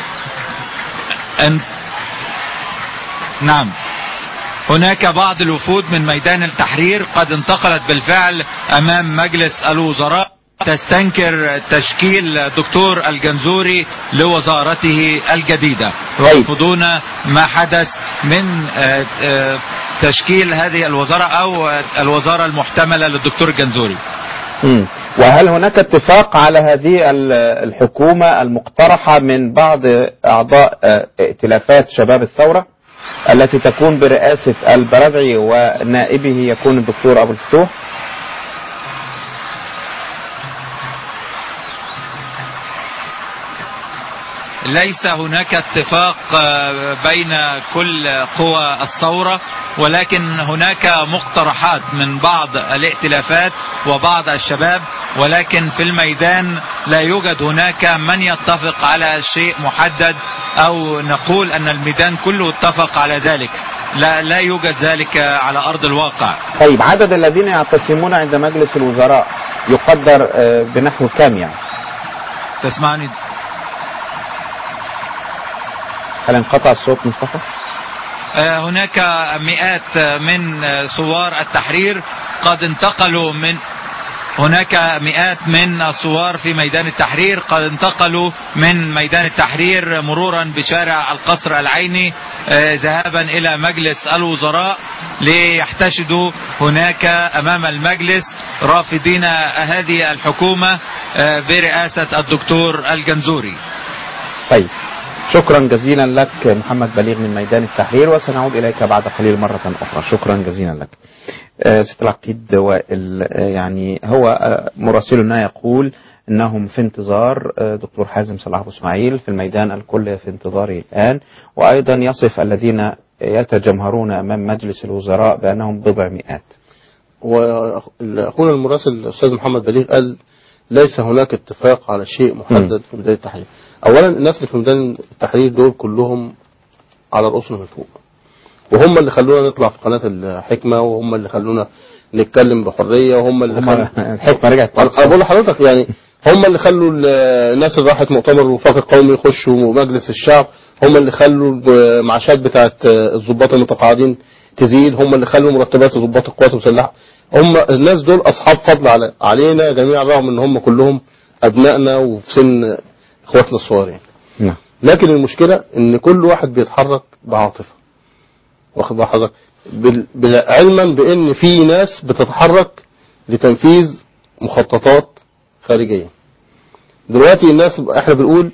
نعم، هناك بعض الوفود من ميدان التحرير قد انتقلت بالفعل أمام مجلس الوزراء تستنكر تشكيل دكتور الجنزوري لوزارته الجديدة، ويرفضون ما حدث من تشكيل هذه الوزارة أو الوزارة المحتملة للدكتور الجنزوري. وهل هناك اتفاق على هذه الحكومة المقترحة من بعض أعضاء ائتلافات شباب الثورة التي تكون برئاسة البرادعي ونائبه يكون الدكتور أبو الفتوح؟ ليس هناك اتفاق بين كل قوى الثورة، ولكن هناك مقترحات من بعض الائتلافات وبعض الشباب، ولكن في الميدان لا يوجد هناك من يتفق على شيء محدد أو نقول أن الميدان كله اتفق على ذلك. لا يوجد ذلك على أرض الواقع. طيب عدد الذين يعتصمون عند مجلس الوزراء يقدر بنحو كام يعني؟ تسمعني؟ هل انقطع الصوت مصطفى؟ هناك مئات من ثوار التحرير قد انتقلوا هناك مئات من الثوار في ميدان التحرير قد انتقلوا من ميدان التحرير مرورا بشارع القصر العيني ذهابا إلى مجلس الوزراء ليحتشدوا هناك أمام المجلس رافضين هذه الحكومة برئاسة الدكتور الجنزوري. طيب شكرا جزيلا لك محمد بليغ من ميدان التحرير، وسنعود إليك بعد قليل مرة أخرى. شكرا جزيلا لك. ست العقيد يعني هو مراسلنا يقول أنهم في انتظار دكتور حازم صلاح أبو إسماعيل في الميدان، الكل في انتظاره الآن، وأيضا يصف الذين يتجمهرون أمام مجلس الوزراء بأنهم بضع مئات. وأخونا المراسل الأستاذ محمد بليغ قال ليس هناك اتفاق على شيء محدد في ميدان التحرير. أولا الناس اللي في ميدان التحرير دول كلهم على رؤوسنا من فوق، وهم اللي خلونا نطلع في قناة الحكمة، وهم اللي خلونا نتكلم بحرية، وهم اللي الحكمة رجعت. أنا بقول لحضرتك يعني هم اللي خلوا الناس اللي راحت مؤتمر الوفاق القومي يخشوا مجلس الشعب، هم اللي خلوا المعاشات بتاعت الضباط المتقاعدين تزيد، هم اللي خلوا مرتبات ضباط القوات المسلحة. هم الناس دول أصحاب فضل علينا جميعا، رغم ان هم كلهم أبنائنا وفي سن اخواتنا الصغار يعني. نعم. لكن المشكلة ان كل واحد بيتحرك بعاطفة، واخد بال حضرتك، علما بان في ناس بتتحرك لتنفيذ مخططات خارجية. دلوقتي الناس احنا بنقول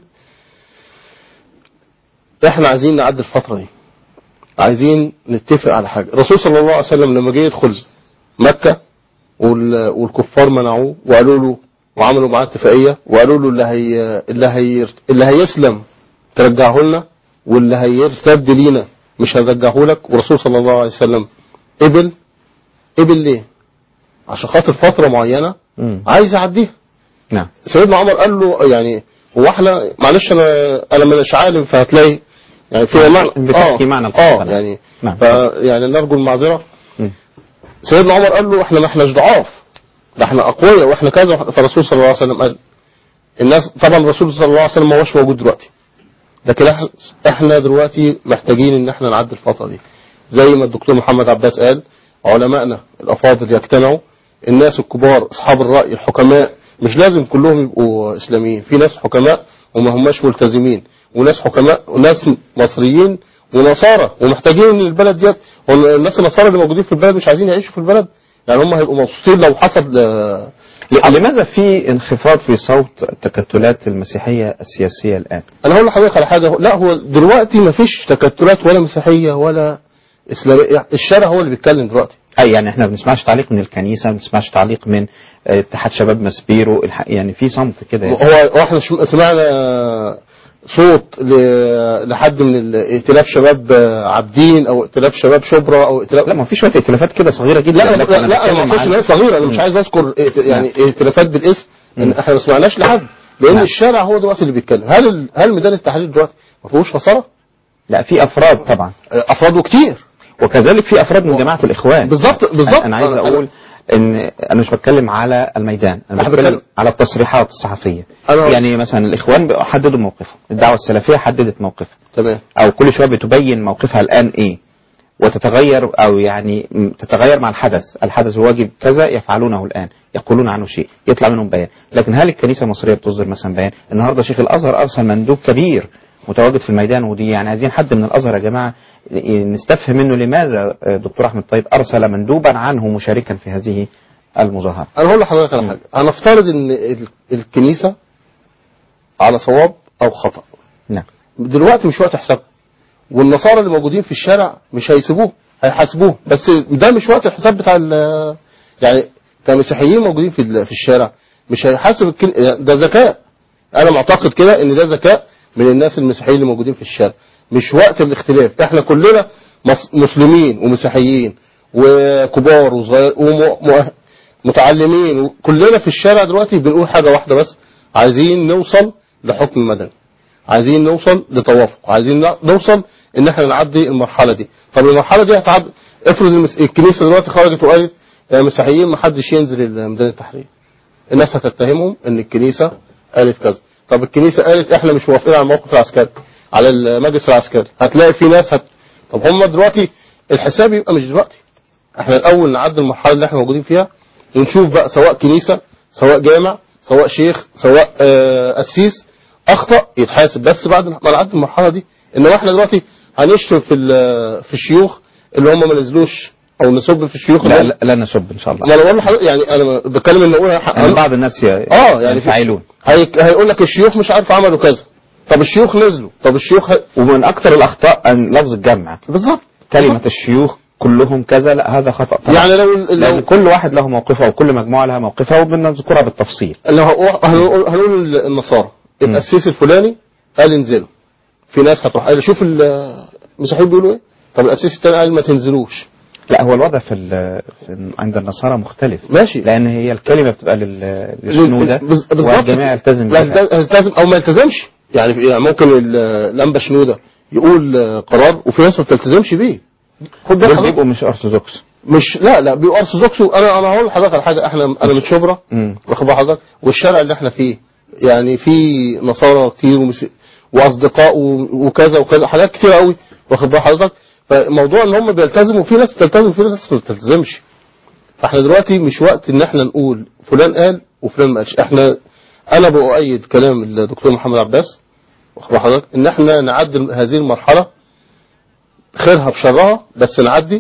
احنا عايزين نعدي الفترة دي، عايزين نتفق على حاجة. الرسول صلى الله عليه وسلم لما جه يدخل مكة والكفار منعوه وقالوا له وعملوا معاه اتفاقية وقالوا له اللي هيسلم ترجعه لنا، واللي هيرتد لينا مش هنرجعه لك. والرسول صلى الله عليه وسلم قبل ليه؟ عشان خاطر فترة معينة عايز يعديها. نعم. سيدنا عمر قال له يعني واحنا معلش انا مش عالم، فهتلاقي يعني في معنى يعني يعني نرجو المعذره. سيدنا عمر قال له احنا ما احناش ضعاف، ده احنا اقوياء واحنا كذا. فالرسول صلى الله عليه وسلم قال الناس، طبعا الرسول صلى الله عليه وسلم ما هوش موجود دلوقتي، لكن احنا دلوقتي محتاجين ان احنا نعدي الفتره دي. زي ما الدكتور محمد عباس قال، علمائنا الافاضل يجتمعوا، الناس الكبار اصحاب الراي الحكماء، مش لازم كلهم يبقوا اسلاميين، في ناس حكماء وما هماش ملتزمين، وناس حكماء وناس مصريين ونصارى، ومحتاجين ان البلد ديت، والناس النصارى اللي موجودين في البلد مش عايزين يعيشوا في البلد، يعني هم هيبقوا مبسوطين لو حصل. لماذا في انخفاض في صوت التكتلات المسيحية السياسية الآن؟ أنا هقول لحضرتك على حاجة، لا هو دلوقتي ما فيش تكتلات ولا مسيحية ولا إسلامية، الشارع هو اللي بيتكلم دلوقتي. يعني احنا ما بنسمعش تعليق من الكنيسة، ما بنسمعش تعليق من اتحاد شباب مسبيرو، يعني في صمت كده يعني. هو احنا سمعنا صوت لحد من ائتلاف شباب عابدين او ائتلاف شباب شبرا او ائتلاف، لا ما فيش شويه ائتلافات كده صغيره جدا. لا انا ما اقصدش ان هي صغيره، انا مش عايز اذكر يعني ائتلافات بالاسم، احنا ما سمعناش لحد، لان الشارع هو دلوقتي اللي بيتكلم. هل ميدان التحرير دلوقتي ما فيهوش نصارى؟ لا في افراد طبعا، افراد وكتير، وكذلك في افراد من جماعه الاخوان. بالظبط انا عايز اقول ان انا مش بتكلم على الميدان، انا بتكلم على التصريحات الصحفيه. يعني مثلا الاخوان حددوا موقفهم، الدعوه السلفيه حددت موقفها، تمام، او كل شويه بتبين موقفها الان ايه، وتتغير او يعني تتغير مع الحدث الواجب كذا يفعلونه الان، يقولون عنه شيء، يطلع منهم بيان. لكن هل الكنيسه المصريه بتصدر مثلا بيان؟ النهارده شيخ الازهر ارسل مندوب كبير متواجد في الميدان، ودي يعني عايزين حد من الازهر يا جماعه نستفهم منه لماذا دكتور احمد طيب ارسل مندوبا عنه مشاركا في هذه المظاهره. انا هقول لحضرتك على حاجه، هنفترض ان الكنيسه على صواب او خطا. نعم. دلوقتي مش وقت حساب، والنصارى اللي موجودين في الشارع مش هيسيبوه، هيحاسبوه، بس ده مش وقت الحساب بتاع يعني كمسيحيين موجودين في الشارع مش هيحاسب ده ذكاء. انا معتقد كده ان ده ذكاء من الناس المسيحيين اللي موجودين في الشارع، مش وقت الاختلاف. احنا كلنا مسلمين ومسيحيين وكبار وصغير ومتعلمين، كلنا في الشارع دلوقتي بنقول حاجة واحدة بس، عايزين نوصل لحكم مدني، عايزين نوصل لتوافق، عايزين نوصل ان احنا نعدي المرحلة دي. طب المرحلة دي هتعدي، افرض الكنيسة دلوقتي خرجت وقالت يا مسيحيين ما حدش ينزل ميدان التحرير، الناس هتتهمهم ان الكنيسة قالت كذا. طب الكنيسة قالت احنا مش موافقين على الموقف العسكري، على المجلس العسكري، هتلاقي في ناس طب هم دلوقتي الحساب يبقى مش دلوقتي، احنا الاول نعدي المرحله اللي احنا موجودين فيها، ونشوف بقى سواء كنيسه سواء جامع سواء شيخ سواء قسيس اخطا يتحاسب، بس بعد ما نعدي المرحله دي. انما احنا دلوقتي هنشتم في الشيوخ اللي هم ما نزلوش، او نسب في الشيوخ. لا نسب ان شاء الله. ما انا بقول لحضرتك يعني انا بتكلم ان اقولها بعض الناس يعني يفعلون، هيقول لك الشيوخ مش عارف عملوا كذا، طب الشيوخ نزلوا، طب الشيوخ ومن اكثر الاخطاء ان لفظ الجمع بالظبط، كلمه الشيوخ كلهم كذا، لا هذا خطا طبعا. يعني لان كل واحد له موقفه وكل مجموعه لها موقفها، وبنذكرها بالتفصيل. لو هنقول النصارى القسيس الفلاني قال انزلوا، في ناس هتروح قال شوف المسيحيين بيقولوا ايه، طب القسيس الثاني قال ما تنزلوش. لا هو الوضع عند النصارى مختلف، ماشي، لان هي الكلمه بتبقى للشنوده والجميع يلتزم او ما يلتزمش. يعني ممكن الانبا شنوده يقول قرار وفي ناس ما بتلتزمش بيه، خد بالك بيبقوا مش ارثوذكس، مش لا بيبقوا ارثوذكس. انا هقول لحضرتك على حاجه، انا من شبرا واخد بال حضرتك، والشارع اللي احنا فيه يعني في نصارى كتير واصدقاء وكذا وكذا حاجات كتير قوي واخد بال حضرتك. فموضوع ان هم بيلتزموا، في ناس بتلتزم وفي ناس ما بتلتزمش. فاحنا دلوقتي مش وقت ان احنا نقول فلان قال وفلان ما قالش. انا بؤيد كلام الدكتور محمد عباس واخد بال حضرتك ان احنا نعدي هذه المرحله خيرها بشرها، بس نعدي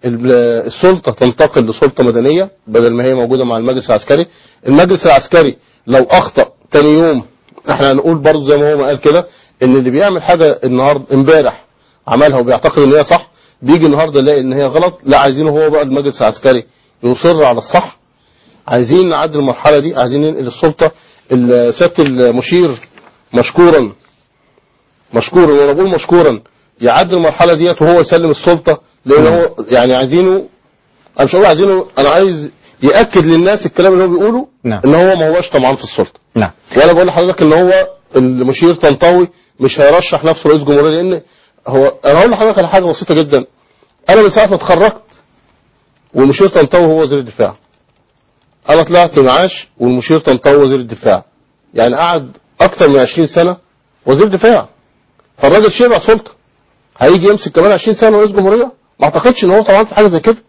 السلطه تنتقل لسلطه مدنيه بدل ما هي موجوده مع المجلس العسكري. المجلس العسكري لو اخطا تاني يوم احنا هنقول برضه زي ما هو ما قال كده، ان اللي بيعمل حاجه النهارده امبارح عملها وبيعتقد ان هي صح، بيجي النهارده يلاقي ان هي غلط. لا عايزينه هو بقى المجلس العسكري يصر على الصح. عايزين نعدي المرحله دي، عايزين ننقل السلطه. سياده المشير مشكورا وانا بقول مشكورا يعدي المرحله ديت وهو يسلم السلطه، لان هو يعني عايزينه، انا مش هقول عايزينه، انا عايز ياكد للناس الكلام اللي هو بيقوله. نعم. ان هو ما هوش طمعان في السلطه. نعم. وانا بقول لحضرتك ان هو المشير طنطاوي مش هيرشح نفسه رئيس جمهوريه، لان انا هقول لحضرتك على حاجه بسيطه جدا. انا من ساعه ما اتخرجت والمشير طنطاوي هو وزير الدفاع. انا طلعت معاش والمشير طنطاوي وزير الدفاع، يعني قعد اكتر من 20 سنه وزير دفاع. فالراجل شبع سلطه، هيجي يمسك كمان 20 سنه رئيس جمهوريه؟ ما اعتقدش ان هو طبعا في حاجه زي كده.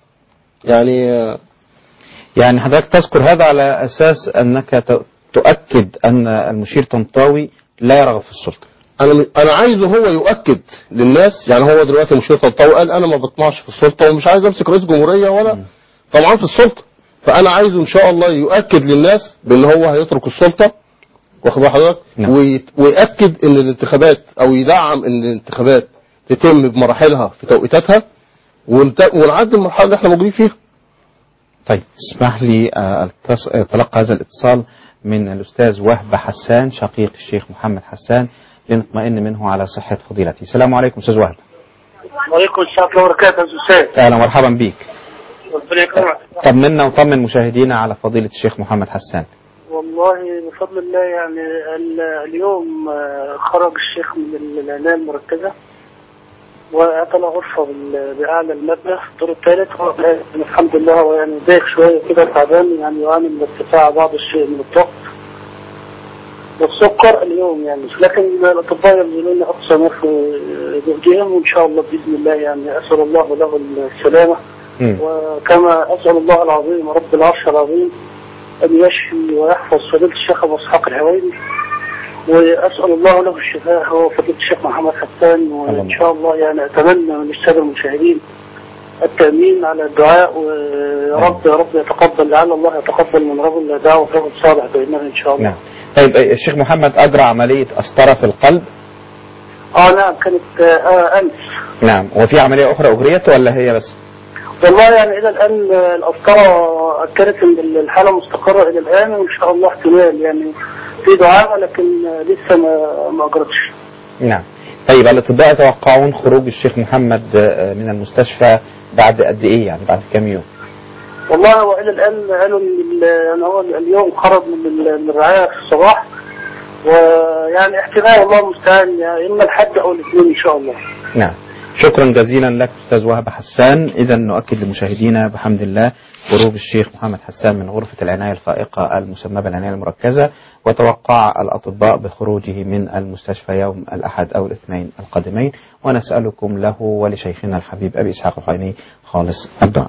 يعني حضرتك تذكر هذا على اساس انك تؤكد ان المشير طنطاوي لا يرغب في السلطه. انا عايزه هو يؤكد للناس، يعني هو دلوقتي المشير طنطاوي قال انا ما بطمعش في السلطه ومش عايز امسك رئيس جمهوريه ولا طبعا في السلطه. فانا عايزه ان شاء الله يؤكد للناس بان هو هيترك السلطه، واخد بال حضرتك، ويأكد ان الانتخابات او يدعم ان الانتخابات تتم بمراحلها في توقيتاتها ونعدي المرحله اللي احنا موجودين فيها. طيب اسمح لي تلقى هذا الاتصال من الأستاذ وهب حسان شقيق الشيخ محمد حسان لنطمئن منه على صحة فضيلته. السلام عليكم أستاذ وهب. وعليكم السلام ورحمة الله وبركاته أستاذ. أهلا ومرحبا بيك. ربنا يكرمك. طمنا وطمن مشاهدينا على فضيلة الشيخ محمد حسان. والله بفضل الله يعني اليوم خرج الشيخ من العناية المركزة واعطى غرفة بأعلى المبنى في الدور الثالث. هو الحمد لله هو يعني دايخ شوية كده تعبان، يعني يعاني من ارتفاع بعض الشيء من الضغط والسكر اليوم يعني، لكن الأطباء يبذلون أقصى ما في جهدهم وإن شاء الله بإذن الله يعني أسأل الله له السلامة. وكما أسأل الله العظيم رب العرش العظيم أن يشفي ويحفظ فضيلة الشيخ أبو إسحاق الحويني، وأسأل الله له الشفاء هو فضيلة الشيخ محمد حسان. وإن شاء الله يعني أتمنى من السادة المشاهدين التأمين على الدعاء، ويا رب يا رب يتقبل، لعل الله يتقبل من رجل دعوة رجل صالح بإذنه إن شاء الله. نعم. طيب الشيخ محمد أجرى عملية قسطرة في القلب؟ نعم كانت أمس. نعم. وفي عملية أخرى أجريت ولا هي بس؟ والله يعني إلى الآن القسطرة أكدت إن الحالة مستقرة إلى الآن، وإن شاء الله احتمال يعني في دعاء، لكن لسه ما أجرتش. نعم. طيب الأطباء يتوقعون خروج الشيخ محمد من المستشفى بعد قد إيه يعني بعد كم يوم؟ والله هو إلى الآن قالوا إن هو اليوم خرج من الرعاية في الصباح، ويعني احتمال الله المستعان يعني إما الحد أو الاثنين إن شاء الله. نعم. شكرا جزيلا لك أستاذ وهب حسان. إذا نؤكد لمشاهدينا بحمد الله خروج الشيخ محمد حسان من غرفة العناية الفائقة المسمى بالعناية المركزة، وتوقع الأطباء بخروجه من المستشفى يوم الأحد أو الاثنين القادمين، ونسألكم له ولشيخنا الحبيب أبي إسحاق الحويني خالص الدعاء.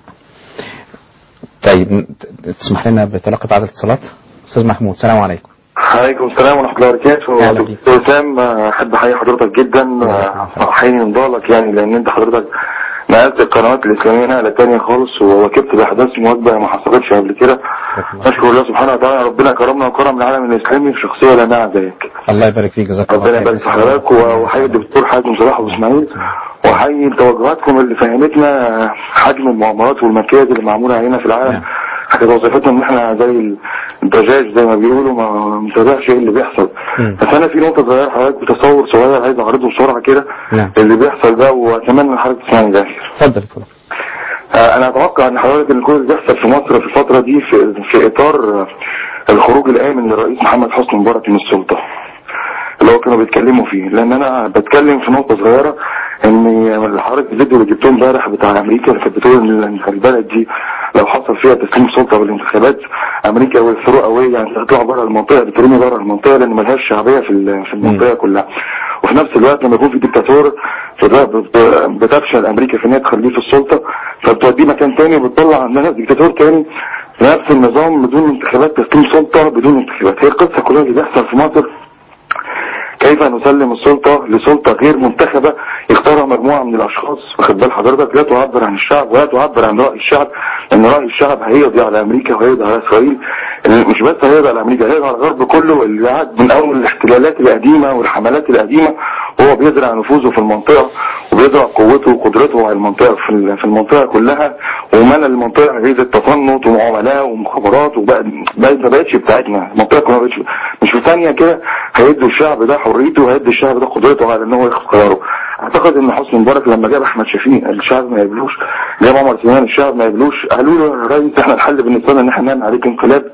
طيب تسمح لنا بتلقي بعض الاتصالات؟ أستاذ محمود السلام عليكم. عليكم السلام ورحمة الله وبركاته. دكتور وسام أحب أحيي حضرتك جدا، أحيي نضالك يعني، لأن أنت حضرتك نقلت القنوات الإسلامية نقلة تانية خالص، وواكبت بأحداث مواكبة ما حصلتش قبل كده. نشكر الله سبحانه وتعالى، ربنا كرمنا وكرم العالم الإسلامي في شخصية لا نعم زيك. الله يبارك فيك، جزاك الله ربنا يبارك في حضرتك. وأحيي الدكتور حازم صلاح أبو إسماعيل، وأحيي توجهاتكم اللي فهمتنا حجم المؤامرات والمكائد اللي معمولة علينا في العالم. كانت وظيفتنا ان احنا زي الدجاج زي ما بيقولوا ما متابعش ايه اللي بيحصل. بس انا في نقطه صغيره حضرتك بتصور صغير عايز اعرضه بسرعه كده اللي بيحصل ده، واتمنى ان حضرتك تسمعني للاخر. اتفضل. انا اتوقع ان حضرتك ان كل اللي بيحصل في مصر في الفتره دي في اطار الخروج الامن للرئيس محمد حسني مبارك من السلطه اللي هو كانوا بيتكلموا فيه. لان انا بتكلم في نقطه صغيره ان حضرتك الفيديو اللي جبتوه امبارح بتاع امريكا اللي كانت بتقول ان البلد دي لو حصل فيها تسليم سلطه بالانتخابات امريكا والثرو قويه يعني تطلع بره المنطقه، بترمي بره المنطقه لان ملهاش شعبيه في المنطقه كلها. وفي نفس الوقت لما يكون في ديكتاتور بتفشل امريكا في ان هي تخليه في السلطه، فبتوديه مكان تاني وبتطلع عندنا ديكتاتور تاني بنفس النظام بدون انتخابات، تسليم سلطه بدون انتخابات. هي القصه كلها اللي بيحصل في مصر كيف نسلم السلطة لسلطة غير منتخبة يختارها مجموعة من الأشخاص، واخد بال حضرتك، لا تعبر عن الشعب ولا تعبر عن رأي الشعب، لأن رأي الشعب هيقضي على أمريكا وهيقضي على إسرائيل. مش بس هيقضي على أمريكا، هيقضي على الغرب كله اللي قعد من أول الاحتلالات القديمة والحملات القديمة وهو بيزرع نفوذه في المنطقة وبيزرع قوته وقدرته على المنطقة في المنطقة كلها، وملى المنطقة غيظ التصنت ومعاملات ومخابرات، وبقى ما بقتش بتاعتنا المنطقة كلها، ما بقتش مش في ثانية كده هيدوا الشعب ده حريته وهيدي الشعب ده قدرته على ان هو ياخد قراره. اعتقد ان حسني مبارك لما جاب احمد شفيق الشعب ما يقبلوش، جاب عمر سليمان الشعب ما يقبلوش، قالوا له يا ريس احنا الحل بالنسبه لنا ان احنا نعمل عليك انقلاب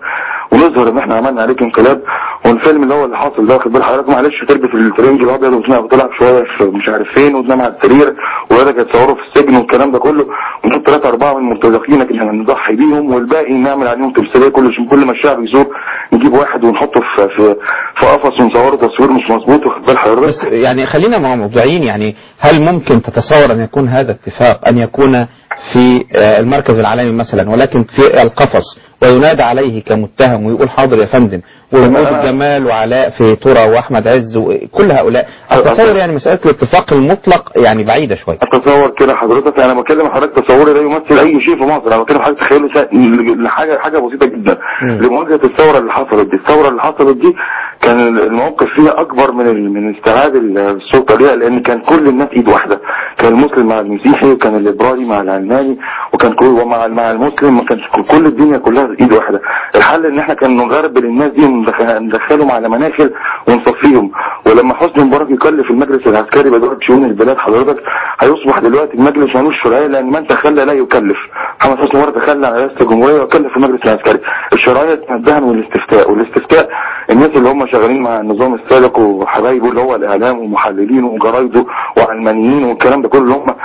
ونظهر ان احنا عملنا عليك انقلاب، والفيلم اللي هو اللي حاصل ده واخد بال حضرتك معلش تلبس الترنج الابيض وتلعب شويه في مش عارف فين وتنام على السرير وولادك يتصوروا في السجن والكلام ده كله، ونحط 3 4 من المرتزقين لكن احنا نضحي بيهم، والباقي نعمل عليهم تمثيليه كل ما الشعب يزور نجيب واحد ونحطه في قفص ونصوره تصوير مش مظبوط واخد بال حضرتك. بس يعني خلينا موضوعيين، يعني هل ممكن تتصور ان يكون هذا اتفاق ان يكون في المركز العالمي مثلا ولكن في القفص وينادى عليه كمتهم ويقول حاضر يا فندم، ومحمود الجمال وعلاء في ترى واحمد عز وكل هؤلاء؟ اتصور يعني مساله الاتفاق المطلق يعني بعيده شويه. اتصور كده حضرتك، انا بكلم حضرتك تصوري لا يمثل اي شيء في مصر، انا بكلم حضرتك تخيلوا حاجه بسيطه جدا لمواجهه الثوره اللي حصلت دي. الثوره اللي حصلت دي كان الموقف فيها اكبر من استعاد السلطه ليها، لان كان كل الناس ايد واحده، كان المسلم مع المسيحي وكان الليبرالي مع العلماني وكان كل مع المسلم، ما كانش كل الدنيا كلها ايد واحده. الحل ان احنا كان نغربل الناس دي وندخلهم على مناخل ونصفيهم. ولما حسني مبارك يكلف المجلس العسكري بإدارة شؤون البلاد حضرتك هيصبح دلوقتي المجلس مالوش شرعيه، لان من تخلى لا يكلف. محمد حسني مبارك تخلى عن رئاسه الجمهوريه وكلف المجلس العسكري. الشرعيه تنبهها من والاستفتاء الناس اللي هم شغالين مع النظام السابق وحبايبه اللي هو الاعلام ومحللين وجرايده وعلمانيين والكلام ده كله اللي هم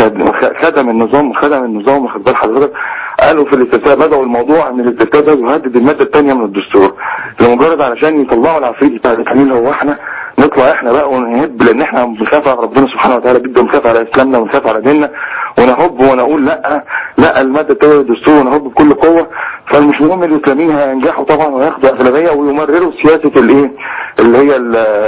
خدم النظام واخد بال حضرتك، قالوا في الاستفتاء بدأوا الموضوع ان الاستفتاء ده يهدد المادة الثانية من الدستور، لمجرد علشان يطلعوا العفريت بتاع التحليل. هو احنا نطلع احنا بقى ونهب، لان احنا بنخاف على ربنا سبحانه وتعالى جدا، بنخاف على اسلامنا ونخاف على ديننا، ونهب ونقول لا المادة الثانية من الدستور ونهب بكل قوة. فالمش مهم الاسلاميين هينجحوا طبعا وياخدوا اغلبية ويمرروا سياسة اللي هي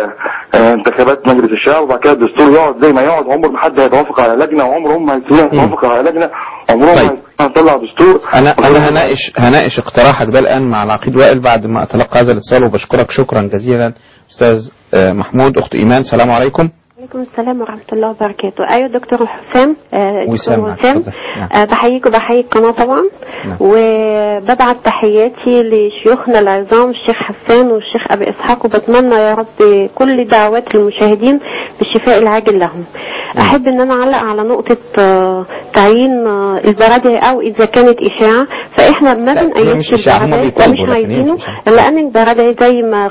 انتخابات مجلس الشعب، وبعد كده الدستور يقعد زي ما يقعد، عمر ما حد هيتوافق على لجنة، وعمرهم ما هيتوافقوا على لجنة، عمرهم ما هنطلع دستور. انا هناقش اقتراحك ده الان مع العقيد وائل بعد ما اتلقى هذا الاتصال، وبشكرك شكرا جزيلا استاذ محمود. اخت ايمان السلام عليكم. وعليكم السلام ورحمة الله وبركاته. أيوة دكتور حسام، وسام بحييك وبحيي القناة طبعا. وببعت تحياتي لشيوخنا العظام الشيخ حسان والشيخ أبي إسحاق، وبتمنى يا رب كل دعوات المشاهدين بالشفاء العاجل لهم. أحب أن أنا أعلق على نقطة تعيين البرادعي أو إذا كانت إشاعة، فإحنا ما بنأيدش البرادعي ومش عايزينه، لأن البرادعي زي ما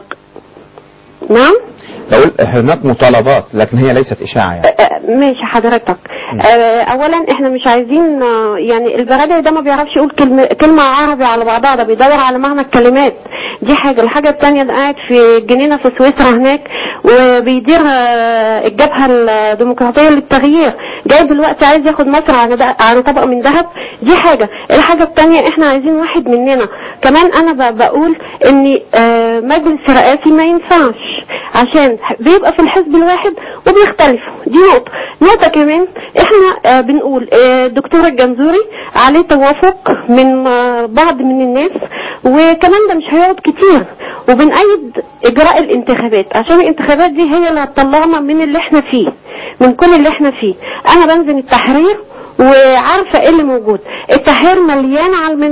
نعم بقول هناك مطالبات لكن هي ليست إشاعة يعني. ماشي حضرتك. أولا إحنا مش عايزين يعني البرادعي ده ما بيعرفش يقول كلمة عربي على بعضها، ده بيدور على معنى الكلمات. دي حاجة. الحاجة الثانية ده قاعد في جنينة في سويسرا هناك وبيدير الجبهة الديمقراطية للتغيير، جاي دلوقتي عايز ياخد مصر على طبق من ذهب. دي حاجة. الحاجة الثانية احنا عايزين واحد مننا كمان. انا بقول ان مجلس رئاسي ما ينفعش عشان بيبقى في الحزب الواحد وبيختلفوا. دي نقطة كمان احنا بنقول الدكتور الجنزوري عليه توافق من بعض من الناس، وكمان ده مش هيقعد كتير، وبنأيد اجراء الانتخابات عشان الانتخابات دي هي اللي هتطلعنا من اللي احنا فيه، من كل اللي احنا فيه. انا بنزل التحرير وعارفة ايه اللي موجود. التحرير مليان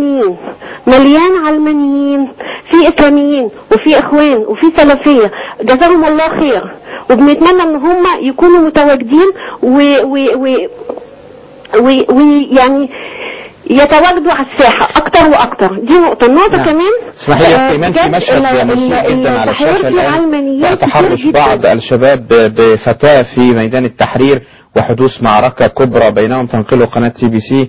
علمانيين، في اسلاميين وفي اخوان وفي سلفية، جزاهم الله خير، وبنتمنى ان هم يكونوا متواجدين ويعني يتواجدوا على الساحة أكتر وأكتر. دي نقطة. النقطة كمان اسمحي لي ايمان، في مشهد مثير جدا على الشاشة الآن، تحرش بعض الشباب بفتاة في ميدان التحرير وحدوث معركة كبرى بينهم تنقله قناة CBC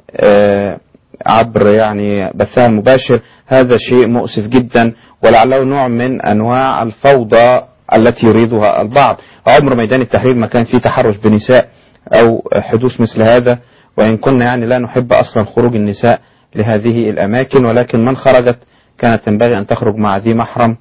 عبر يعني بثها المباشر. هذا شيء مؤسف جدا، ولعله نوع من أنواع الفوضى التي يريدها البعض. عمر ميدان التحرير ما كان فيه تحرش بنساء أو حدوث مثل هذا، وإن كنا يعني لا نحب أصلا خروج النساء لهذه الأماكن، ولكن من خرجت كانت ينبغي أن تخرج مع ذي محرم.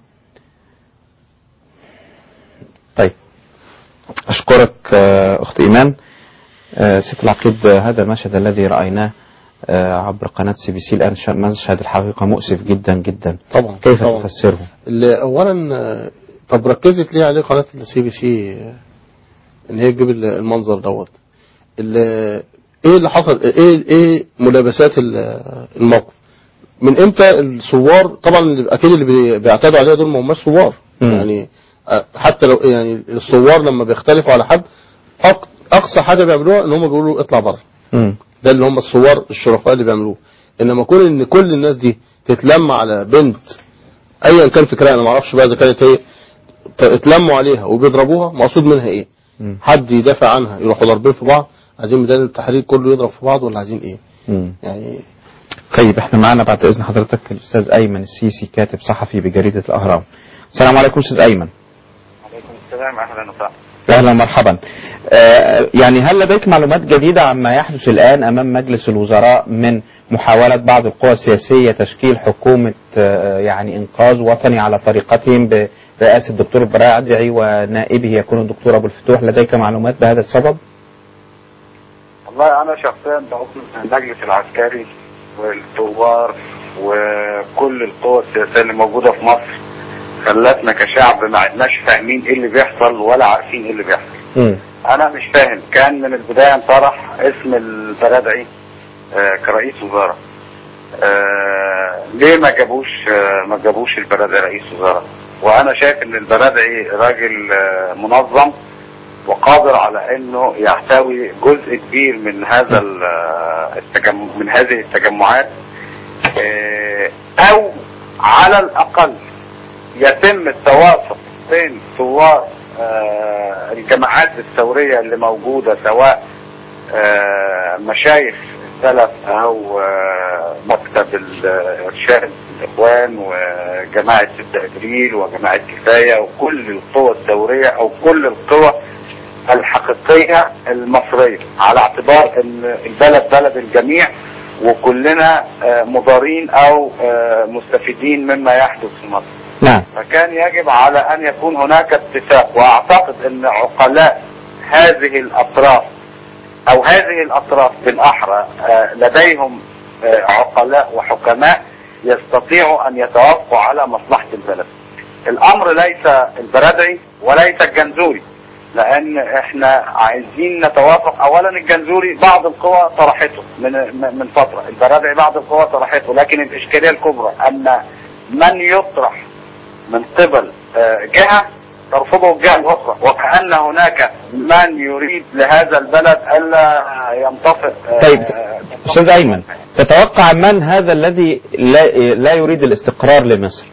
طيب أشكرك أخت إيمان. ست العقيد، هذا المشهد الذي رأيناه عبر قناة CBC الآن مشهد الحقيقة مؤسف جدا جدا. طبعا كيف تفسره؟ أولا طب ركزت ليه عليه قناة CBC ان هي تجيب المنظر دوت؟ ايه اللي حصل؟ ايه ملابسات الموقف؟ من امتى الثوار طبعا اكيد اللي بيعتادوا عليها دول ما هماش ثوار يعني، حتى لو يعني الثوار لما بيختلفوا على حد اقصى حاجه بيعملوها ان هم بيقولوا اطلع بره. ده اللي هم الثوار الشرفاء اللي بيعملوه. انما كون ان كل الناس دي تتلم على بنت ايا كان فكرها، انا ما اعرفش بقى اذا كانت هي اتلموا عليها وبيضربوها مقصود منها ايه؟ حد يدافع عنها يروحوا ضاربين في بعض؟ عايزين ميدان التحرير كله يضرب في بعض ولا عايزين ايه؟ يعني طيب احنا معانا بعد اذن حضرتك الاستاذ ايمن السيسي كاتب صحفي بجريده الاهرام. السلام عليكم استاذ ايمن. وعليكم السلام، اهلا وسهلا. اهلا ومرحبا. يعني هل لديك معلومات جديده عما يحدث الان امام مجلس الوزراء من محاوله بعض القوى السياسيه تشكيل حكومه يعني انقاذ وطني على طريقتهم برئاسه الدكتور البرادعي ونائبه يكون الدكتور ابو الفتوح؟ لديك معلومات بهذا السبب؟ والله انا شخصيا بقول المجلس العسكري والثوار وكل القوى السياسيه اللي موجوده في مصر خلتنا كشعب ما عدناش فاهمين ايه اللي بيحصل ولا عارفين ايه اللي بيحصل. انا مش فاهم. كان من البدايه انطرح اسم البرادعي كرئيس وزراء. ليه ما جابوش البرادعي رئيس وزراء؟ وانا شايف ان البرادعي راجل منظم وقادر على انه يحتوي جزء كبير من هذا من هذه التجمعات، او على الاقل يتم التواصل بين ثوار الجماعات الثورية اللي موجودة، سواء مشايخ السلف او مكتب الارشاد الاخوان وجماعة 6 ابريل وجماعة كفاية وكل القوى الثورية او كل القوى الحقيقية المصرية، على اعتبار ان البلد بلد الجميع وكلنا مضارين او مستفيدين مما يحدث في مصر. نعم. فكان يجب على ان يكون هناك اتفاق، واعتقد ان عقلاء هذه الاطراف او هذه الاطراف بالاحرى لديهم عقلاء وحكماء يستطيعوا ان يتوافقوا على مصلحة البلد. الامر ليس البرادعي وليس الجنزوري، لان احنا عايزين نتوافق. اولا الجنزوري بعض القوى طرحته من فترة، البرادعي بعض القوى طرحته، لكن الاشكالية الكبرى ان من يطرح من قبل جهة ترفضه الجهة الأخرى، وكأن هناك من يريد لهذا البلد ألا ينطفئ. طيب أستاذ أيمن، تتوقع من هذا الذي لا يريد الاستقرار لمصر؟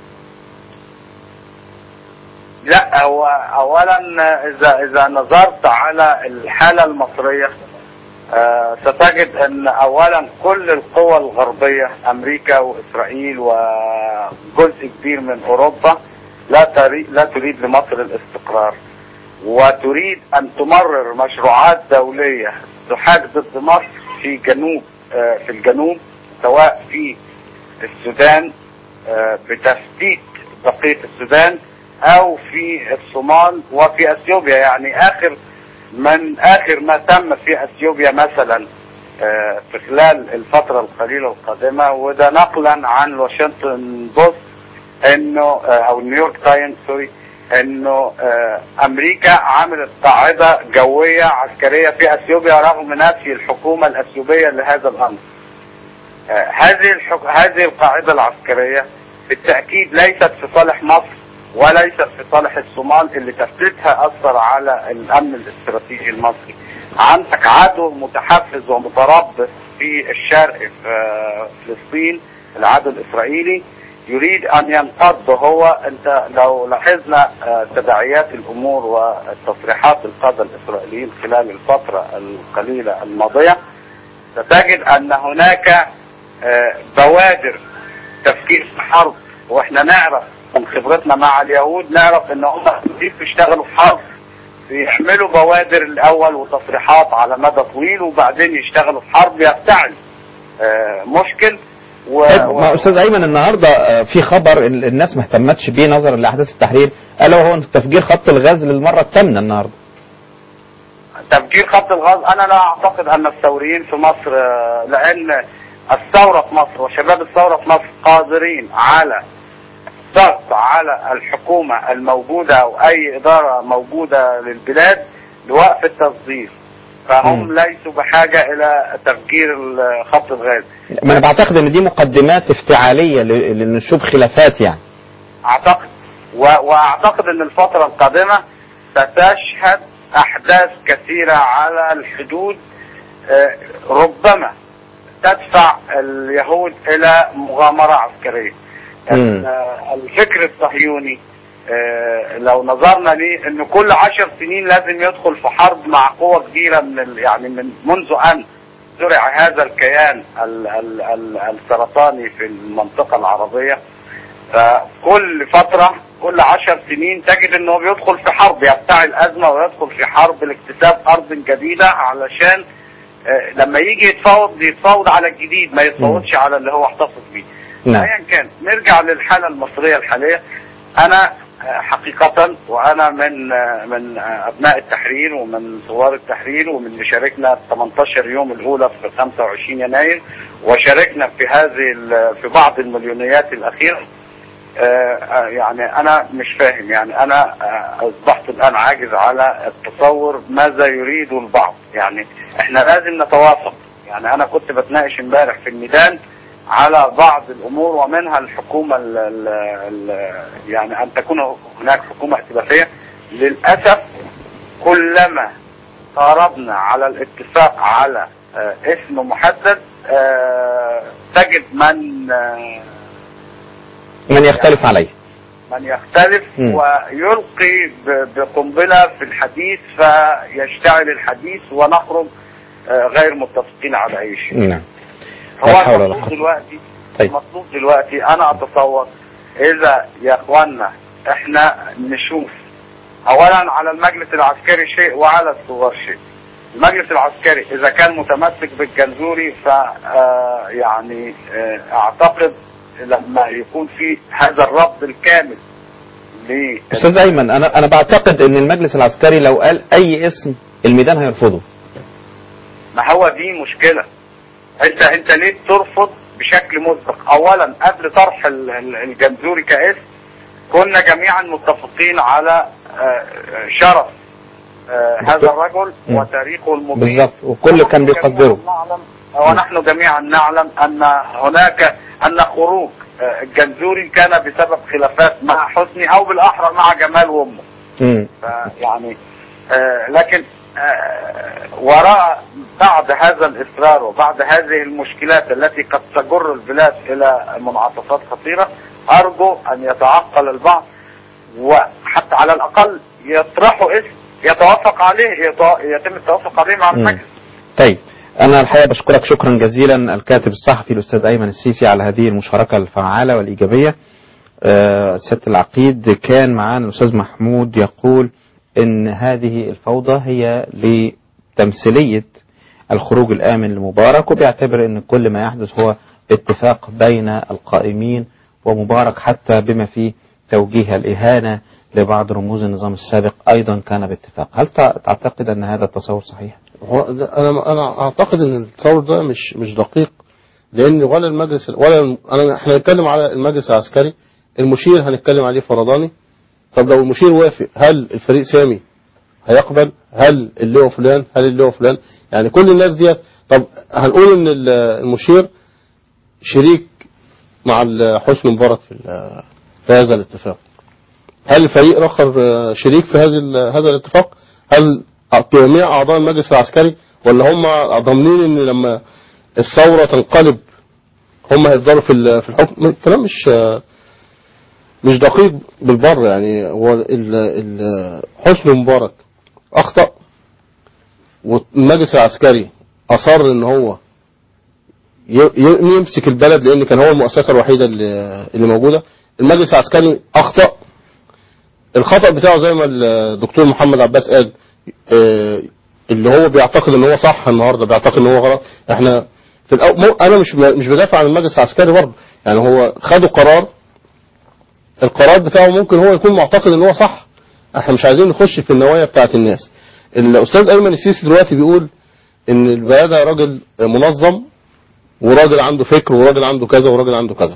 لا، هو أولا إذا نظرت على الحالة المصرية ستجد أن أولا كل القوى الغربية أمريكا وإسرائيل وجزء كبير من أوروبا لا تريد لمصر الاستقرار، وتريد أن تمرر مشروعات دولية تحاج ضد مصر في الجنوب، سواء في السودان بتفتيت بقية السودان أو في الصومال وفي أثيوبيا. يعني آخر ما تم في أثيوبيا مثلا في خلال الفترة القليلة القادمة، وده نقلا عن واشنطن بوست انه او نيويورك تايمز انه امريكا عملت قاعدة جوية عسكرية في اثيوبيا رغم نفي الحكومة الاثيوبية لهذا الامر. هذه القاعدة العسكرية بالتأكيد ليست في صالح مصر وليست في صالح الصومال اللي تفتيتها اثر على الامن الاستراتيجي المصري. عندك عدو متحفز ومتربص في الشرق في فلسطين، العدو الاسرائيلي يريد ان ينقض. هو انت لو لاحظنا تداعيات الامور والتصريحات القادة الاسرائيليين خلال الفترة القليلة الماضية، ستجد ان هناك بوادر تفكير في حرب. واحنا نعرف من خبرتنا مع اليهود، نعرف ان هم بيشتغلوا في حرب، يعملوا بوادر الاول وتصريحات على مدى طويل وبعدين يشتغلوا في حرب يفتعل مشكل. استاذ ايمن، النهارده في خبر الناس ما اهتمتش بيه نظرا لاحداث التحرير، الا وهو تفجير خط الغاز للمره الثامنه النهارده. تفجير خط الغاز، انا لا اعتقد ان الثوريين في مصر، لان الثوره في مصر وشباب الثوره في مصر قادرين على الضغط على الحكومه الموجوده او اي اداره موجوده للبلاد لوقف التصدير، فهم ليسوا بحاجة إلى تفجير خط الغاز. ما أنا بعتقد أن دي مقدمات افتعالية لنشوب خلافات يعني. أعتقد وأعتقد أن الفترة القادمة ستشهد أحداث كثيرة على الحدود ربما تدفع اليهود إلى مغامرة عسكرية. الفكر الصهيوني لو نظرنا ليه انه كل 10 سنين لازم يدخل في حرب مع قوة كبيرة يعني من منذ ان زرع هذا الكيان السرطاني في المنطقة العربية. فكل فترة كل 10 سنين تجد انه بيدخل في حرب، يفتعل ازمة ويدخل في حرب لاكتساب ارض جديدة، علشان لما يجي يتفاوض على الجديد ما يتفاوضش على اللي هو احتفظ بيه. ايا كان نرجع للحالة المصرية الحالية. انا حقيقة وانا من ابناء التحرير ومن ثوار التحرير ومن اللي شاركنا 18 يوم الاولى في 25 يناير وشاركنا في بعض المليونيات الاخيرة. يعني انا مش فاهم، يعني انا اصبحت الان عاجز على التصور ماذا يريد البعض. يعني احنا لازم نتوافق. يعني انا كنت بتناقش امبارح في الميدان على بعض الامور ومنها الحكومة يعني ان تكون هناك حكومة ائتلافية. للأسف كلما قاربنا على الاتفاق على اسم محدد تجد من يختلف عليه، من يختلف ويلقي بقنبلة في الحديث فيشتعل الحديث ونخرج غير متفقين على اي شيء. نعم. هو المطلوب دلوقتي انا اتصور اذا يا اخوانا احنا نشوف اولا على المجلس العسكري شيء وعلى الثوار شيء. المجلس العسكري اذا كان متمسك بالجنزوري ف يعني اعتقد لما يكون في هذا الرفض الكامل استاذ ايمن، انا بعتقد ان المجلس العسكري لو قال اي اسم الميدان هيرفضه. ما هو دي مشكلة. انت ليه ترفض بشكل مسبق؟ اولا قبل طرح الجنزوري كاسم كنا جميعا متفقين على شرف هذا الرجل وتاريخه المبين بالظبط، وكل كان بيقدره. ونحن جميعا نعلم ان خروج الجنزوري كان بسبب خلافات مع حسني او بالاحرى مع جمال وامه. يعني لكن وراء بعد هذا الإصرار وبعد هذه المشكلات التي قد تجر البلاد إلى منعطفات خطيرة أرجو أن يتعقل البعض وحتى على الأقل يطرحوا اسم يتوافق عليه، يتم التوافق عليه مع المجلس. طيب أنا الحقيقة بشكرك شكرا جزيلا الكاتب الصحفي الأستاذ أيمن السيسي على هذه المشاركة الفعالة والإيجابية. سيادة العقيد كان معنا الأستاذ محمود يقول إن هذه الفوضى هي لتمثيلية الخروج الآمن لمبارك، وبيعتبر إن كل ما يحدث هو اتفاق بين القائمين ومبارك، حتى بما فيه توجيه الإهانة لبعض رموز النظام السابق أيضا كان باتفاق. هل تعتقد أن هذا التصور صحيح؟ أنا أعتقد أن التصور ده مش دقيق، لأن ولا المجلس ولا احنا هنتكلم على المجلس العسكري، المشير هنتكلم عليه فرضاني. طب لو المشير وافق هل الفريق سامي هيقبل؟ هل اللواء فلان؟ هل اللواء فلان؟ يعني كل الناس دي. طب هنقول ان المشير شريك مع حسني مبارك في هذا الاتفاق، هل الفريق الاخر شريك في هذا الاتفاق؟ هل جميع اعضاء المجلس العسكري، ولا هم ضامنين ان لما الثوره تنقلب هم هيفضلوا في الحكم؟ الكلام مش دقيق بالبر. يعني هو حسني مبارك اخطأ والمجلس العسكري اصر ان هو يمسك البلد لان كان هو المؤسسة الوحيدة اللي موجودة. المجلس العسكري اخطأ، الخطأ بتاعه زي ما الدكتور محمد عباس قال، اللي هو بيعتقد ان هو صح النهاردة بيعتقد ان هو غلط. احنا في انا مش بدافع عن المجلس العسكري برضه، يعني هو خدوا قرار، القرار بتاعه ممكن هو يكون معتقد ان هو صح. احنا مش عايزين نخش في النوايا بتاعت الناس. الاستاذ ايمن السيسي دلوقتي بيقول ان البيادة راجل منظم وراجل عنده فكر وراجل عنده كذا وراجل عنده كذا.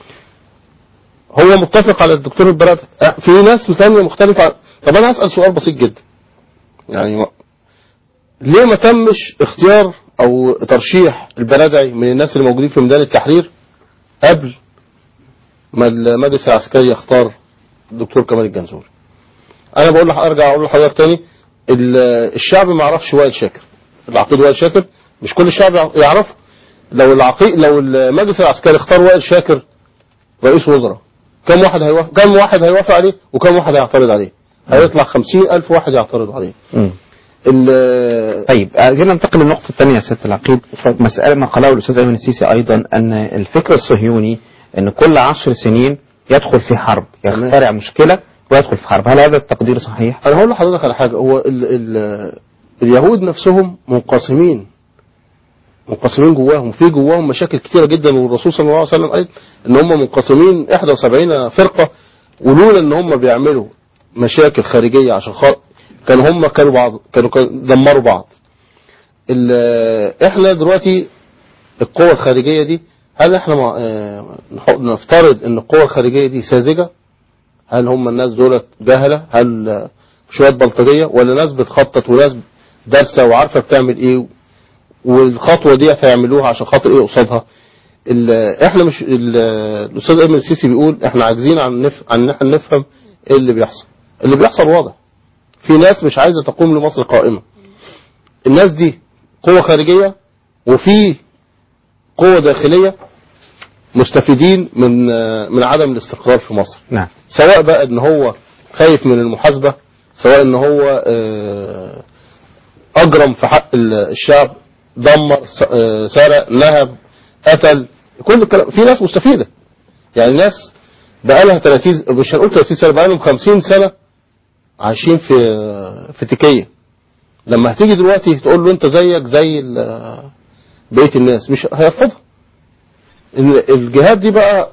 هو متفق على الدكتور البرادعي، في ناس ثانيه مختلفة. طب انا هسأل سؤال بسيط جدا، يعني ليه ما تمش اختيار او ترشيح البرادعي من الناس اللي موجودين في ميدان التحرير قبل ما المجلس العسكري يختار الدكتور كمال الجنزوري؟ انا بقول ارجع اقول لحضرتك تاني، الشعب ما يعرفش وائل شاكر، العقيد وائل شاكر مش كل الشعب يعرفه. لو المجلس العسكري اختار وائل شاكر رئيس وزراء كم واحد هيوافق عليه وكم واحد هيعترض عليه؟ هيطلع 50,000 واحد يعترض عليه. طيب عايزين ننتقل للنقطة الثانية يا سيادة العقيد. مسألة ما قاله الأستاذ أيمن السيسي أيضا أن الفكر الصهيوني أن كل 10 سنين يدخل في حرب، يخترع مشكلة ويدخل في حرب. هل هذا التقدير صحيح؟ أنا هقول لحضرتك على حاجة. هو اليهود نفسهم منقسمين جواهم، في جواهم مشاكل كتيرة جدا، والرسول صلى الله عليه وسلم قال ان هم منقسمين 71 فرقة، ولولا ان هم بيعملوا مشاكل خارجية عشان كانوا دمروا بعض. احنا دلوقتي القوة الخارجية دي، هل احنا نفترض ان القوة الخارجية دي ساذجة؟ هل هم الناس دولت جهلة؟ هل شوية بلطجية؟ ولا ناس بتخطط وناس دارسة وعارفة بتعمل ايه، والخطوة دي هيعملوها عشان خاطر ايه قصادها؟ احنا مش الاستاذ ايمن السيسي بيقول احنا عاجزين عن ان احنا نفهم ايه اللي بيحصل. اللي بيحصل واضح، في ناس مش عايزة تقوم لمصر قائمة. الناس دي قوة خارجية، وفي قوة داخلية مستفيدين من عدم الاستقرار في مصر. نعم. سواء بقى ان هو خايف من المحاسبة، سواء ان هو اجرم في حق الشعب، دمر، سرق، نهب، قتل، كل الكلام. في ناس مستفيدة، يعني ناس بقى لها 30، مش هنقول 30 سنة، بقى لهم 50 سنة عايشين في تكية. لما هتيجي دلوقتي تقول له انت زيك زي بقية الناس، مش هيرفضها. الجهات دي بقى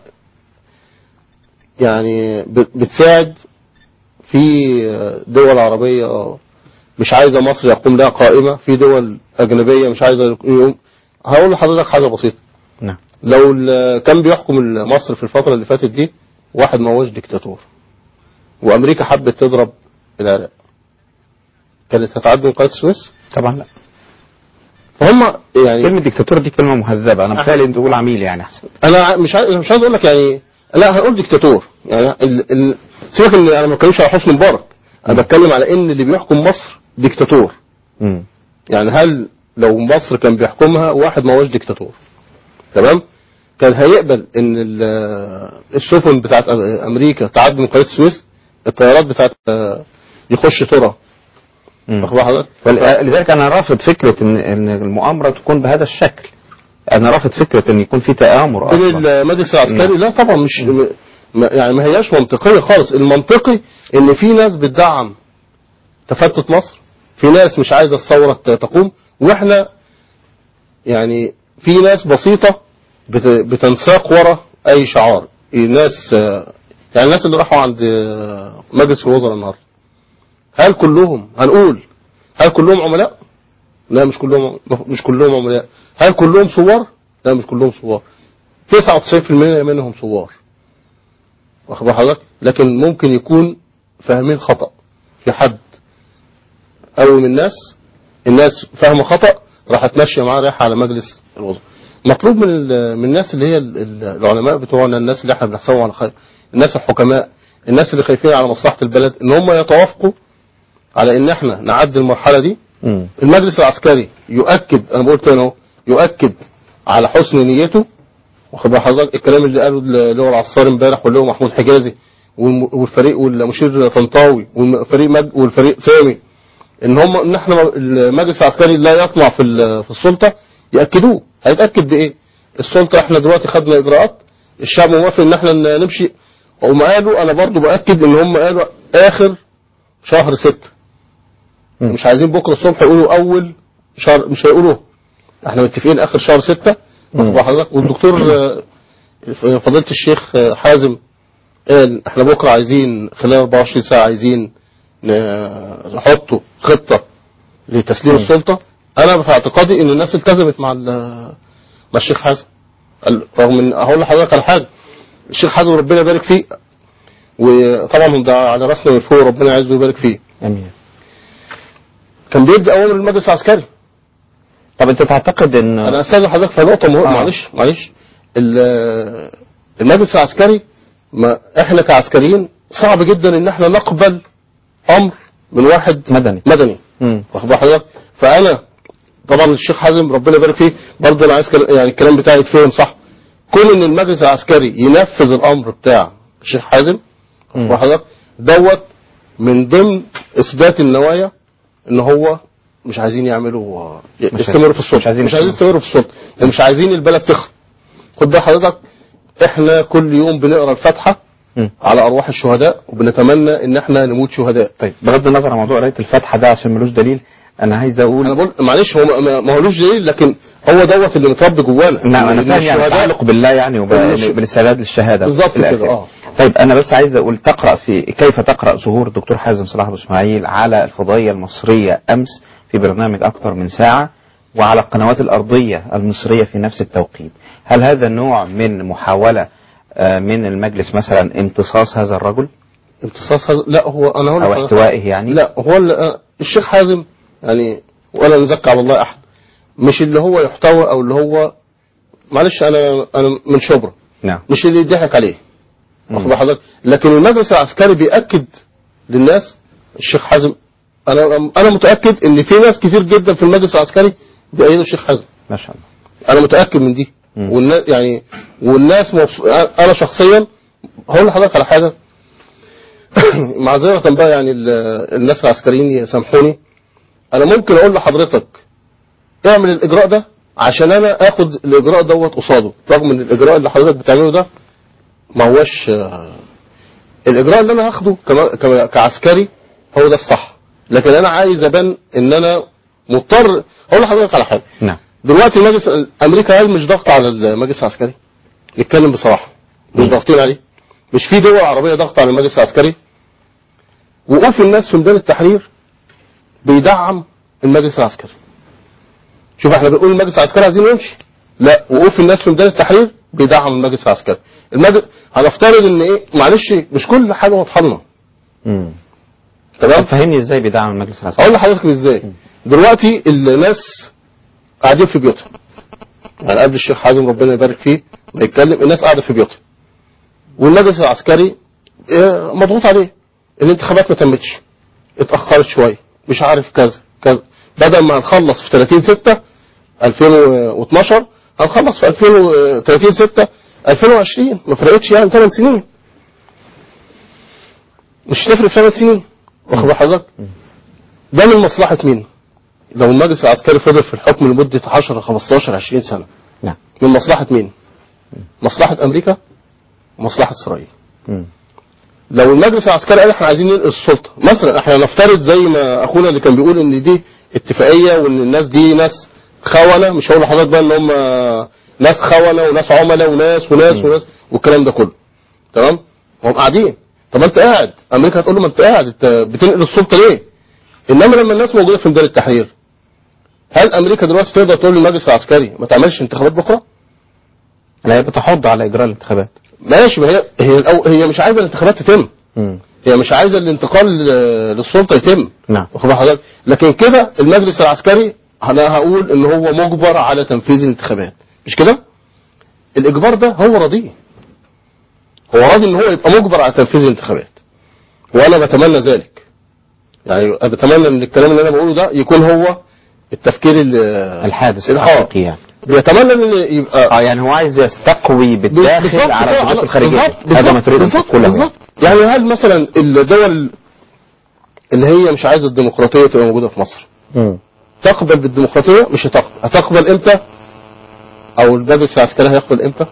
يعني بتساعد في دول عربية مش عايزة مصر يقوم لها قائمة، في دول أجنبية مش عايزة يقوم. هقول لحضرتك حاجة بسيطة. نعم. لو كان بيحكم مصر في الفترة اللي فاتت دي واحد ما هوش ديكتاتور، وأمريكا حبت تضرب العراق، كانت هتعدي من قناة السويس؟ طبعا لا. فهم يعني كلمة ديكتاتور دي كلمة مهذبة، أنا بخالي أن تقول عميل يعني أحسن. أنا مش عايز أقول لك يعني، لا هقول ديكتاتور يعني. سيبك إن أنا ما بتكلمش على حسني مبارك، أنا بتكلم على إن اللي بيحكم مصر ديكتاتور. يعني هل لو مصر كان بيحكمها واحد ما هوش ديكتاتور، تمام، كان هيقبل إن السفن بتاعت أمريكا تعدي من قناة السويس، الطيارات بتاعت يخش ترى؟ لذلك أنا رافض فكرة إن المؤامرة تكون بهذا الشكل. أنا رافض فكرة إن يكون في تآمر أصلا المجلس العسكري. لا طبعا مش يعني ما هياش منطقية خالص. المنطقي إن في ناس بتدعم تفتت مصر، في ناس مش عايزة الثورة تقوم، وإحنا يعني في ناس بسيطة بتنساق ورا أي شعار. الناس يعني الناس اللي راحوا عند مجلس الوزراء النهارده، هل كلهم هنقول هل كلهم عملاء؟ لا مش كلهم عملاء. هل كلهم ثوار؟ لا مش كلهم ثوار. 99% منهم ثوار، واخد بال حضرتك؟ لكن ممكن يكون فاهمين خطأ. في حد قوي من الناس فاهمه خطأ، راحت ماشيه معاه رايحه على مجلس الوزراء. مطلوب من الناس اللي هي العلماء بتوعنا، الناس اللي احنا بنحسبهم على خير، الناس الحكماء، الناس اللي خايفين على مصلحة البلد، ان هم يتوافقوا على ان احنا نعدي المرحلة دي. المجلس العسكري يؤكد، انا بقول تاني اهو، يؤكد على حسن نيته. واخد بال حضرتك الكلام اللي قاله اللي هو العصار امبارح، واللي هو محمود حجازي والفريق والمشير طنطاوي والفريق سامي، ان احنا المجلس العسكري لا يطمع في السلطة، يأكدوه. هيتأكد بايه؟ السلطة احنا دلوقتي خدنا اجراءات، الشعب موافق ان احنا نمشي. وما قالوا، انا برضو بأكد ان هم قالوا اخر شهر 6. مش عايزين بكرة الصبح يقولوا اول شهر، مش هيقولوا، احنا متفقين اخر شهر 6. والدكتور فضيلة الشيخ حازم قال احنا بكرة عايزين خلال 24 ساعة عايزين نحطوا خطة لتسليم السلطة. انا في اعتقادي ان الناس التزمت مع الشيخ حازم، رغم ان هقول لحضرتك على حاجة، الشيخ حازم ربنا يبارك فيه، وطبعا ده على راسنا من فوق، ربنا يعزه ويبارك فيه. امين. كان بيدي اوامر المجلس العسكري. طب انت تعتقد ان انا استاذن حضرتك في نقطه معلش المجلس العسكري، ما احنا كعسكريين صعب جدا ان احنا نقبل امر من واحد مدني. واخد بال حضرتك؟ فانا طبعا الشيخ حازم ربنا يبارك فيه برضه، انا عايز يعني الكلام بتاعي يتفهم صح. كون ان المجلس العسكري ينفذ الامر بتاع الشيخ حازم وحضرتك دوت من ضمن اثبات النوايا ان هو مش عايزين يعملوا يستمروا في السلطه، مش عايزين يستمروا في السلطه، ومش عايزين البلد تخرب. خد بال حضرتك، احنا كل يوم بنقرا الفاتحه على ارواح الشهداء وبنتمنى ان احنا نموت شهداء. طيب بغض النظر عن موضوع قرايه الفاتحه ده عشان ملوش دليل، انا عايز اقول، انا بقول معلش هو ما هوش دليل، لكن هو دوت اللي متربي جوانا. نعم انا فاهم، يعني تعلق بالله يعني وبالاستعداد للشهاده بالظبط كده. طيب انا بس عايز اقول، تقرا في كيف تقرا ظهور الدكتور حازم صلاح ابو اسماعيل على الفضائيه المصريه امس في برنامج اكثر من ساعه، وعلى القنوات الارضيه المصريه في نفس التوقيت؟ هل هذا نوع من محاوله من المجلس مثلا امتصاص هذا الرجل؟ امتصاص هذا؟ لا، هو انا هقول او احتوائه يعني؟ لا، هو الشيخ حازم يعني ولا نزكي على الله احد، مش اللي هو يحتوى او اللي هو، معلش انا من شبرا، نعم، مش اللي يضحك عليه، واخد حضرتك. لكن المجلس العسكري بيأكد للناس الشيخ حازم. انا متأكد ان في ناس كتير جدا في المجلس العسكري بيأيدوا الشيخ حازم، ما شاء الله، انا متأكد من دي. والناس يعني انا شخصيا هقول لحضرتك على حاجه معذرة بقى، يعني الناس العسكريين يسامحوني، انا ممكن اقول لحضرتك اعمل الاجراء ده عشان انا اخد الاجراء دوت قصاده، رغم ان الاجراء اللي حضرتك بتعمله ده ما هوش الاجراء اللي انا هاخده كعسكري هو ده الصح. لكن انا عايز ابان ان انا مضطر. اقول لحضرتك على حاجه، نعم، دلوقتي مجلس امريكا هل مش ضغط على المجلس العسكري؟ نتكلم بصراحه، مش ضاغطين عليه؟ مش في دول عربيه ضغط على المجلس العسكري؟ وقوف الناس في ميدان التحرير بيدعم المجلس العسكري. شوف احنا بنقول المجلس العسكري عايزين يمشي، لا، وقوف الناس في ميدان التحرير بيدعم المجلس العسكري. هنفترض ان ايه، معلش مش كل حاجه واضحه لنا. تمام، فهمني ازاي بيدعم المجلس العسكري؟ اقول لحضرتك ازاي. دلوقتي الناس قاعدين في بيوتهم، يعني قبل الشيخ حازم ربنا يبارك فيه ما يتكلم، الناس قاعده في بيوتها، والمجلس العسكري مضغوط عليه، الانتخابات ما تمتش، اتاخرت شويه، مش عارف كذا كذا، بدل ما هنخلص في 30/6/2012 هنخلص في 30/6/2020، ما فرقتش يعني 8 سنين، مش تفرق في 8 سنين، واخد بال حضرتك؟ ده من مصلحه مين؟ لو المجلس العسكري فضل في الحكم لمده 10 15 20 سنه، نعم، من مصلحه مين؟ مصلحه امريكا ومصلحه اسرائيل. لو المجلس العسكري قال احنا عايزين ننقل السلطه مثلا، احنا نفترض زي ما اخونا اللي كان بيقول ان دي اتفاقيه وان الناس دي ناس خونه، مش هقول لحضرتك بقى ان هم ناس خونه وناس عملاء وناس والكلام ده كله، تمام؟ هم قاعدين، طب انت قاعد، امريكا هتقول له ما انت قاعد، انت بتنقل السلطه ليه؟ انما لما الناس موجوده في ميدان التحرير، هل امريكا دلوقتي تقدر تقول للمجلس العسكري ما تعملش انتخابات بكره؟ لا، هي بتحض على اجراء الانتخابات. ماشي، ما هي مش عايزه الانتخابات تتم، هي مش عايزه الانتقال للسلطه يتم، نعم، واخد حضرتك؟ لكن كده المجلس العسكري انا هقول ان هو مجبر على تنفيذ الانتخابات، مش كده؟ الاجبار ده هو راضي ان هو يبقى مجبر على تنفيذ الانتخابات، وانا بتمنى ذلك، يعني بتمنى ان الكلام اللي انا بقوله ده يكون هو التفكير الحادث الحقيقي، يعني بيتمنى ان يبقى يعني هو عايز يستقوي بالداخل على الضغوط الخارجيه، هذا ما تريد ان تقوله. يعني هل مثلا الدول اللي هي مش عايزه الديمقراطيه تبقى موجوده في مصر تقبل بالديمقراطيه؟ مش هتقبل امتى؟ او المجلس العسكري هيقبل امتى؟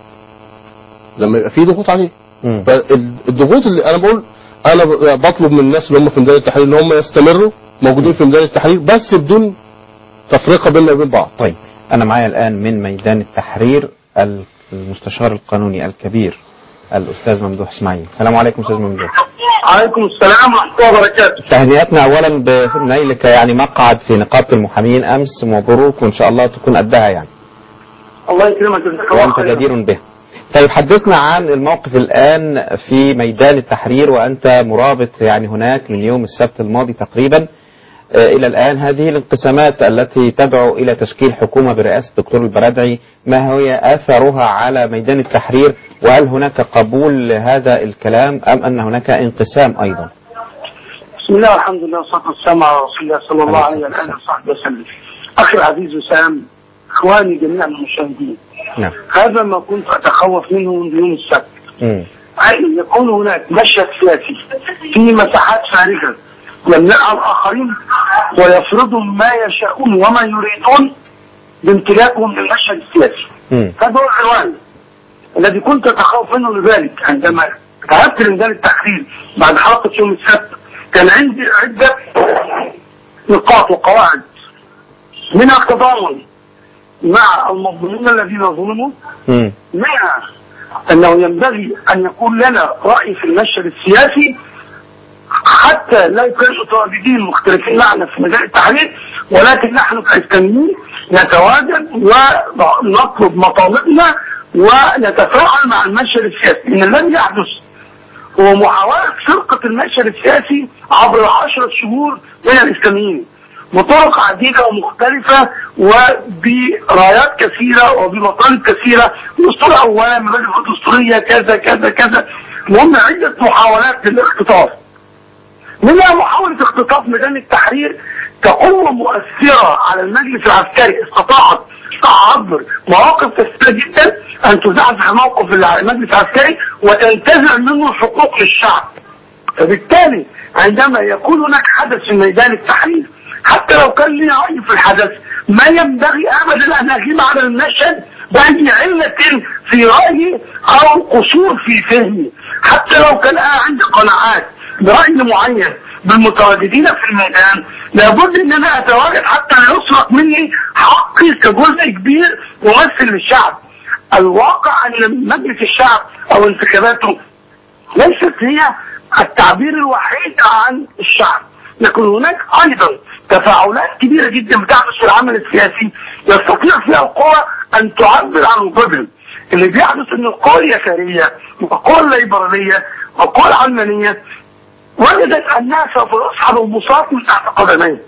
لما يبقى في ضغوط عليه. فالضغوط اللي انا بطلب من الناس اللي هم في ميدان التحرير ان هم يستمروا موجودين في ميدان التحرير، بس بدون تفرقه بيننا وبين بعض. طيب انا معايا الان من ميدان التحرير المستشار القانوني الكبير الاستاذ ممدوح اسماعيل. السلام عليكم استاذ ممدوح. عليكم السلام ورحمه الله وبركاته. تهنئتنا اولا بنيلك يعني مقعد في نقابه المحامين امس، مبروك وان شاء الله تكون قدها يعني. الله يكرمك وانت جدير به. طيب حدثنا عن الموقف الان في ميدان التحرير، وانت مرابط يعني هناك من يوم السبت الماضي تقريبا الى الان. هذه الانقسامات التي تدعو الى تشكيل حكومه برئاسه الدكتور البرادعي، ما هي اثارها على ميدان التحرير؟ وهل هناك قبول لهذا الكلام ام ان هناك انقسام ايضا؟ بسم الله والحمد لله والصلاه والسلام على رسول الله صلى الله عليه واله وصحبه وسلم. اخي العزيز وسام، اخواني جميع المشاهدين، نعم، هذا ما كنت اتخوف منه منذ يوم السبت. أن يكون هناك مشهد سياسي في مساحات فارغة يمنعها الآخرين ويفرضوا ما يشاءون وما يريدون بامتلاكهم للمشهد السياسي. هذا هو العنوان الذي كنت أتخوف منه. لذلك عندما ذهبت لميدان التحرير بعد حلقة يوم السبت كان عندي عدة نقاط وقواعد منها التضامن مع المظلومين الذين ظلموا، مع أنه ينبغي أن يكون لنا رأي في المشهد السياسي حتى لا يكون متواجدين مختلفين معنا في مجال التحرير، ولكن نحن كإسلاميين نتواجد ونطلب مطالبنا ونتفاعل مع المشهد السياسي. إن الذي يحدث هو محاولة سرقة المشهد السياسي عبر 10 شهور من الإسلاميين بطرق عديدة ومختلفة وبرايات كثيرة وبمطالب كثيرة. دستور أولا، مبادئ دستورية، كذا كذا كذا. المهم عدة محاولات للاختطاف، منها محاولة اختطاف ميدان التحرير كقوة مؤثرة على المجلس العسكري استطاعت عبر مواقف كثيرة جدا أن تزعزع موقف المجلس العسكري وتنتزع منه حقوق للشعب. فبالتالي عندما يكون هناك حدث في ميدان التحرير حتى لو كان لي رأي في الحدث ما ينبغي أبدا أن أغيب على المشهد بأي علة في رأيي أو قصور في فهمي، حتى لو كان عندي قناعات برأي معين بالمتواجدين في الميدان لابد ان انا اتواجد حتى لا يسرق مني حقي كجزء كبير ممثل للشعب. الواقع ان مجلس الشعب او انتخاباته ليست هي التعبير الوحيد عن الشعب، لكن هناك ايضا تفاعلات كبيرة جدا بتحدث في العمل السياسي يستطيع فيها القوى ان تعبر عن وجودهم. اللي بيحدث ان القوى اليسارية والقوى الليبرالية والقوى العلمانية وجدت أنها سوف تصحب البساط من تحت قدمين،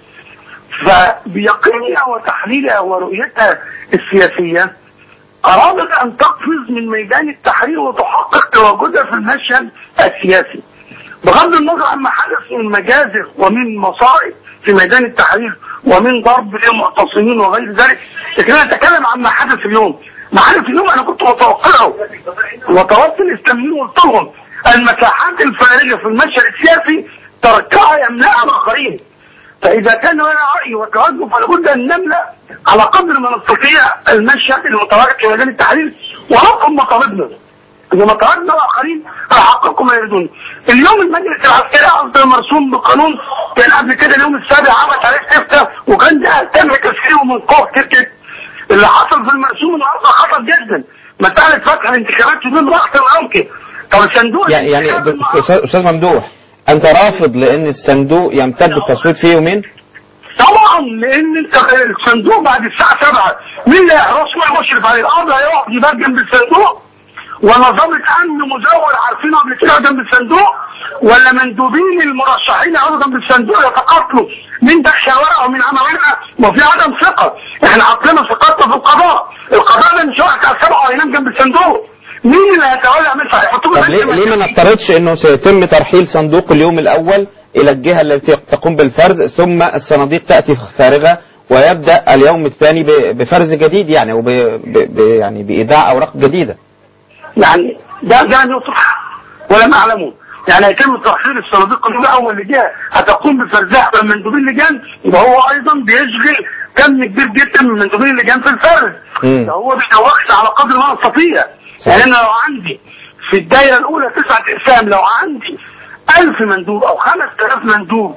فبيقينها وتحليلها ورؤيتها السياسية أرادت أن تقفز من ميدان التحرير وتحقق تواجدها في المشهد السياسي بغض النظر عن ما حدث من مجازر ومن مصائب في ميدان التحرير ومن ضرب للمعتصمين وغير ذلك. لكن أنا أتكلم عن ما حدث اليوم. ما حدث اليوم أنا كنت متوقعه وتوصل الإسلاميين وقلت لهم المساحات الفارغة في المشهد السياسي تركها يملأها الآخرين، فإذا كان لنا رأي وتوجه فلابد أن نملأ على قدر ما نستطيع المشهد المتواجد في ميدان التحرير ونطلب مطالبنا. إذا ما طلبنا الآخرين هيحققوا ما يريدون. اليوم المجلس العسكري أصدر مرسوم بقانون كان قبل كده اليوم السابع عمل عليه استفتاء وكان ده تم تسخيره من قوة كده. اللي حصل في المرسوم النهارده خطر جدا. مسألة فتح الانتخابات بدون ضغط الأمكن. طب الصندوق يعني أستاذ ممدوح أنت رافض لأن الصندوق يمتد التصويت فيه يومين؟ طبعا لأن الصندوق بعد الساعة 7 مين اللي هيحرسه مشرف عليه؟ الأرض هيقعد يبقى جنب الصندوق ونظامة أمن مزور عارفينه قبل كده جنب الصندوق ولا مندوبين المرشحين يقعدوا جنب الصندوق يتقاتلوا مين دخل ورقة ومين عمل ورقة؟ وفي عدم ثقة. احنا عطلنا ثقتنا في القضاء ده مش واحد على 7 هينام جنب الصندوق. مين اللي هيتولى مثلا يحطوه؟ طب ليه ما نفترضش انه سيتم ترحيل صندوق اليوم الاول الى الجهة التي تقوم بالفرز ثم الصناديق تأتي فارغة ويبدأ اليوم الثاني بفرز جديد يعني يعني بإيداع أوراق جديدة. يعني ده يطرح ولا أعلمه. يعني هيتم ترحيل الصناديق اليوم الأول لجهة هتقوم بفرزها من مندوبين اللجان يبقى هو أيضا بيشغل كم كبير جدا من مندوبين اللجان في الفرز. هو بيتوقف على قدر ما يستطيع. يعني أنا لو عندي في الدائرة الأولى 9 أقسام لو عندي 1000 مندوب أو 5000 مندوب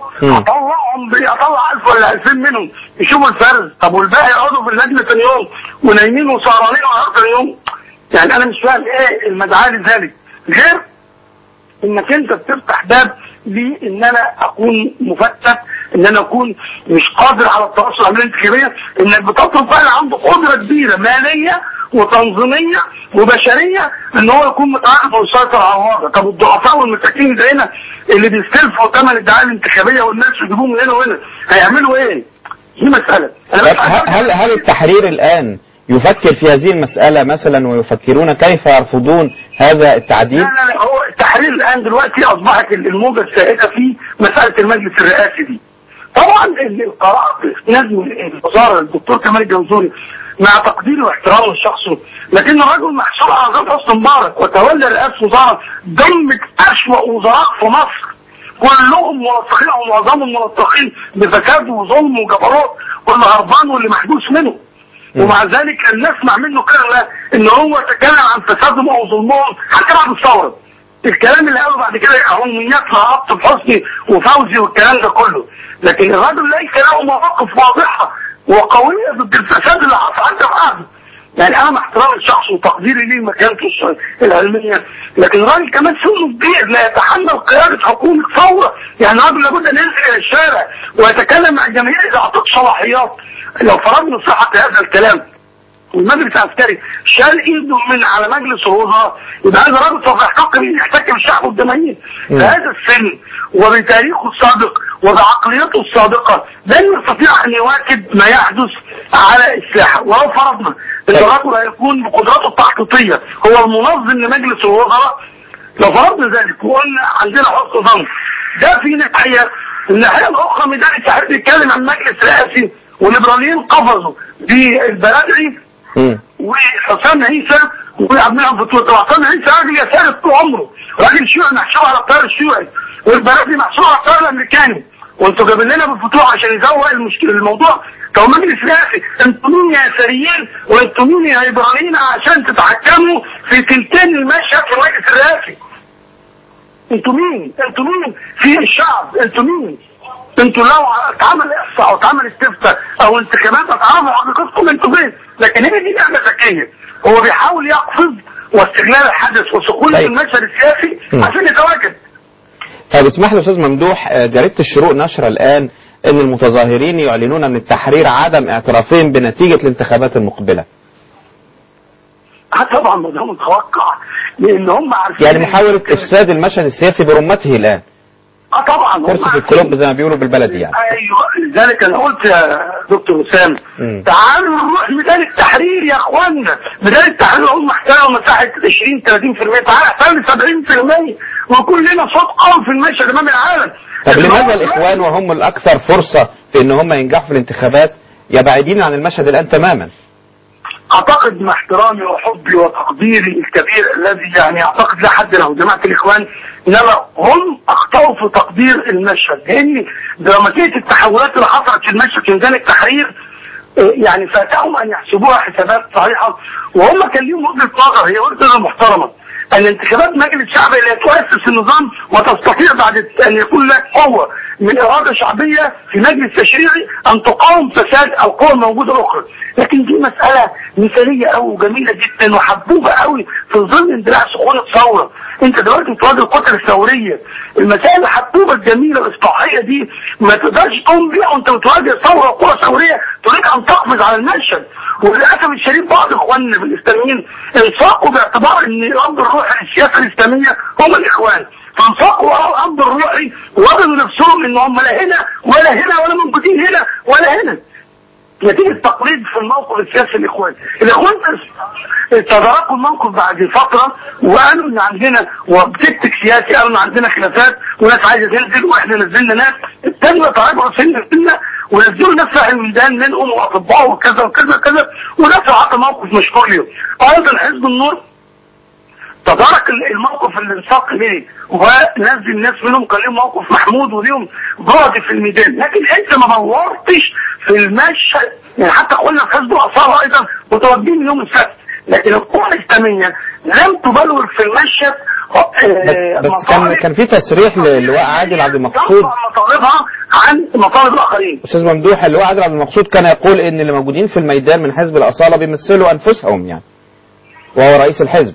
أطلع 1000 ولا 2000 منهم يشوفوا الفرز. طب والباقي يقعدوا في اللجنة ثاني يوم ونايمين وسهرانين ثاني يوم. يعني أنا مش فاهم إيه المدعاة لذلك غير إنك أنت بتفتح باب لي إن أنا أكون مفتت إن أنا أكون مش قادر على التواصل العملية الانتخابية إنك بتطلب فعلا عنده قدرة كبيرة مالية وتنظيمية وبشرية إن هو يكون متعرف ويسيطر على الوضع. طب الضعفاء والمساكين زينا اللي بيستلفوا ثمن الدعاية الانتخابية والناس يجيبوهم من هنا وهنا هيعملوا إيه؟ دي مسألة. هل التحرير الآن يفكر في هذه المسألة مثلا ويفكرون كيف يرفضون هذا التعديل؟ لا هو التحرير الآن دلوقتي أصبحت الموجة السائدة في مسألة المجلس الرئاسي دي. طبعا القرار نجم الوزارة الدكتور كمال الجوزوري مع تقديري واحترامي لشخصه، لكن الرجل محسوب على ذات حسن مبارك وتولى رئاسة وزارة ضمت أسوأ وزراء في مصر، كلهم موثقين او معظمهم موثقين بفساد وظلم وجبروت، واللي هربان واللي محبوس منه. ومع ذلك لم نسمع منه كلمه ان هو تكلم عن فسادهم او ظلمهم حتى بعد الثوره. الكلام اللي قاله بعد كده عموميات لعبد حسني وفوزي والكلام ده كله، لكن الراجل ليس له مواقف واضحه وقويه ضد الفساد اللي حصل ده بعده. يعني انا مع احترام الشخص وتقديري ليه مكانته العلميه، لكن الراجل كمان سنه كبير لا يتحمل قياده حكومه ثوره. يعني الراجل لابد ان ينزل الى الشارع ويتكلم مع الجماهير اذا اعطته صلاحيات. لو فرضنا صحه هذا الكلام والمجلس العسكري شال ايده من على مجلس الوزراء، يبقى هذا راجل سوف يحتك بالشعب والجماهير. بهذا السن وبتاريخه السابق وبعقليته السابقه لن يستطيع ان يواكب ما يحدث على الساحه. ولو فرضنا ان الرجل هيكون بقدراته التخطيطيه هو المنظم لمجلس الوزراء، لو فرضنا ذلك وقلنا عندنا حسن ظن، ده في ناحيه. الناحيه الاخرى ميدان التحرير بيتكلم عن مجلس رئاسي والليبراليين قفزوا بالبلدعي وحسام عيسى وعبد المنعم فتوح. حسام عيسى راجل يسار طول عمره، راجل شيوعي محسوب على التيار الشيوعي، والبلدعي محسوب على التيار الامريكاني، وانتوا جايبين لنا بالفتوح عشان يزوق الموضوع. طب مجلس رئاسي انتوا مين يا يساريين وانتوا مين يا ليبراليين عشان تتحكموا في تلتين المشهد في المجلس الرئاسي؟ انتوا مين؟ انتوا مين في الشعب؟ انتوا مين؟ انتوا لو اتعمل احصاء او اتعمل استفتاء او انتخابات هتعرفوا حقيقتكم انتوا فين. لكن هي دي لعبه ذكيه، هو بيحاول يقفز واستغلال الحدث وسقوط المشهد السياسي عشان يتواجد. طيب اسمح لي استاذ ممدوح، جريدة الشروق نشر الان ان المتظاهرين يعلنون من التحرير عدم اعترافهم بنتيجة الانتخابات المقبلة. طبعا ما ده متوقع لان هم عارفين يعني محاولة افساد المشهد السياسي برمته الان. طبعا فرصة الكلوب زي ما بيقولوا بالبلدي يعني. ايوه لذلك انا قلت يا دكتور وسام تعالوا نروح ميدان التحرير يا اخوانا. ميدان التحرير هم احتلوا مساحه 20-30%، تعالى احتل 70% وكلنا صوت قوي في المشهد امام العالم. طب لماذا الاخوان وهم الاكثر فرصة في ان هم ينجحوا في الانتخابات يبعدين عن المشهد الان تماما؟ اعتقد مع احترامي وحبي وتقديري الكبير الذي يعني اعتقد لا حد له جماعه الاخوان، انما هم اخطاوا في تقدير المشهد، لان دراماتيه التحولات اللي حصلت في المشهد في ميدان التحرير يعني فاتهم ان يحسبوها حسابات صحيحه، وهم كان ليهم وجهه نظر هي وجهه نظر محترمه. الانتخابات مجلس شعبي لا تؤسس النظام وتستطيع بعد ان يكون لك قوه من اراده شعبيه في مجلس تشريعي ان تقاوم فساد القوى الموجوده الاخرى. لكن دي مساله مثاليه قوي وجميله جدا وحبوبه قوي في ظل اندلاع سخونه ثوره. انت دلوقتي بتواجه الكتل الثوريه، المسائل الحبوبه الجميله الاصلاحيه دي ما تقدرش تقوم بيها وانت بتواجه ثوره وقوى ثوريه تريد ان تقفز على المشهد. وللاسف الشديد بعض اخواننا الاسلاميين انساقوا باعتبار ان الاب الروحي للسياسه الاسلاميه هم الاخوان، فانساقوا وراء الاب الروحي ووجدوا نفسهم ان هم لا هنا ولا هنا ولا موجودين هنا ولا هنا. نتيجه تقليد في الموقف السياسي الاخوان تداركوا الموقف بعد فتره وقالوا ان عندنا وبتكتك سياسي، قالوا ان عندنا خلافات وناس عايزه تنزل واحنا نزلنا ناس، الثانيه تراجعوا سنه ونزلوا ناس راح الميدان منهم واطباء وكذا وكذا وكذا وناس عطى موقف مشكور لهم. ايضا حزب النور تدارك الموقف اللي انساق اليه ونزل ناس منهم كان لهم موقف محمود وليهم بعد في الميدان، لكن انت ما دورتش في المشهد. يعني حتى قلنا في حزب الاثار ايضا متواجدين من يوم السبت، لكن القوى الاسلاميه لم تبلور في المشهد. بس كان في تصريح للواء عادل عبد المقصود مطالبها عن مطالب الاخرين. استاذ ممدوح، اللواء عادل عبد المقصود كان يقول ان اللي موجودين في الميدان من حزب الاصاله بيمثلوا انفسهم يعني، وهو رئيس الحزب.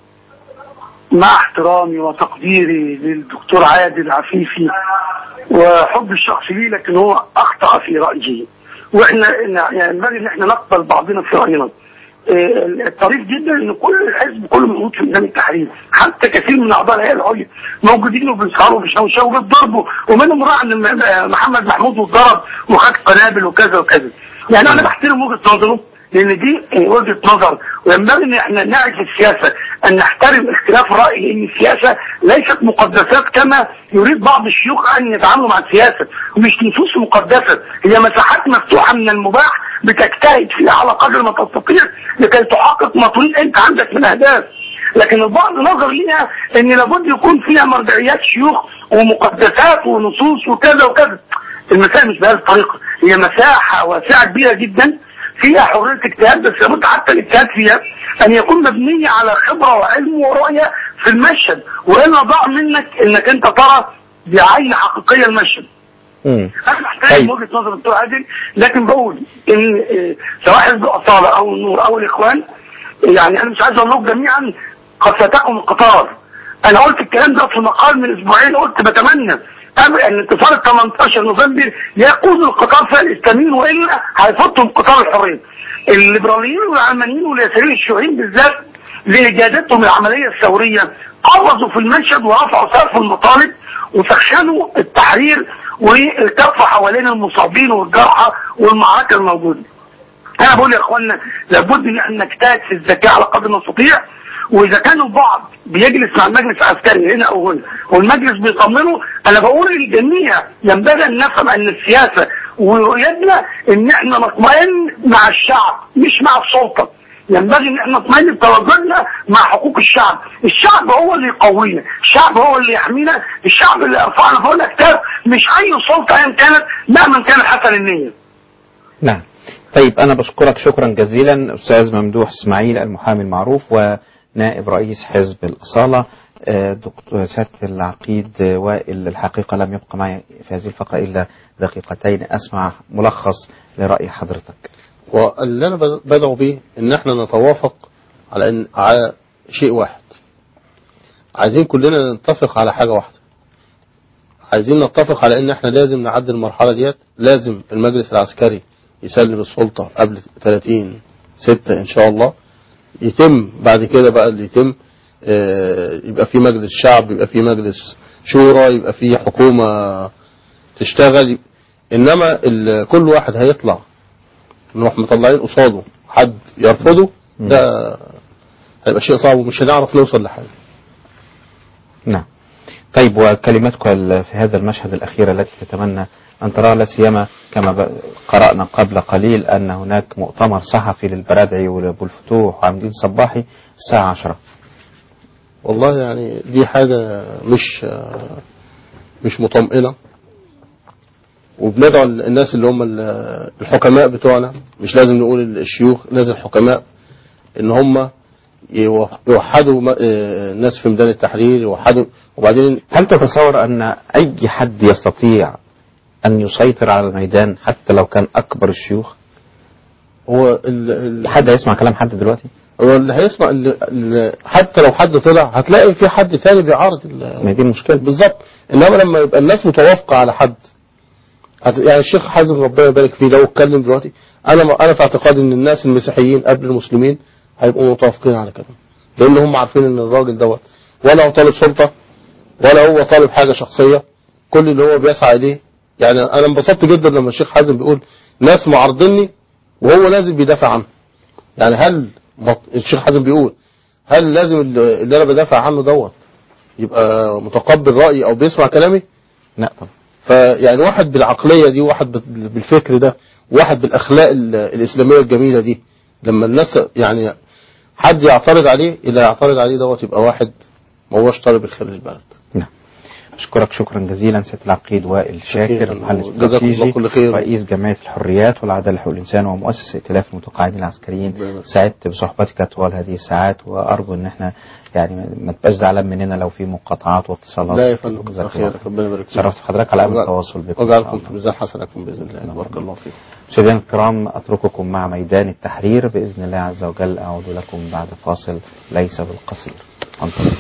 مع احترامي وتقديري للدكتور عادل عفيفي وحب الشخص ليه، لكن هو اخطا في رايه، واحنا يعني ينبغي ان احنا نقبل بعضنا في راينا. الطريف جدا ان كل الحزب كله موجود في ميدان التحرير، حتى كثير من اعضاء الهيئه العليا موجودين وبيسهروا وبيشوشوا وبيضربوا، ومنهم راح محمد محمود واتضرب وخد قنابل وكذا وكذا. يعني انا بحترم وجهه نظره لان دي وجهه نظر، وينبغي ان احنا نعي في السياسه ان نحترم اختلاف الراي، لان السياسه ليست مقدسات كما يريد بعض الشيوخ ان يتعاملوا مع السياسه، مش نصوص مقدسه، هي مساحات مفتوحه من المباح بتجتهد فيها على قدر ما تستطيع لكي تحقق ما تريد انت عندك من اهداف. لكن البعض نظر ليها ان لابد يكون فيها مرجعيات شيوخ ومقدسات ونصوص وكذا وكذا. المسائل مش بهذه الطريقه، هي مساحه واسعه كبيره جدا فيها حريه اجتهاد، بس لابد حتى الاجتهاد فيها ان يكون مبني على خبره وعلم ورؤيه في المشهد، والا ضاع منك انك انت ترى بعين حقيقيه المشهد. انا محتاج وجهه نظر الدكتور عادل، لكن بقول ان سواء حزب الاصاله او النور او الاخوان، يعني انا مش عايز اقول لكم جميعا قد فاتكم القطار. انا قلت الكلام ده في مقال من اسبوعين، قلت بتمنى ان انتصار 18 نوفمبر يقود القطار فيها الاسلاميين، والا هيفوتهم قطار الحريه. الليبراليين والعلمانيين واليساريين الشيوعيين بالذات لاجادتهم العمليه الثوريه قفزوا في المشهد ورفعوا سقف المطالب وسخنوا التحرير والكف حوالين المصابين والجرحى والمعركه الموجوده. انا بقول يا اخوانا لابد ان احنا نجتهد في الذكاء على قدر ما نستطيع، واذا كان البعض بيجلس مع المجلس العسكري هنا او هنا والمجلس بيطمنه، انا بقول للجميع ينبغي ان نفهم ان السياسه ورؤيتنا ان احنا نطمئن مع الشعب مش مع السلطه. ينبغي ان احنا نطمئن بتواجدنا مع حقوق الشعب. الشعب هو اللي يقوينا، الشعب هو اللي يحمينا، الشعب اللي يرفعنا فوق الاكتاف، مش اي سلطه ايا كانت مهما كان حسن النية. نعم. طيب أنا بشكرك شكرا جزيلا أستاذ ممدوح إسماعيل المحامي المعروف ونائب رئيس حزب الأصالة. دكتور سيادة العقيد وائل، الحقيقة لم يبقى معي في هذه الفقرة إلا دقيقتين أسمع ملخص لرأي حضرتك. واللي أنا بدعو به إن احنا نتوافق على شيء واحد. عايزين كلنا نتفق على حاجة واحدة. عايزين نتفق على إن احنا لازم نعدي المرحلة ديت، لازم المجلس العسكري يسلم السلطة قبل 30/6 إن شاء الله. يتم بعد كده بقى اللي يتم، يبقى في مجلس شعب، يبقى في مجلس شورى، يبقى في حكومة تشتغل. إنما كل واحد هيطلع نروح مطلعين قصاده حد يرفضه، ده هيبقى شيء صعب ومش هنعرف نوصل لحاجة. نعم. طيب وكلمتك في هذا المشهد الأخير التي تتمنى أن ترى، لا سيما كما قرأنا قبل قليل أن هناك مؤتمر صحفي للبرادعي وأبو الفتوح وعمدين صباحي الساعة 10. والله يعني دي حاجة مش مطمئنة، وبندعو الناس اللي هم الحكماء بتوعنا، مش لازم نقول الشيوخ، لازم الحكماء ان هم يوحدوا الناس في ميدان التحرير، يوحدوا. وبعدين هل تتصور أن أي حد يستطيع أن يسيطر على الميدان حتى لو كان أكبر الشيوخ؟ هو حد هيسمع كلام حد دلوقتي؟ هو اللي هيسمع حتى لو حد طلع هتلاقي في حد تاني بيعارض. ما دي المشكلة بالظبط. إنما لما يبقى الناس متوافقة على حد، يعني الشيخ حازم ربنا يبارك فيه لو اتكلم دلوقتي، أنا في اعتقادي إن الناس المسيحيين قبل المسلمين هيبقوا متوافقين على كده، لأن هم عارفين إن الراجل دوت ولا هو طالب سلطة ولا هو طالب حاجة شخصية، كل اللي هو بيسعى إليه. يعني أنا انبسطت جدا لما الشيخ حازم بيقول ناس معارضيني وهو لازم بيدافع عنه. يعني هل الشيخ حازم بيقول هل لازم اللي أنا بدافع عنه دوت يبقى متقبل رأيي أو بيسمع كلامي؟ لا طبعا. فيعني واحد بالعقلية دي، واحد بالفكر ده، واحد بالأخلاق الإسلامية الجميلة دي، لما الناس يعني حد يعترض عليه، اللي يعترض عليه دوت يبقى واحد ما هوش طالب الخير للبلد. نعم. أشكرك شكرا جزيلا سيادة العقيد وائل شاكر، المحلل الاستراتيجي رئيس جمعية الحريات والعدالة لحقوق الإنسان ومؤسس ائتلاف المتقاعدين العسكريين. سعدت بصحبتك طوال هذه الساعات، وأرجو إن احنا يعني ما تبقاش زعلان مننا لو في مقاطعات واتصالات. لا يا فندم، كتر خيرك، ربنا يبارك فيك. شرفت حضرتك على أمل التواصل بكم، وجعلكم في ميزان حسناتكم بإذن الله. بارك الله فيكم. مشاهدينا الكرام، أترككم مع ميدان التحرير بإذن الله عز وجل. أعود لكم بعد فاصل ليس بالقصير. انتظروا.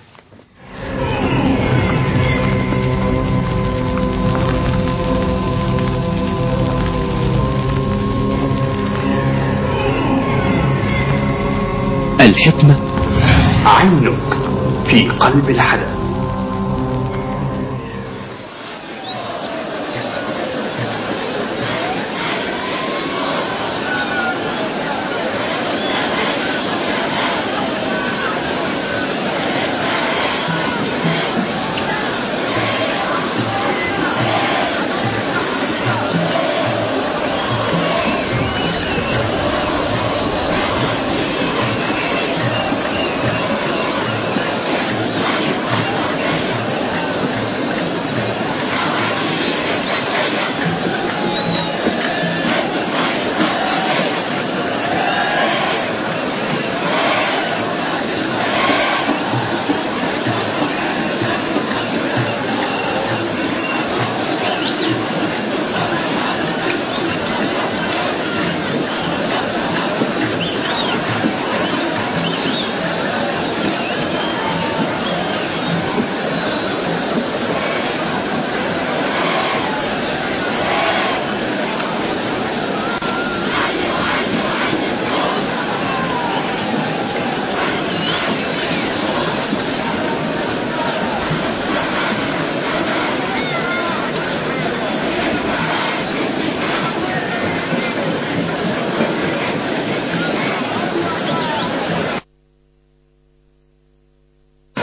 الحكمة عينك في قلب الحدث.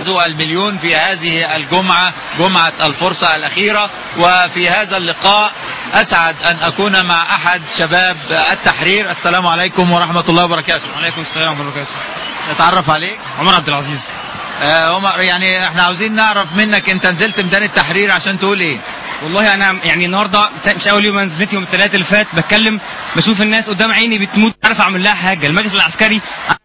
حازوا المليون في هذه الجمعة، جمعة الفرصة الأخيرة. وفي هذا اللقاء أسعد أن أكون مع أحد شباب التحرير. السلام عليكم ورحمة الله وبركاته. وعليكم السلام ورحمة الله وبركاته. نتعرف عليك. عمر عبد العزيز. عمر، يعني احنا عاوزين نعرف منك، انت نزلت ميدان التحرير عشان تقول ايه؟ والله انا يعني النهارده مش اول يوم، نزلت يوم الثلاث اللي فات بتكلم، بشوف الناس قدام عيني بتموت، عارف اعمل لها حاجه. المجلس العسكري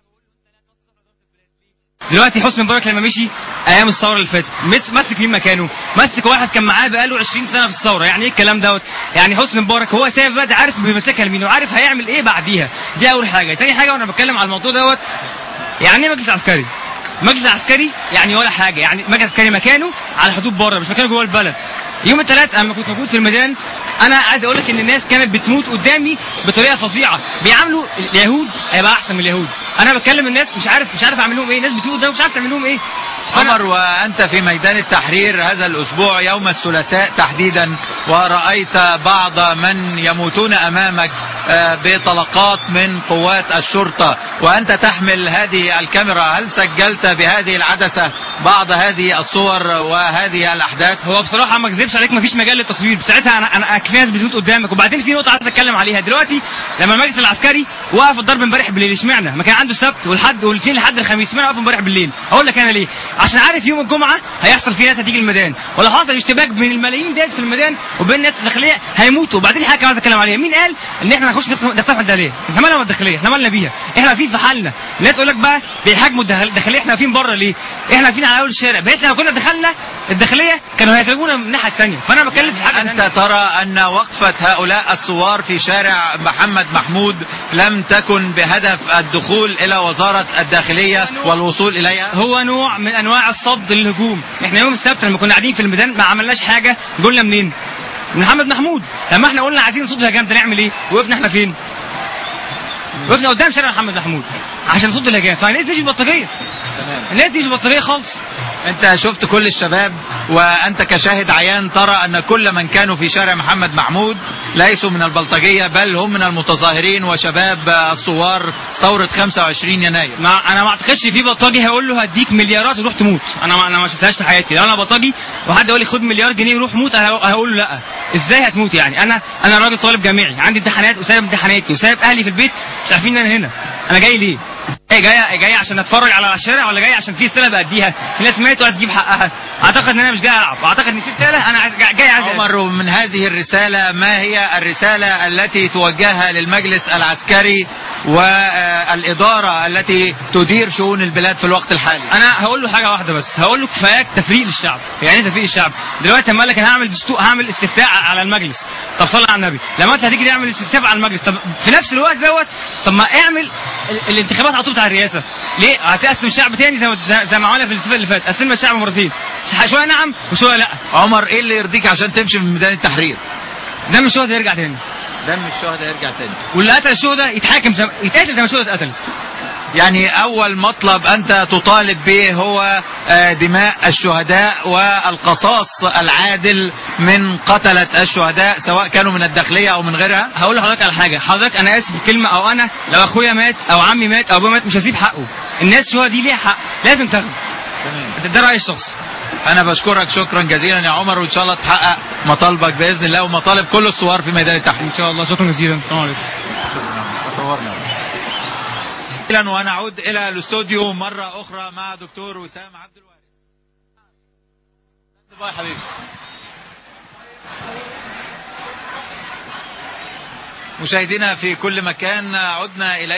دلوقتي حسني مبارك لما مشي ايام الثوره اللي فاتت مسك مين مكانه؟ مسك واحد كان معاه بقاله 20 سنه في الثوره. يعني ايه الكلام دوت؟ يعني حسني مبارك هو سايب بقى، عارف بيمسكها لمين وعارف هيعمل ايه بعديها. دي اول حاجه. تاني حاجه وانا بتكلم على الموضوع دوت، يعني ايه مجلس عسكري؟ مجلس عسكري يعني ولا حاجه. يعني مجلس عسكري مكانه على حدود بره، مش مكانه جوه البلد. يوم الثلاث اما كنت موجود في الميدان، انا عايز اقول لك ان الناس كانت بتموت قدامي بطريقه فظيعه. بيعاملوا اليهود هيبقى احسن من اليهود. انا بتكلم الناس مش عارف اعمل لهم ايه. الناس بتموت قدامي مش عارف تعمل لهم ايه. عمر، وأنت في ميدان التحرير هذا الأسبوع يوم الثلاثاء تحديدا، ورأيت بعض من يموتون أمامك بطلقات من قوات الشرطة، وأنت تحمل هذه الكاميرا، هل سجلت بهذه العدسة بعض هذه الصور وهذه الأحداث؟ هو بصراحة ما اكذبش عليك مفيش مجال للتصوير. ساعتها أنا في ناس بتموت قدامك. وبعدين في نقطة عايز أتكلم عليها دلوقتي، لما المجلس العسكري وقف الضرب امبارح بالليل، اشمعنى؟ ما كان عنده السبت والحد والاثنين لحد الخميس، اشمعنى وقف امبارح بالليل؟ أقول لك أنا ليه؟ عشان عارف يوم الجمعة هيحصل فيه ناس هتيجي الميدان، ولو حصل اشتباك بين الملايين ديت في الميدان وبين الناس الداخلية هيموتوا. وبعدين حاجة عايز أتكلم عليها، مين قال إن إحنا هنخش نفتح الداخلية؟ إحنا مالنا بالداخلية؟ إحنا مالنا بيها؟ إحنا واقفين في حالنا. الناس تقول لك بقى بيحاكموا الداخلية، إحنا واقفين بره ليه؟ إحنا واقفين على أول الشارع، بقيت لو كنا دخلنا الداخلية كانوا هيهاجمونا من الناحية الثانية. فأنا بتكلم في حاجة أنت ترى أن وقفة هؤلاء الثوار في شارع محمد محمود لم تكن بهدف الدخول إلى وزارة الداخلية والوصول إليها؟ هو نوع من أنواع الصد للهجوم. إحنا يوم السبت لما كنا قاعدين في الميدان ما عملناش حاجة، قلنا منين؟ من محمد محمود. لما احنا قلنا عايزين نصد الهجام ده نعمل ايه؟ وقفنا احنا فين؟ وقفنا قدام شارع محمد محمود عشان نصد الهجام. فالناس دي مش بلطجيه. الناس دي مش بلطجيه خالص. انت شفت كل الشباب، وانت كشاهد عيان ترى ان كل من كانوا في شارع محمد محمود ليسوا من البلطجيه، بل هم من المتظاهرين وشباب الثوار ثوره 25 يناير. انا ما اعتقدش في بلطجي هيقول له هديك مليارات وروح تموت. انا ما شفتهاش في حياتي. لو انا بلطجي وحد يقول لي خد مليار جنيه وروح موت، هقول له لا. ازاي هتموت يعني؟ انا راجل طالب جامعي، عندي امتحانات وسايب امتحاناتي وسايب اهلي في البيت مش عارفين ان انا هنا. انا جاي ليه؟ جاي عشان اتفرج على الشارع، ولا جاي عشان في رساله باديها؟ في ناس ماتوا عايز تجيب حقها. اعتقد ان انا مش جاي العب، اعتقد ان في رساله انا جاي عايز. عمر، من هذه الرساله ما هي الرساله التي توجهها للمجلس العسكري والاداره التي تدير شؤون البلاد في الوقت الحالي؟ انا هقول له حاجه واحده بس، هقول له كفاياك تفريق للشعب. يعني ايه تفريق الشعب؟ دلوقتي لما قال لك انا هعمل استفتاء على المجلس، طب صلي على النبي، لما انت هتيجي تعمل استفتاء على المجلس، طب في نفس الوقت دوت طب ما اعمل الانتخابات على طول بتاع الرئاسه. ليه؟ هتقسم الشعب تاني زي ما عملنا في الاستفتاء اللي فات، قسمنا الشعب مرتين، شويه نعم وشويه لا. عمر، ايه اللي يرضيك عشان تمشي من ميدان التحرير؟ دم الشهداء يرجع تاني. دم الشهداء يرجع تاني، واللي قتل الشهداء يتقتل زي ما الشهداء اتقتلت. يعني أول مطلب أنت تطالب به هو دماء الشهداء والقصاص العادل من قتلة الشهداء، سواء كانوا من الداخلية أو من غيرها. هقول لحضرتك على حاجة، حضرتك أنا آسف الكلمة، أو أنا لو أخويا مات أو عمي مات أو أبويا مات مش هسيب حقه. الناس الشهداء دي ليها حق، لازم تاخده. تمام، ده رأيي الشخصي. أنا بشكرك شكرا جزيلا يا عمر، وإن شاء الله تحقق مطالبك بإذن الله ومطالب كل الثوار في ميدان التحرير. إن شاء الله، شكرا جزيلا. السلام عليكم. تصورنا. ونعود إلى الاستوديو مرة أخرى مع دكتور وسام عبد الوارث. باي حبيبي. مشاهدينا في كل مكان، عدنا إلى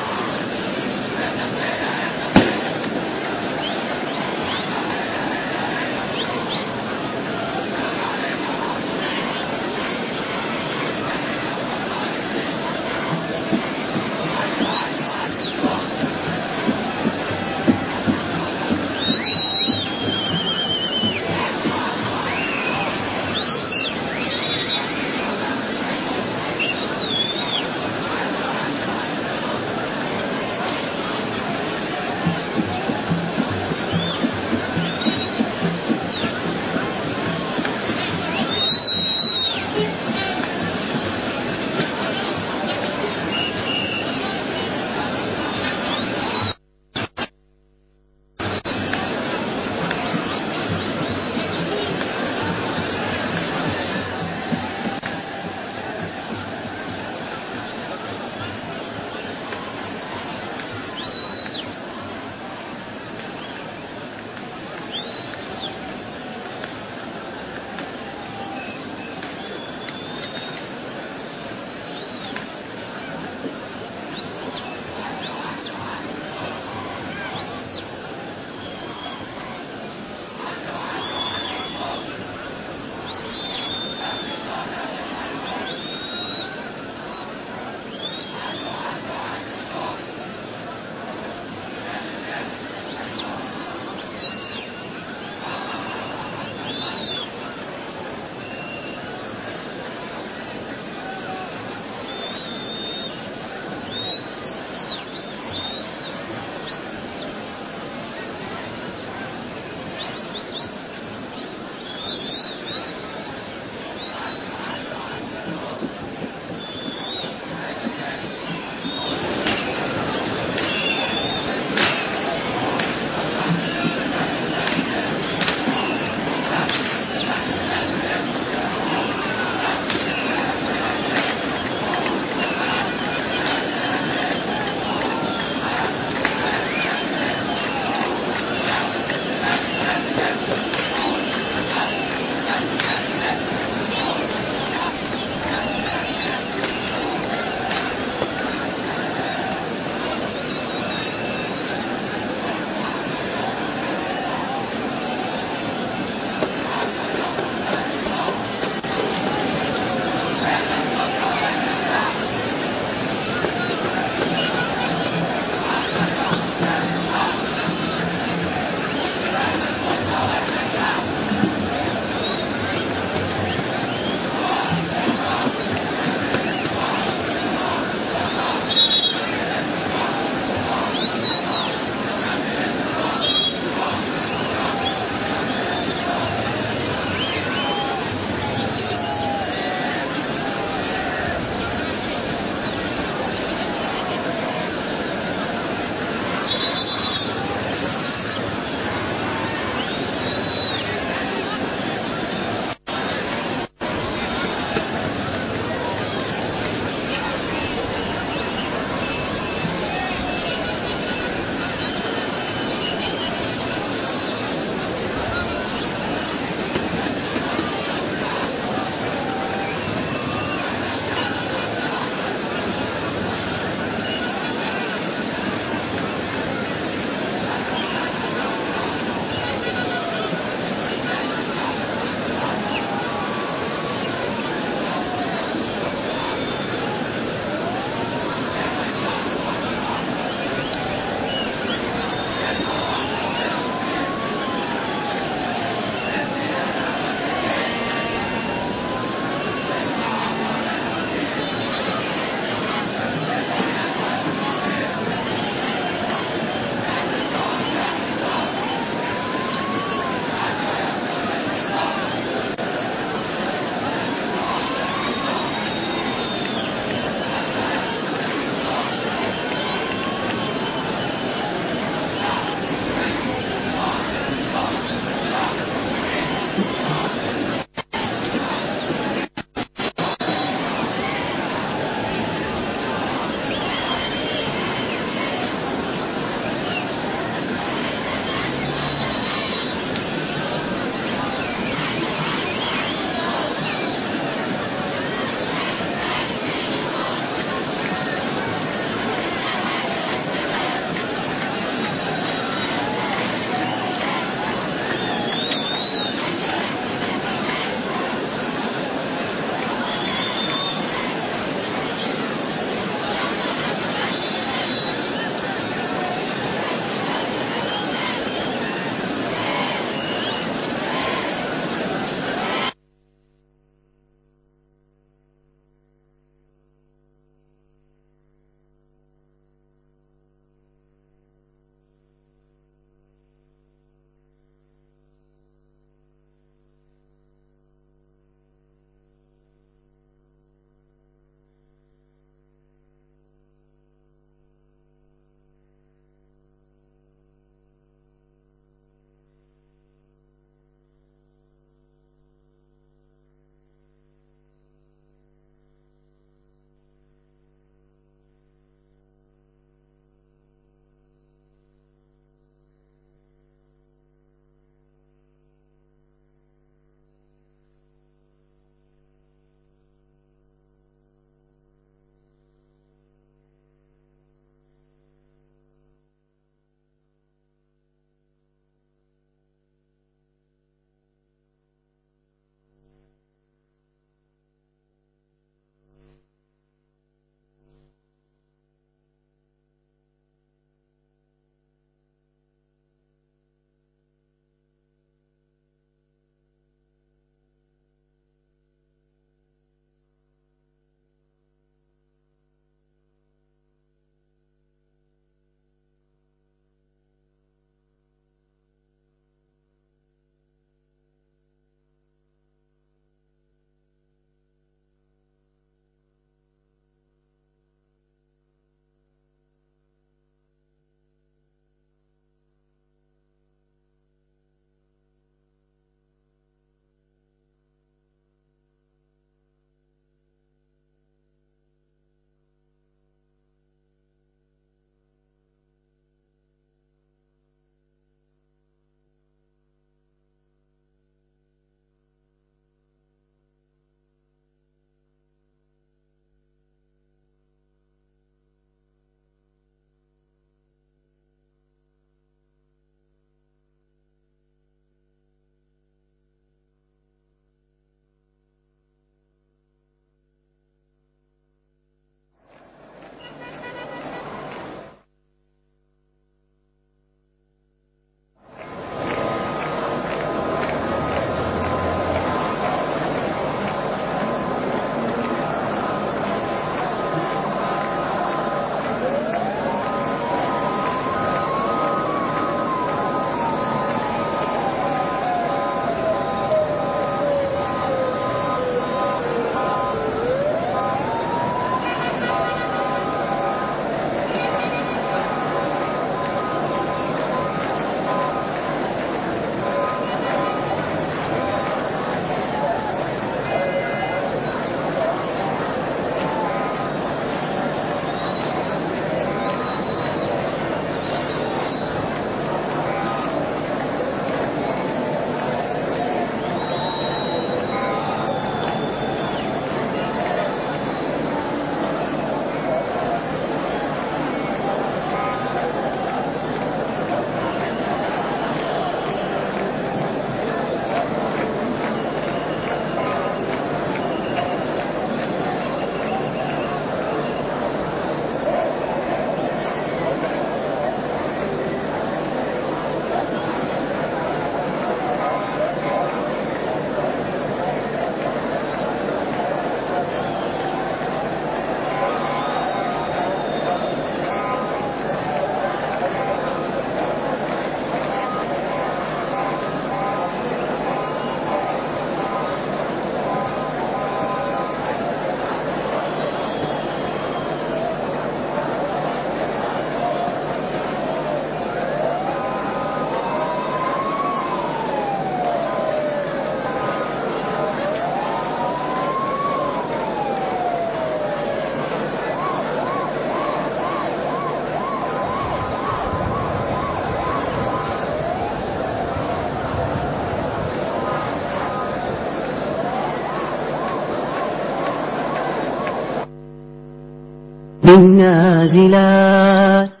بالنازلات